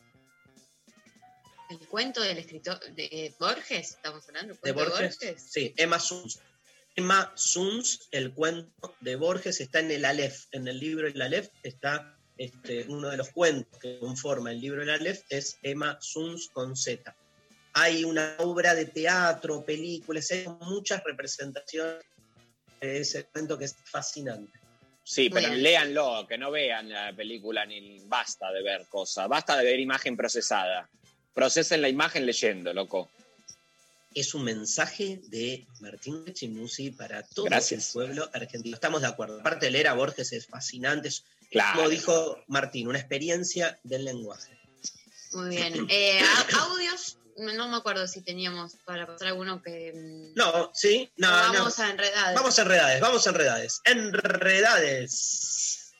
¿El cuento del escritor de eh, Borges? ¿Estamos hablando? ¿El ¿De cuento Borges? de Borges? Sí, Emma Suns. Emma Suns, el cuento de Borges, está en el Aleph. En el libro El Aleph está este, uno de los cuentos que conforma el libro El Aleph, es Emma Suns con Z. Hay una obra de teatro, películas, hay muchas representaciones de ese cuento que es fascinante. Sí, pero Bien. léanlo, que no vean la película ni basta de ver cosas. Basta de ver imagen procesada. Procesen la imagen leyendo, loco. es un mensaje de Martín Rechimusi para todo Gracias. el pueblo argentino. Estamos de acuerdo. Aparte de leer a Borges es fascinante. Es, Claro. como dijo Martín, una experiencia del lenguaje. Muy bien. Eh, a- audios, no me acuerdo si teníamos para pasar alguno que... mm, No, sí, no, o no. vamos a enredades. Vamos a enredades, vamos a enredades. Enredades.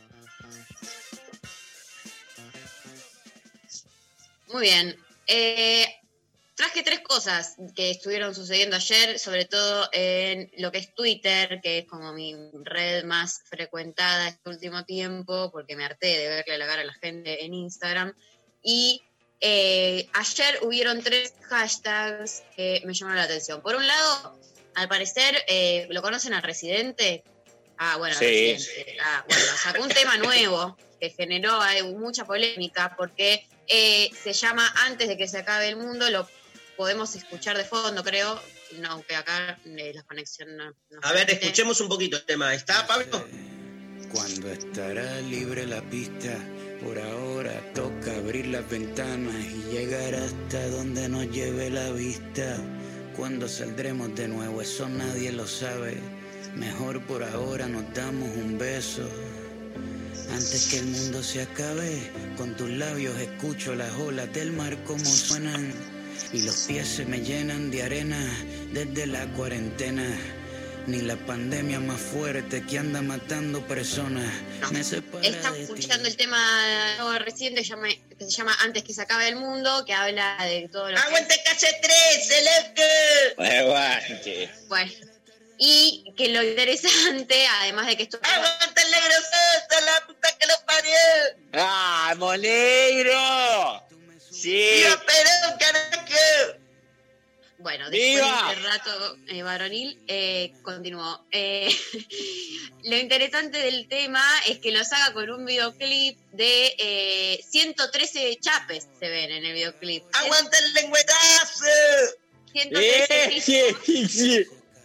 Muy bien. Eh, traje tres cosas que estuvieron sucediendo ayer, sobre todo en lo que es Twitter, que es como mi red más frecuentada este último tiempo, porque me harté de verle la cara a la gente en Instagram. Y eh, ayer hubieron tres hashtags que me llamaron la atención. Por un lado, al parecer, eh, ¿lo conocen al Residente? Ah, bueno, Sí. Residente. Ah, bueno, sacó un tema nuevo que generó eh, mucha polémica porque eh, se llama Antes de que se acabe el mundo. Lo podemos escuchar de fondo, creo. No, aunque acá eh, la conexión no. no A ver, permite. escuchemos un poquito el tema. ¿Está, Pablo? Cuando estará libre la pista, por ahora toca abrir las ventanas y llegar hasta donde nos lleve la vista. Cuando saldremos de nuevo, eso nadie lo sabe. Mejor por ahora nos damos un beso. Antes que el mundo se acabe, con tus labios escucho las olas del mar como suenan. Y los pies se me llenan de arena desde la cuarentena. Ni la pandemia más fuerte que anda matando personas me separa Está de ti. escuchando el tema nuevo reciente que, llama- que se llama Antes que se acabe el mundo, que habla de todo lo que... ¡Aguante calle tres, el Aguante. Bueno, y que lo interesante, además de que esto... ¡Aguante el negro Sosa, la puta que lo parió! ¡Ah, Monegro! Sí. ¡Viva Perón, carajo! Bueno, después ¡Viva! de este rato eh, varonil, eh, continuó. Eh, lo interesante del tema es que lo saca con un videoclip de eh, ciento trece chapes, se ven en el videoclip. ¡Aguanta el lengüetazo! ciento trece Eh, sí, sí, sí.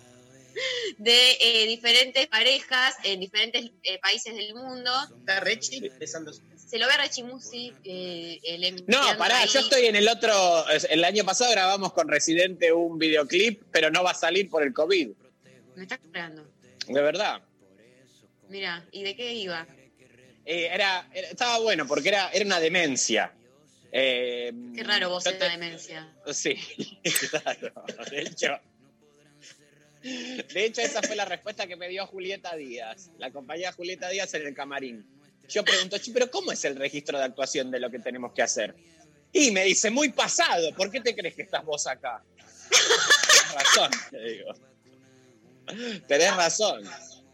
de eh, diferentes parejas en diferentes eh, países del mundo. Está Rechi besándose. Se lo ve a Rechimusi. Eh, el No, enviando pará, ahí. yo estoy en el otro. El año pasado grabamos con Residente un videoclip, pero no va a salir por el COVID. Me está creando. De verdad. Mira, ¿y de qué iba? Eh, era, era- estaba bueno porque era, era una demencia. Eh, Qué raro vos yo en te- la demencia. Sí, claro. De hecho, de hecho, esa fue la respuesta que me dio Julieta Díaz, la compañera Julieta Díaz en el camarín. Yo pregunto, "Che, pero ¿cómo es el registro de actuación de lo que tenemos que hacer?" Y me dice, muy pasado, ¿por qué te crees que estás vos acá? Tenés razón, te digo. Tenés razón.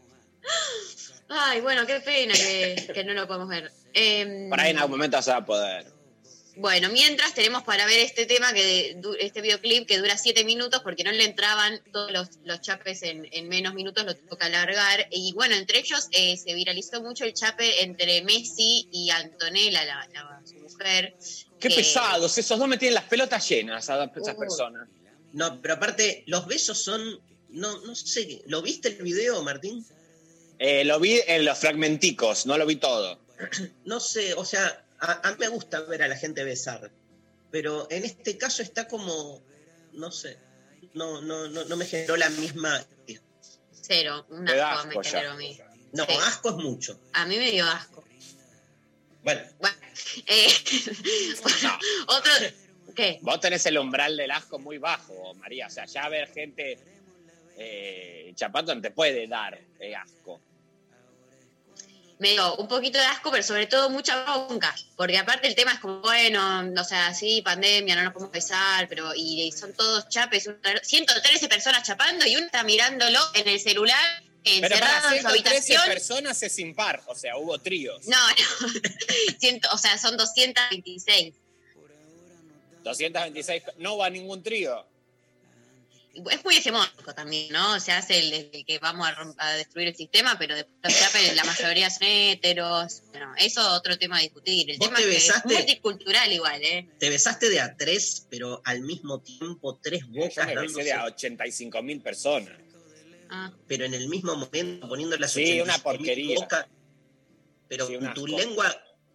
Ay, bueno, qué pena que, que no lo podemos ver. Em, Por ahí en algún momento se va a poder. Bueno, mientras tenemos para ver este tema, que du- este videoclip que dura siete minutos, porque no le entraban todos los, los chapes en, en menos minutos, lo tengo que alargar. Y bueno, entre ellos eh, se viralizó mucho el chape entre Messi y Antonella, la, la- su mujer. Qué que- pesados, esos dos me tienen las pelotas llenas a esas Uh. personas. No, pero aparte, los besos son. No, no sé. ¿Lo viste el video, Martín? Eh, lo vi en los fragmenticos, no lo vi todo. No sé, o sea, a, a mí me gusta ver a la gente besar. Pero en este caso está como. No sé. No, no, no, no me generó la misma. Cero, un Te da asco me asco ya. generó a mí. No, Sí. asco es mucho. A mí me dio asco. Bueno. Bueno, eh, otro... ¿Qué? Vos tenés el umbral del asco muy bajo, María. O sea, ya ver gente eh, chapando no te puede dar eh, asco. Me dio un poquito de asco, pero sobre todo mucha bronca, porque aparte el tema es como, bueno, o sea, sí, pandemia, no nos podemos besar, pero y son todos chapes, una- ciento trece personas chapando y uno está mirándolo en el celular, Pero encerrado para en su ciento trece habitación. personas es impar, o sea, hubo tríos. No, no, Ciento- o sea, son doscientos veintiséis. doscientos veintiséis, no hubo ningún trío. Es muy hegemónico también, ¿no? Se hace el, el que vamos a, romp- a destruir el sistema, pero después los chapes, la mayoría son héteros. Bueno, eso es otro tema a discutir. El ¿Vos tema te es que besaste? es multicultural igual, ¿eh? Te besaste de a tres, pero al mismo tiempo tres bocas. Yo me besé dándose- de a ochenta y cinco mil personas. Ah. Pero en el mismo momento poniendo las Sí, ochenta y una cinco mil porquería. bocas, pero Sí, un con tu asco. lengua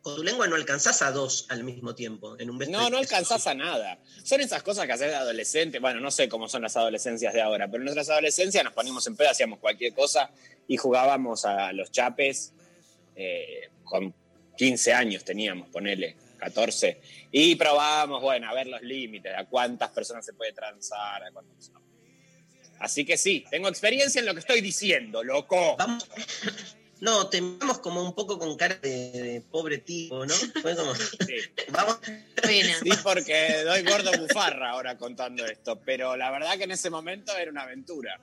con tu lengua no alcanzás a dos al mismo tiempo en un beso. No, no alcanzás a nada. Son esas cosas que haces de adolescente. Bueno, no sé cómo son las adolescencias de ahora, pero en nuestras adolescencias nos poníamos en pedo, hacíamos cualquier cosa y jugábamos a los chapes eh, con quince años teníamos, ponele, catorce. Y probábamos, bueno, a ver los límites, a cuántas personas se puede transar, a cuántas no. Así que sí, tengo experiencia en lo que estoy diciendo, loco. Vamos. No, te miramos como un poco con cara de, de pobre tipo, ¿no? Fue como... Sí. Vamos. Sí, porque doy gordo bufarra ahora contando esto, pero la verdad que en ese momento era una aventura.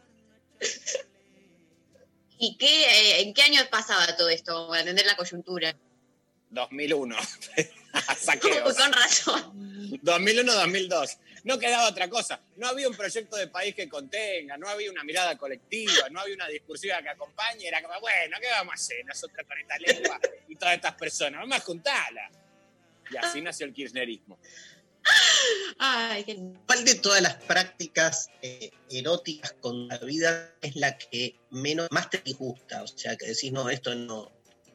¿Y qué, eh, en qué año pasaba todo esto, para entender la coyuntura? dos mil uno. Saqueos. Con razón. dos mil uno, dos mil dos. No quedaba otra cosa. No había un proyecto de país que contenga, no había una mirada colectiva, no había una discursiva que acompañe. Era como, bueno, ¿qué vamos a hacer nosotros con esta lengua y todas estas personas? Vamos a juntarla. Y así nació el kirchnerismo. Ay, qué... ¿Cuál de todas las prácticas eh, eróticas con la vida es la que menos más te disgusta? O sea, que decís, no, esto no...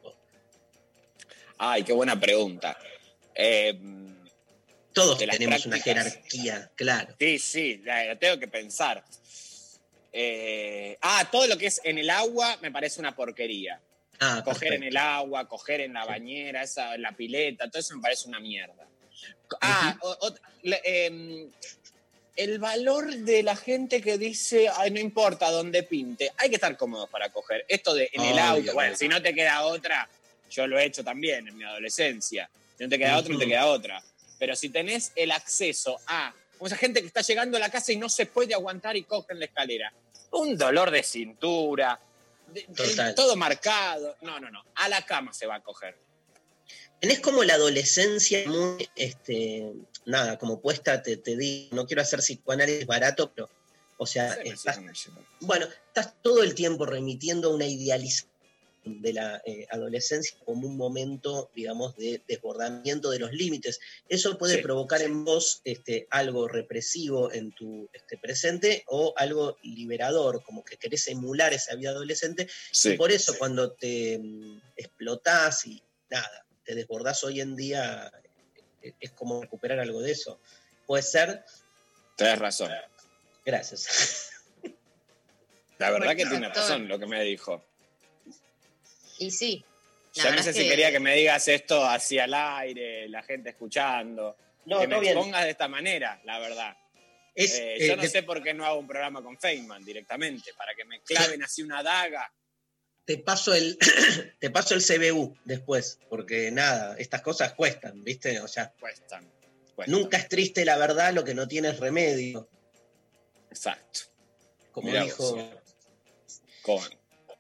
Ay, qué buena pregunta. Eh... Todos tenemos una jerarquía, claro. Sí, sí, la, la tengo que pensar. Eh, ah, todo lo que es en el agua me parece una porquería. Ah, coger perfecto. en el agua, coger en la bañera, esa, en la pileta, todo eso me parece una mierda. Ah, uh-huh. o, o, le, eh, el valor de la gente que dice, ay, no importa dónde pinte, hay que estar cómodos para coger. Esto de en el oh, auto, Dios bueno, Dios. Si no te queda otra, yo lo he hecho también en mi adolescencia. Si no te queda uh-huh. otra, no te queda otra. Pero si tenés el acceso a esa gente que está llegando a la casa y no se puede aguantar y coge en la escalera, un dolor de cintura, de, de, todo marcado. No, no, no. A la cama se va a coger. Tenés como la adolescencia muy, este, nada, como puesta, te, te digo, no quiero hacer psicoanálisis barato, pero, o sea, Sí, estás, sí, sí, sí. bueno, estás todo el tiempo remitiendo a una idealización de la eh, adolescencia como un momento, digamos, de desbordamiento de los límites. Eso puede Sí. provocar en vos este, algo represivo en tu este, presente o algo liberador, como que querés emular esa vida adolescente. Sí. Y por eso cuando te mm, explotás y nada, te desbordás hoy en día, eh, es como recuperar algo de eso. Puede ser... Tenés razón. Gracias. La verdad Bueno, que tiene todo. razón lo que me dijo. Y sí. la Yo no verdad sé es si que- quería que me digas esto hacia el aire, la gente escuchando. No, que todo me bien. expongas de esta manera, la verdad. Es, Eh, eh, yo no de- sé por qué no hago un programa con Feynman directamente, para que me claven así una daga. Te paso el te paso el C B U después, porque nada, estas cosas cuestan, ¿viste? O sea, Cuestan. cuestan. nunca es triste la verdad, lo que no tiene es remedio, Exacto. como Mirá dijo. vos. Cohen.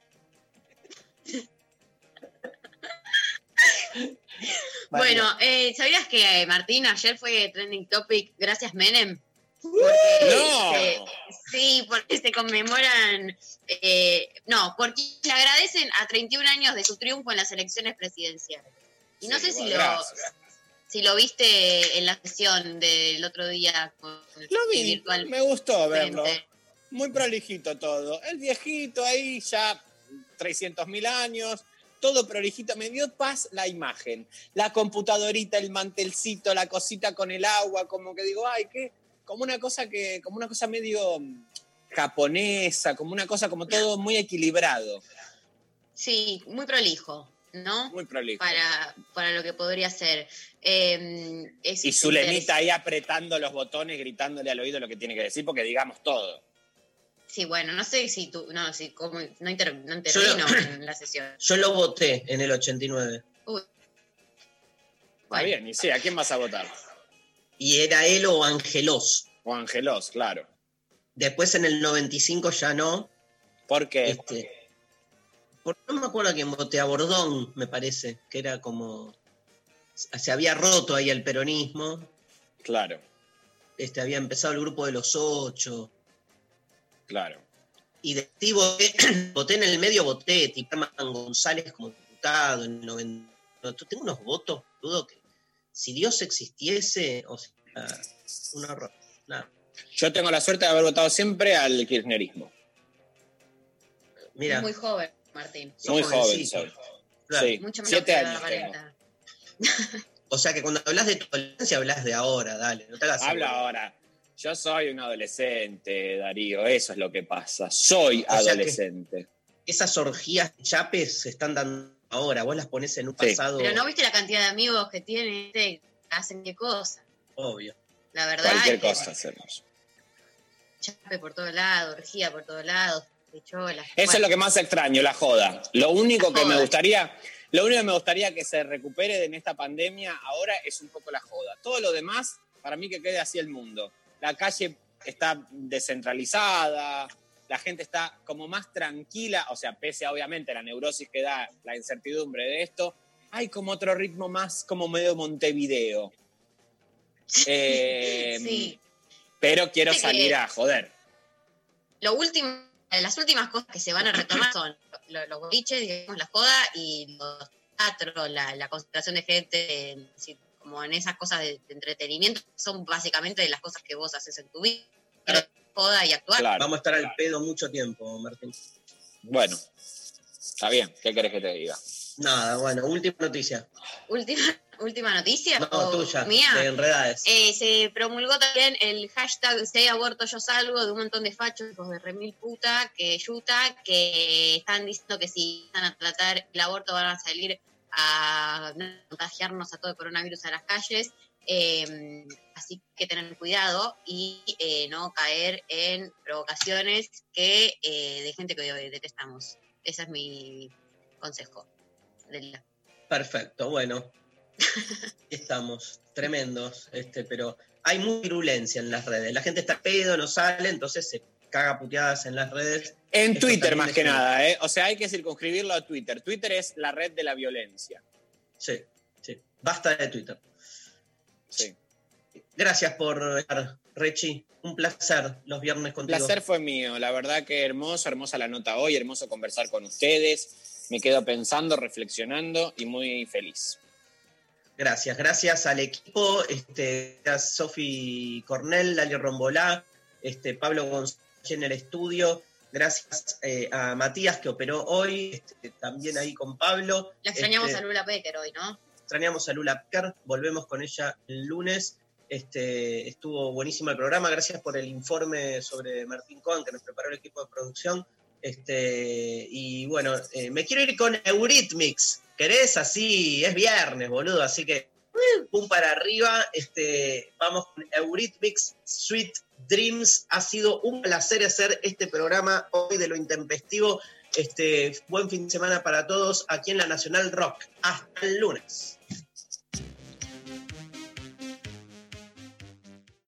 Bueno, eh, ¿sabías que eh, Martín ayer fue trending topic gracias Menem? Porque, ¡No! eh, sí, porque se conmemoran, eh, no, porque le agradecen a treinta y un años de su triunfo en las elecciones presidenciales. Y no Sí, sé si bueno, lo, gracias. si lo viste en la sesión del otro día con Lo el vi, virtual. me gustó verlo. frente. Muy prolijito todo. El viejito ahí ya trescientos mil años, todo prolijito. Me dio paz la imagen. La computadorita, el mantelcito, la cosita con el agua, como que digo, ay, qué, como una cosa que, como una cosa medio mm, japonesa, como una cosa como todo muy equilibrado. Sí, muy prolijo, ¿no? Muy prolijo. Para, para lo que podría ser. Eh, es Y su lemita interesante. ahí apretando los botones, gritándole al oído lo que tiene que decir, porque digamos todo. Sí, bueno, no sé si tú, no, si como, no, inter, no Yo lo- intervino en la sesión. Yo lo voté en el ochenta y nueve. Uy. Está Bueno. bien, y sí, ¿a quién vas a votar? Y era él o Angelos. O Angelos, claro. Después en el noventa y cinco ya no. ¿Por qué? Este, por- no me acuerdo a quién voté, a Bordón, me parece, que era como... Se había roto ahí el peronismo. Claro, Este, había empezado el grupo de los ocho. claro. Y de sí voté, voté en el medio, voté Tiperman González como diputado en el noventa. Tengo unos votos, dudo que si Dios existiese, o sea, un horror. Nada. Yo tengo la suerte de haber votado siempre al kirchnerismo. Mira, Muy joven, Martín. sos Muy joven jovencito. soy. Claro. Sí, Mucho menos siete que años aparenta. O sea que cuando hablas de tolerancia, hablas de ahora, dale, no te hagas Hablo seguro. ahora. Yo soy un adolescente, Darío, eso es lo que pasa. Soy O sea adolescente. Esas orgías de chapes se están dando ahora, vos las pones en un Sí. pasado Pero no viste la cantidad de amigos que tienen, que hacen qué cosa. obvio. La verdad Cualquier es que cosa hacemos. chape por todos lados, orgía por todos lados, pecholas. Eso es lo que más extraño, la joda. Lo único La que me joda. gustaría, lo único que me gustaría que se recupere en esta pandemia ahora es un poco la joda. Todo lo demás, para mí que quede así el mundo. La calle está descentralizada, la gente está como más tranquila, o sea, pese a obviamente la neurosis que da la incertidumbre de esto, hay como otro ritmo más como medio Montevideo. Eh, Sí. Pero quiero Viste que- salir a joder. Lo último, las últimas cosas que se van a retomar son lo- los boliches, digamos, la joda y los teatros, la, la concentración de gente, en- así, como en esas cosas de, de entretenimiento, son básicamente de las cosas que vos haces en tu vida, joda y actuar. Claro. Vamos a estar al pedo mucho tiempo, Martín. Bueno, está bien. ¿Qué querés que te diga? Nada, bueno, última noticia. Última, última noticia. No, o tuya, mía. de enredades. Eh, se promulgó también el hashtag Si hay aborto yo salgo de un montón de fachos, hijos de remil puta, que yuta, que están diciendo que si van a tratar el aborto van a salir a contagiarnos a todo el coronavirus a las calles. Eh, así que tener cuidado y eh, no caer en provocaciones que eh, de gente que detestamos. Ese es mi consejo. Del día. Perfecto, bueno. Aquí estamos, tremendos, este, pero hay mucha virulencia en las redes. La gente está pedo, no sale, entonces se caga puteadas en las redes. En Esto Twitter también más es que una- nada, ¿eh? O sea, hay que circunscribirlo a Twitter. Twitter es la red de la violencia. Sí, sí. Basta de Twitter. Sí. Gracias por estar, Rechi. Un placer los viernes El contigo. placer fue mío. La verdad que hermoso, hermosa la nota hoy, hermoso conversar con ustedes. Me quedo pensando, reflexionando y muy feliz. Gracias, gracias al equipo, este, a Sofi Cornell, Lali Rombolá, este, Pablo González en el estudio, gracias eh, a Matías que operó hoy, este, también ahí con Pablo. La extrañamos Este, a Lula Pecker hoy, ¿no? Extrañamos a Lula Pecker, volvemos con ella el lunes. Este, estuvo buenísimo el programa, gracias por el informe sobre Martín Cohen que nos preparó el equipo de producción. Este, y bueno, eh, me quiero ir con Eurythmics. ¿Querés? Así, es viernes, boludo, así que pum para arriba. Este, vamos con Eurythmics, Sweet Dreams. Ha sido un placer hacer este programa hoy de lo intempestivo. Este, buen fin de semana para todos aquí en la Nacional Rock. Hasta el lunes.